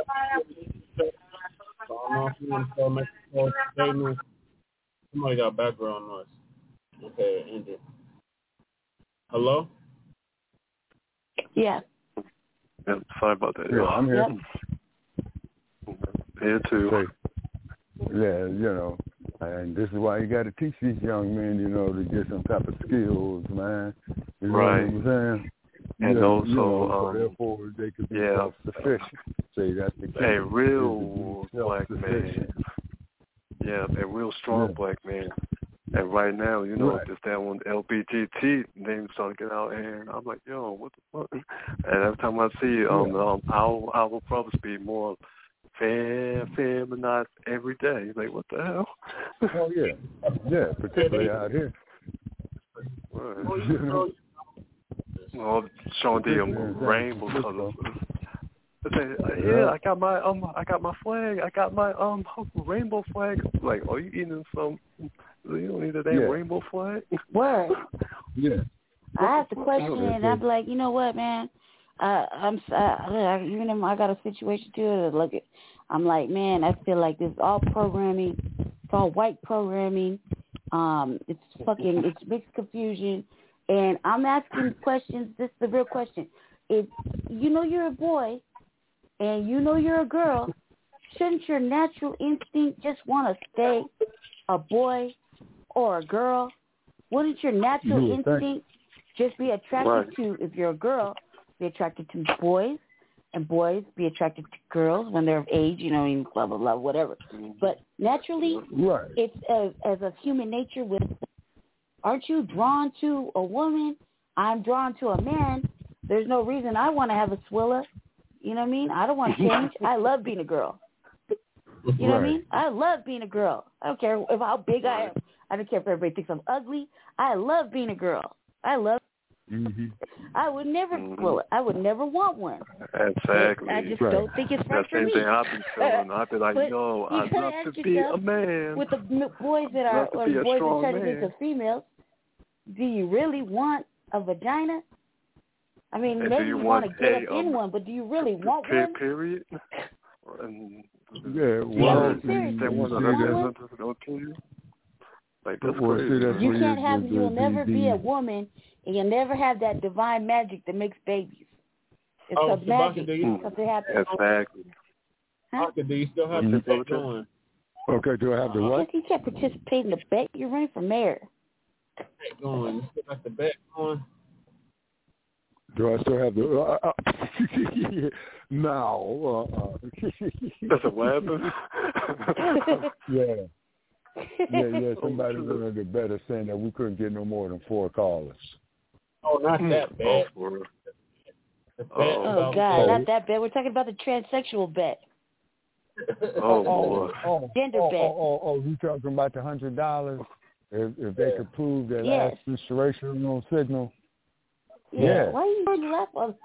so I don't know if you want to start making calls today. Somebody got background noise. Okay, end it. Hello? Yeah. Yeah, sorry about that. Yeah, I'm here. Yep. Here too. See, yeah, you know, and this is why you got to teach these young men, you know, to get some type of skills, man. You know right. what I'm saying? And yeah, also, you know, so um, therefore they could be yeah. self-sufficient. See, that's the key. A real black man. Yeah, a real strong yeah. black man. And right now, you know, right. just that one L B G T name started to get out here, and I'm like, yo, what the fuck? And every time I see um, yeah. um our our brothers be more fair, feminized every day. He's like, what the hell? Oh yeah, yeah, particularly out here. Right. You know? Well, showing the um, rainbow colors. I say, yeah, I got my um, I got my flag. I got my um rainbow flag. Like, are you eating some? You don't need a damn yeah. rainbow flag. Word. Yeah. I asked the question, and I'm like, you know what, man? Uh, I'm uh, even if I got a situation too. Look, at, I'm like, man, I feel like this is all programming. It's all white programming. Um, it's fucking, it's mixed confusion. And I'm asking questions. This is the real question. If you know you're a boy, and you know you're a girl, shouldn't your natural instinct just want to stay a boy or a girl? Wouldn't your natural You would think. instinct just be attracted Right. to, if you're a girl, be attracted to boys, and boys be attracted to girls when they're of age, you know, and blah, blah, blah, whatever. But naturally, Right. it's as, as a human nature with, aren't you drawn to a woman? I'm drawn to a man. There's no reason I want to have a swilla. You know what I mean? I don't want to change. I love being a girl. You know what I Right. mean? I love being a girl. I don't care if how big I am. I don't care if everybody thinks I'm ugly. I love being a girl. I love. Mm-hmm. I would never. Mhm. Well, I would never want one. Exactly. I just Right. don't think it's right That for same me. thing I've been feeling. I've been like, But yo, you I'd gotta love ask to be a yourself, man. With the m- boys that are, Love to or be a boys that strong try to think man. of females, do you really want a vagina? I mean, And maybe do you you want want to get a, up in um, one, but do you really want pe- one? Period. And, Yeah, Yeah, well, I'm serious. you, they you want see to want that. one? that's okay. Like, that's Well, crazy. see, that's You where can't you, have, the, you'll the, never the, be a woman, and you'll never have that divine magic that makes babies. It's Oh, called magic. Sebastian, do you, Something happens. Exactly. Huh? do you still have Mhm. the bet going? Okay, do I have the what? Yes, you can't participate in the bet. You're running for mayor. Bet going. You still got the bet going? Do I still have the? Uh, uh, no. Uh, uh. That's a weapon. yeah, yeah, yeah. Somebody wanted to better saying that we couldn't get no more than four callers. Oh, not that Oh, bet. for real. The bet Oh. Oh, about God, Oh. not that bet. We're talking about the transsexual bet. Oh, Oh, boy. oh, Gender oh, bet. oh, oh, oh, you talking about the hundred dollars? If if they could prove their Yes. last menstruation signal. Yeah. Yeah. Why you you laugh on?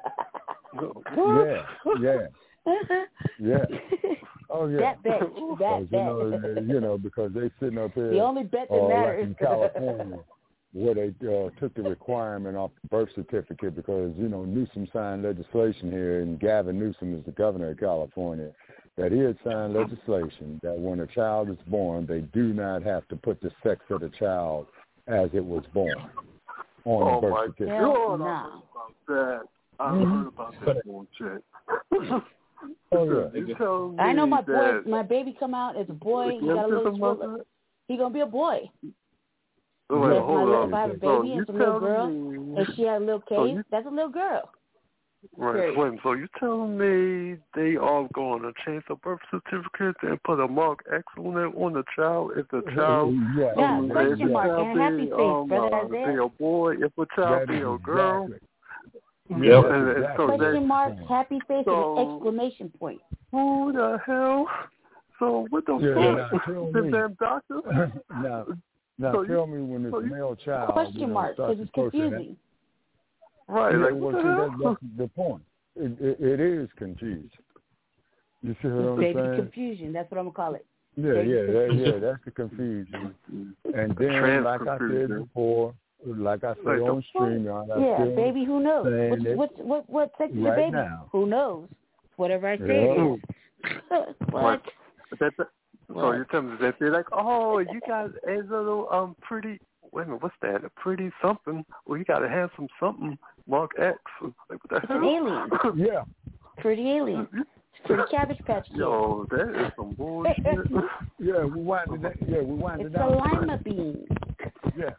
Yeah, yeah, yeah. Oh yeah. That bet. Because, That you bet. know, you know, because they sitting up here. The only bet that uh, matters. like in California, where they uh, took the requirement off the birth certificate because, you know, Newsom signed legislation here, and Gavin Newsom is the governor of California, that he had signed legislation that when a child is born, they do not have to put the sex of the child as it was born on Oh, the birth my certificate. Hell God. no. I heard about that. I heard about that bullshit. Oh, yeah. You tell me I know my boy, that my baby come out as a boy. He got a little swirl. He gonna be a boy. Oh, So wait, if, my, hold little- on. if I have a So baby you and it's a little tell girl, me, and she had a little so cave, you, that's a little girl. right, Period. wait, so you telling me they are going to change the birth certificate and put a mark X on it on the child if the child Yeah, Yeah, um, question if the mark child and happy be, face, um, brother uh, Isaiah. be a boy, if a child that be is a girl. exactly. Yeah, Yeah, that's and, and exactly so what they, Question mark, saying. happy face, So- and exclamation point. who the hell? So what the Yeah, fuck? now tell The me. damn doctor? now, now So tell you- me when this so you- male child Question you know, mark, starts because it's approaching that- confusing. Right, Yeah, like well, what the see, hell? that, that's the point. It, it, it is confused. You see what I'm Baby saying? confusion, that's what I'm gonna call it. Yeah, baby yeah, that, confusion. yeah. That's the confusion. And The then, trans like I said confusion. before, like I said Like the- on stream, I Yeah, still baby, who knows? saying What's, it what's, what what sex is your right baby? now. Who knows? Whatever I say Yeah. it is. What? But that, that, so What? you're telling me that they're like, oh, you got a little um pretty. Wait a minute, what's that? A pretty something? Well, you got to have some something. Mark X. Like what the It's hell? an alien. Yeah. Pretty alien. It's pretty Cabbage Patch Kid. Yo, that is some bullshit. Yeah, we winded that. Yeah, we winded It's a down. lima bean. Yeah.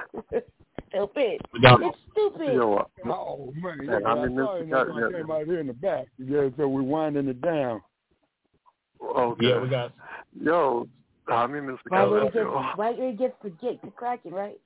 Stupid. Yeah. It's stupid. Yo, Oh man, Yeah, yeah, I I mean, saw this- it. That's yeah, why I yeah. came out here in the back. Yeah, so we're winding it down. okay. Yeah, we got. Yo, I mean, Mister Right where it Gallo. gets, right where it gets to get to cracking, right?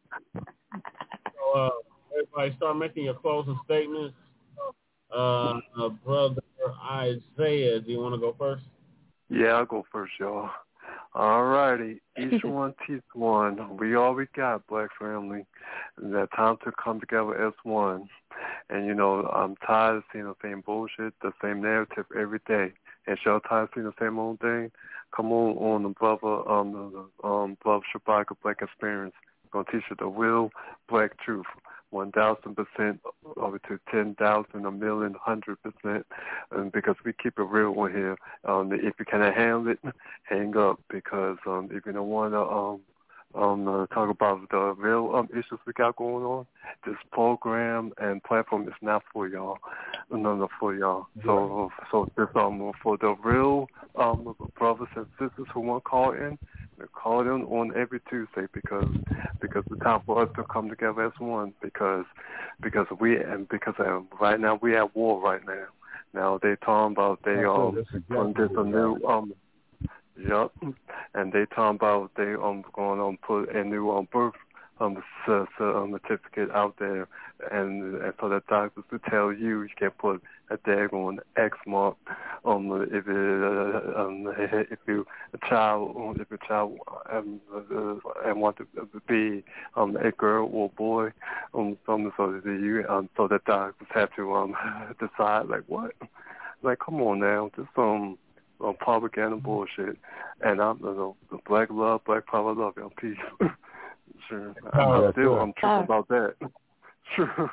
So, uh, everybody, start making your closing statements. Uh, uh, brother Isaiah, do you want to go first? Yeah, I'll go first, y'all. All righty. Each one teach one. We all we got, black family. And that time to come together as one. And, you know, I'm tired of seeing the same bullshit, the same narrative every day. And y'all tired of seeing the same old thing? Come on on the brother, um, the um, brother Shabaka Black Experience. Gonna teach you the real black truth. One thousand percent over to ten thousand, a million, hundred percent, and because we keep it real on here. Um, if you cannot handle it, hang up because um, if you don't want to um, um, uh, talk about the real um, issues we got going on. This program and platform is not for y'all. No, no, for y'all. So, so this um for the real um brothers and sisters who want to call in, they call in on every Tuesday because because it's time for us to come together as one. Because because we and because uh, right now we at war right now. Now they talking about they um putting this a new um. Yep, and they talking about they um going on put a new um birth um, c- c- um certificate out there, and and for the doctors to tell you you can't put a daggone X mark um if it, uh, um if you a child um, if a child um uh, and want to be um a girl or boy um some so that you um so the doctors have to um decide like what like come on now just um. On propaganda bullshit, and I'm you know, black love, black power, love, y'all. Peace. Sure, I'm still I'm tripping about that. Sure.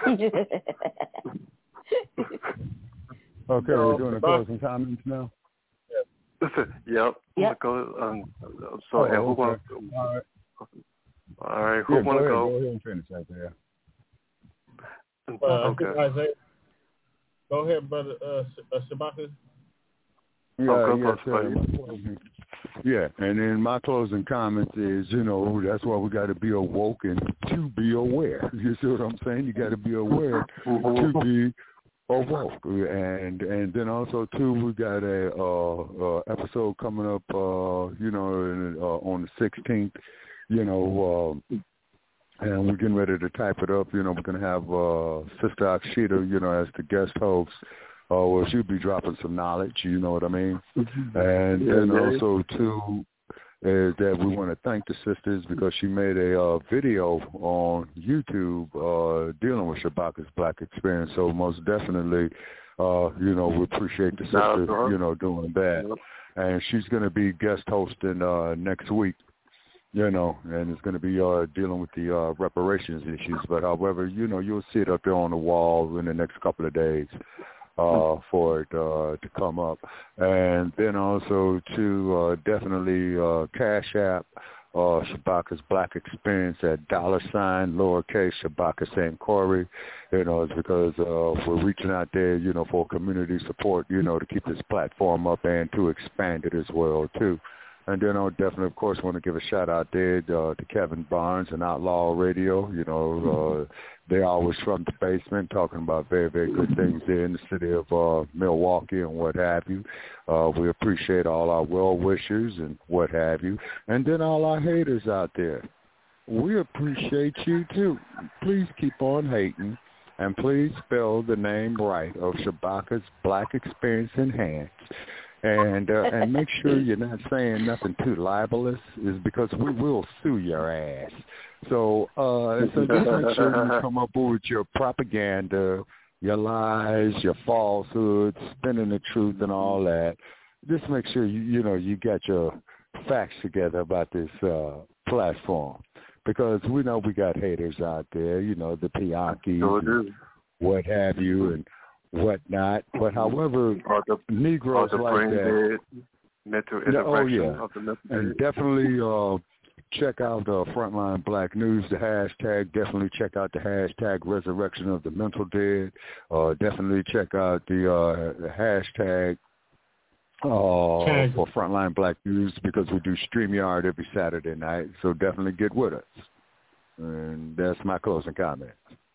Okay, we're doing the closing comments now. Listen, yep. Yep. Go, um, so, Oh, and who okay. wants? All right. All right. Who Yeah, want to go? go? Ahead, go ahead and finish right there. Uh, Okay. Isaiah, go ahead, brother uh, uh, Shabaka. Yeah, Oh, yes, go sir. Yeah, and then my closing comments is, you know, that's why we got to be awoken to be aware. You see what I'm saying? You got to be aware to be awoke, and and then also too, we got a uh, uh, episode coming up, uh, you know, in, uh, on the sixteenth, you know. Uh, And we're getting ready to type it up. You know, we're going to have uh, Sister Akshita, you know, as the guest host. Uh, well, she'll be dropping some knowledge, you know what I mean? And Yeah, then yeah. also, too, is that we want to thank the sisters because she made a uh, video on YouTube uh, dealing with Shabaka's Black Experience. So most definitely, uh, you know, we appreciate the sisters, you know, doing that. And she's going to be guest hosting uh, next week. You know, and it's going to be uh, dealing with the uh, reparations issues. But however, you know, you'll see it up there on the wall in the next couple of days uh, for it uh, to come up. And then also to uh, definitely uh, Cash App, uh, Shabaka's Black Experience at dollar sign, lowercase, Shabaka Saint Corey. You know, it's because uh, we're reaching out there, you know, for community support, you know, to keep this platform up and to expand it as well, too. And then I definitely, of course, want to give a shout-out there uh, to Kevin Barnes and Outlaw Radio. You know, uh, they're always from the basement talking about very, very good things there in the city of uh, Milwaukee and what have you. Uh, we appreciate all our well-wishers and what have you. And then all our haters out there. We appreciate you, too. Please keep on hating. And please spell the name right of Shabaka's Black Experience Enhanced. And uh, and make sure you're not saying nothing too libelous, is because we will sue your ass. So uh, so just make sure you come up with your propaganda, your lies, your falsehoods, spinning the truth and all that. Just make sure you you know you got your facts together about this uh, platform, because we know we got haters out there. You know, the Piankis, Sure and what have you, and whatnot, but however, the, Negroes like that. Dead, mental yeah, oh yeah, of the mental and dead. definitely uh, check out uh, Frontline Black News, the hashtag. Definitely check out the hashtag Resurrection of the Mental Dead. Uh, definitely check out the, uh, the hashtag uh, for Frontline Black News, because we do StreamYard every Saturday night. So definitely get with us. And that's my closing comment.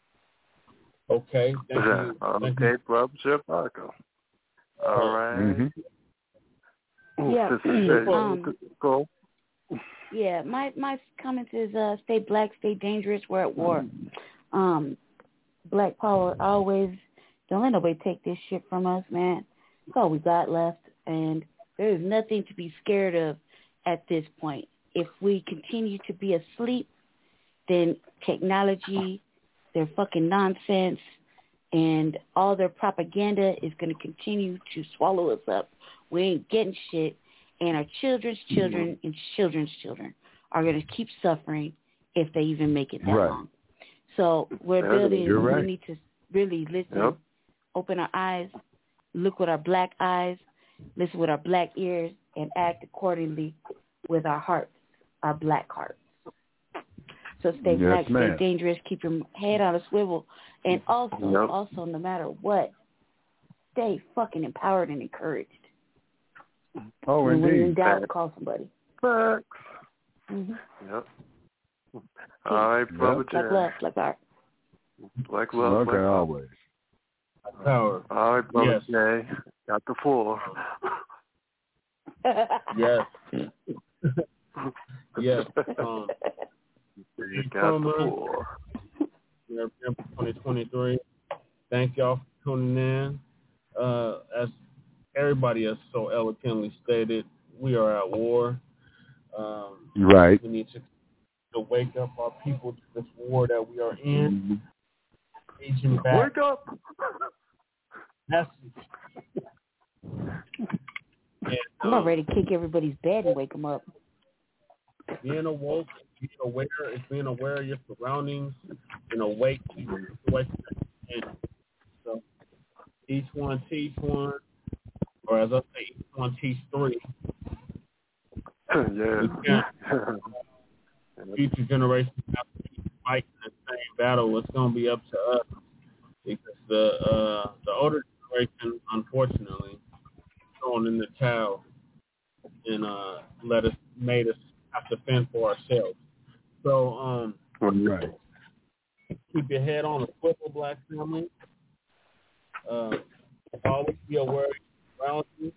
Okay, thank you. Thank okay, you. Brother Shabaka. All right. Mm-hmm. Yeah. um, Go. Yeah, my my comments is uh, stay black, stay dangerous. We're at war. Um, black power always. Don't let nobody take this shit from us, man. That's all we got left, and there is nothing to be scared of at this point. If we continue to be asleep, then technology, their fucking nonsense, and all their propaganda is going to continue to swallow us up. We ain't getting shit, and our children's children and children's children are going to keep suffering if they even make it that right. long. So we're building, You're right. we need to really listen, yep. open our eyes, look with our black eyes, listen with our black ears, and act accordingly with our hearts, our black hearts. So stay Yes, black, ma'am. stay dangerous, keep your head on a swivel, and also, Yep. also, no matter what, stay fucking empowered and encouraged. Oh, and when you're in indeed. doubt, call somebody. Facts. Mm-hmm. Yep. All right, brother Like Jay. love, like art. Like love, Okay, like love. always. Power. All right, brother Yes. Jay. Got the floor. Yes. Yes. Um, You got the floor. November twenty twenty-three. Thank y'all for tuning in. Uh, as everybody has so eloquently stated, we are at war. Um, Right. we need to, to wake up our people to this war that we are in. Aging back. Wake up! Message. And, I'm not um, ready to kick everybody's bed and wake them up. being awoke, being aware, is being aware of your surroundings, and awake, awake. And so each one teach one, or as I say, each one teach three. Yeah. We can't. Future generations have to be fighting the same battle. It's going to be up to us because the uh, the older generation, unfortunately, thrown in the towel and uh, let us made us have to fend for ourselves. So um, Right. keep your head on a swivel, black family. Uh, always be aware of your surroundings.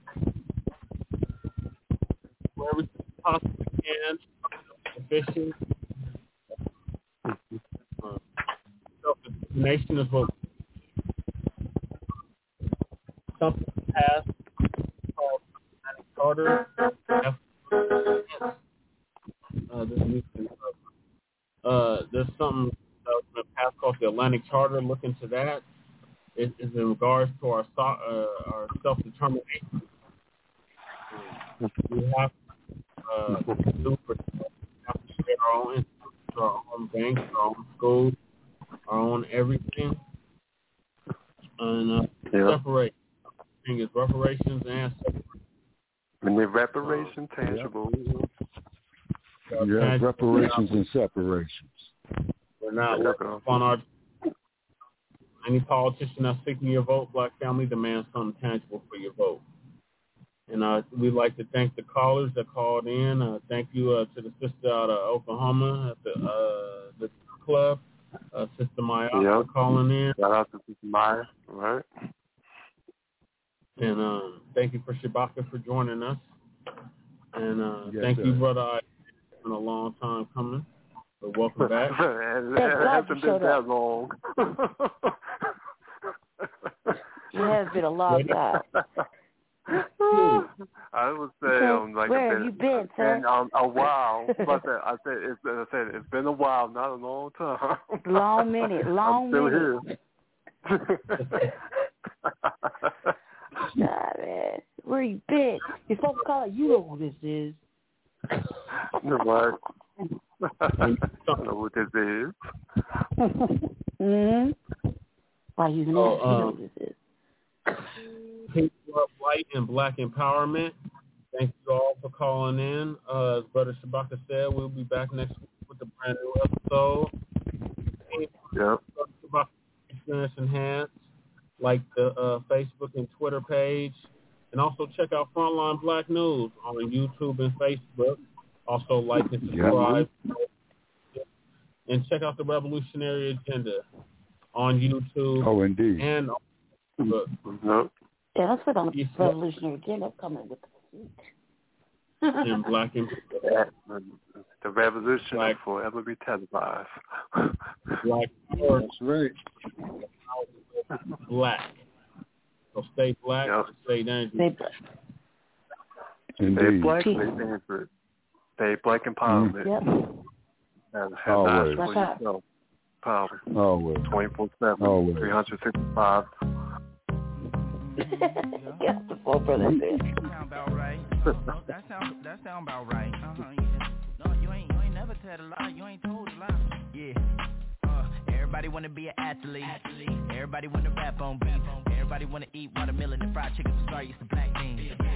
Wherever you possibly can, sufficient. Uh, self-determination is what something passed called Carter. Uh, this new thing, uh, there's something that's been passed called the Atlantic Charter. Look into that. It is in regards to our so- uh, our self-determination. We have uh, to do for we have to create our own institutions, our own banks, our own schools, our own everything, and uh, Yeah. separate. The thing is reparations and separate. And the reparation tangible. Yeah, reparations and separations. We're not looking on our. Any politician that's seeking your vote, black family, demands something tangible for your vote. And uh, we'd like to thank the callers that called in. Uh, thank you uh, to the sister out of Oklahoma at the uh, the club, uh, Sister Maya, Yep. for calling in. Shout out to Sister Maya, right? And um, thank you for Shabaka for joining us. And uh, Yes, thank sir. you, brother. I- It's been a long time coming. But welcome back. it Thank God hasn't you been showed that up. long. It has been a long time. I would say Okay, um, like where a have bit, you been, it's sir? been um, a while. But I said it's I said it's been a while, not a long time. Long minute, long I'm still minute. here. Nah, man. Where you been? Your folks call it, you know who this is. What? I don't know what this is. Mm-hmm. Why you know, Oh, you know um, who this is. Pink Love Light and Black Empowerment. Thank you all for calling in. Uh, as Brother Shabaka said, we'll be back next week with a brand new episode. Yep. Shabaka Experience Enhanced, like the uh, Facebook and Twitter page. And also check out Frontline Black News on YouTube and Facebook. Also like and subscribe. Yep. And check out the Revolutionary Agenda on YouTube Oh, indeed. and on Facebook. Nope. Yeah, that's what on the Yes, Revolutionary Agenda coming with the suit. And Black and The revolution Black. will forever be televised. Black Power, That's right. Black. So stay black, Yep. stay dangerous. They, Stay Indeed. black, stay Peace. dangerous. Stay black empowerment. yep. And have Always. eyes for What's up? yourself. Power. Always. twenty-four seven, Always. three hundred sixty-five. Yeah, the four brothers there. Sound about right. Uh-huh. That sound that sound about right. Uh-huh. Yeah. No, you ain't you ain't never told a lie. You ain't told a lie. Yeah. Uh, everybody wanna be an athlete. athlete. Everybody wanna rap on beat. Everybody wanna eat watermelon and fried chicken. Sorry, it's the black thing. Yeah.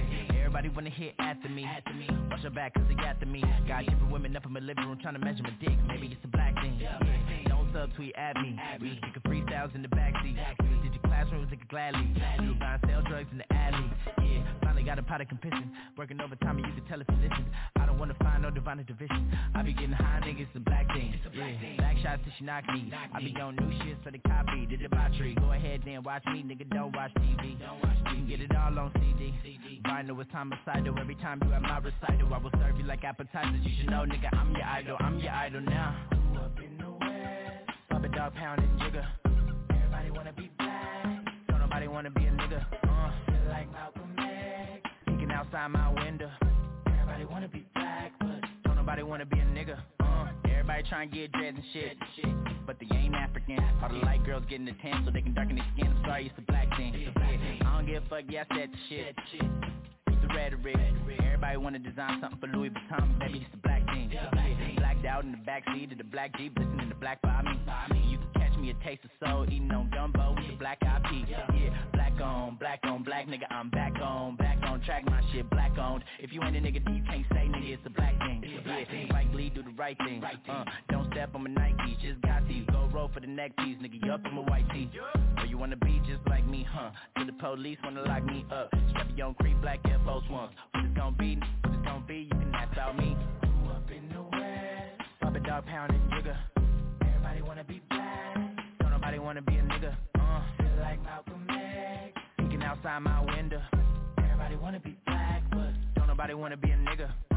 Everybody wanna hit after me. After me. Watch your back cause they after me. Got different women up in my living room trying to measure my dick. Maybe it's a black thing. Yeah. Don't subtweet at me. We was kicking freestyles in the backseat. Did your classrooms nigga gladly. We were buying sell drugs in the alley. Yeah, finally got a pot of competition. Working overtime and you can tell if you listen. I don't wanna find no divine division. I be getting high niggas, it's a black thing. Yeah, back shots till she knock me. I be on new shit so the copy. The debauchery. Go ahead then watch me, nigga. Don't watch T V. You can get it all on C D. Vinyl with homicidal. Every time you at my recital, I will serve you like appetizers. You should know, nigga, I'm your idol. I'm your idol now. Up in the West, Papa Dog pounding jigger. Everybody wanna be black. Don't nobody wanna be a nigga. Uh, feel like Malcolm X. Peeking outside my window. Everybody wanna be black, but don't nobody wanna be a nigga. Uh, everybody trying to get dreads and shit, but they ain't African. All the light girls getting the tan so they can darken their skin. I'm sorry, it's a black thing. It's a black thing. I don't give a fuck, yeah, I said the shit. It's the rhetoric. Everybody wanna design something for Louis Vuitton, baby, it's the black thing. Yeah. Blacked out in the backseat of the black Jeep, listening to Black by me. You can catch me a taste of soul, eating on gumbo with the black eyed peas. Yeah, black on, black on, black nigga, I'm back on, back on track, my shit black owned. If you ain't a nigga, then you can't say nigga, it's a black thing. Yeah, Spike Lee do the right thing. Uh, don't step on my Nikes, just got these. Go roll for the neck piece, nigga, you up in my white tee. Or you wanna be just like me, huh? Till the police wanna lock me up. Strap your own creep black Air Force Ones. What it's gonna be, what it's gonna be, you can ask about me. Up in the West, Papa Dog pounding jigger. Everybody wanna be black, don't nobody wanna be a nigga. Uh, feel like Malcolm X, peeking outside my window. Everybody wanna be black, but don't nobody wanna be a nigga.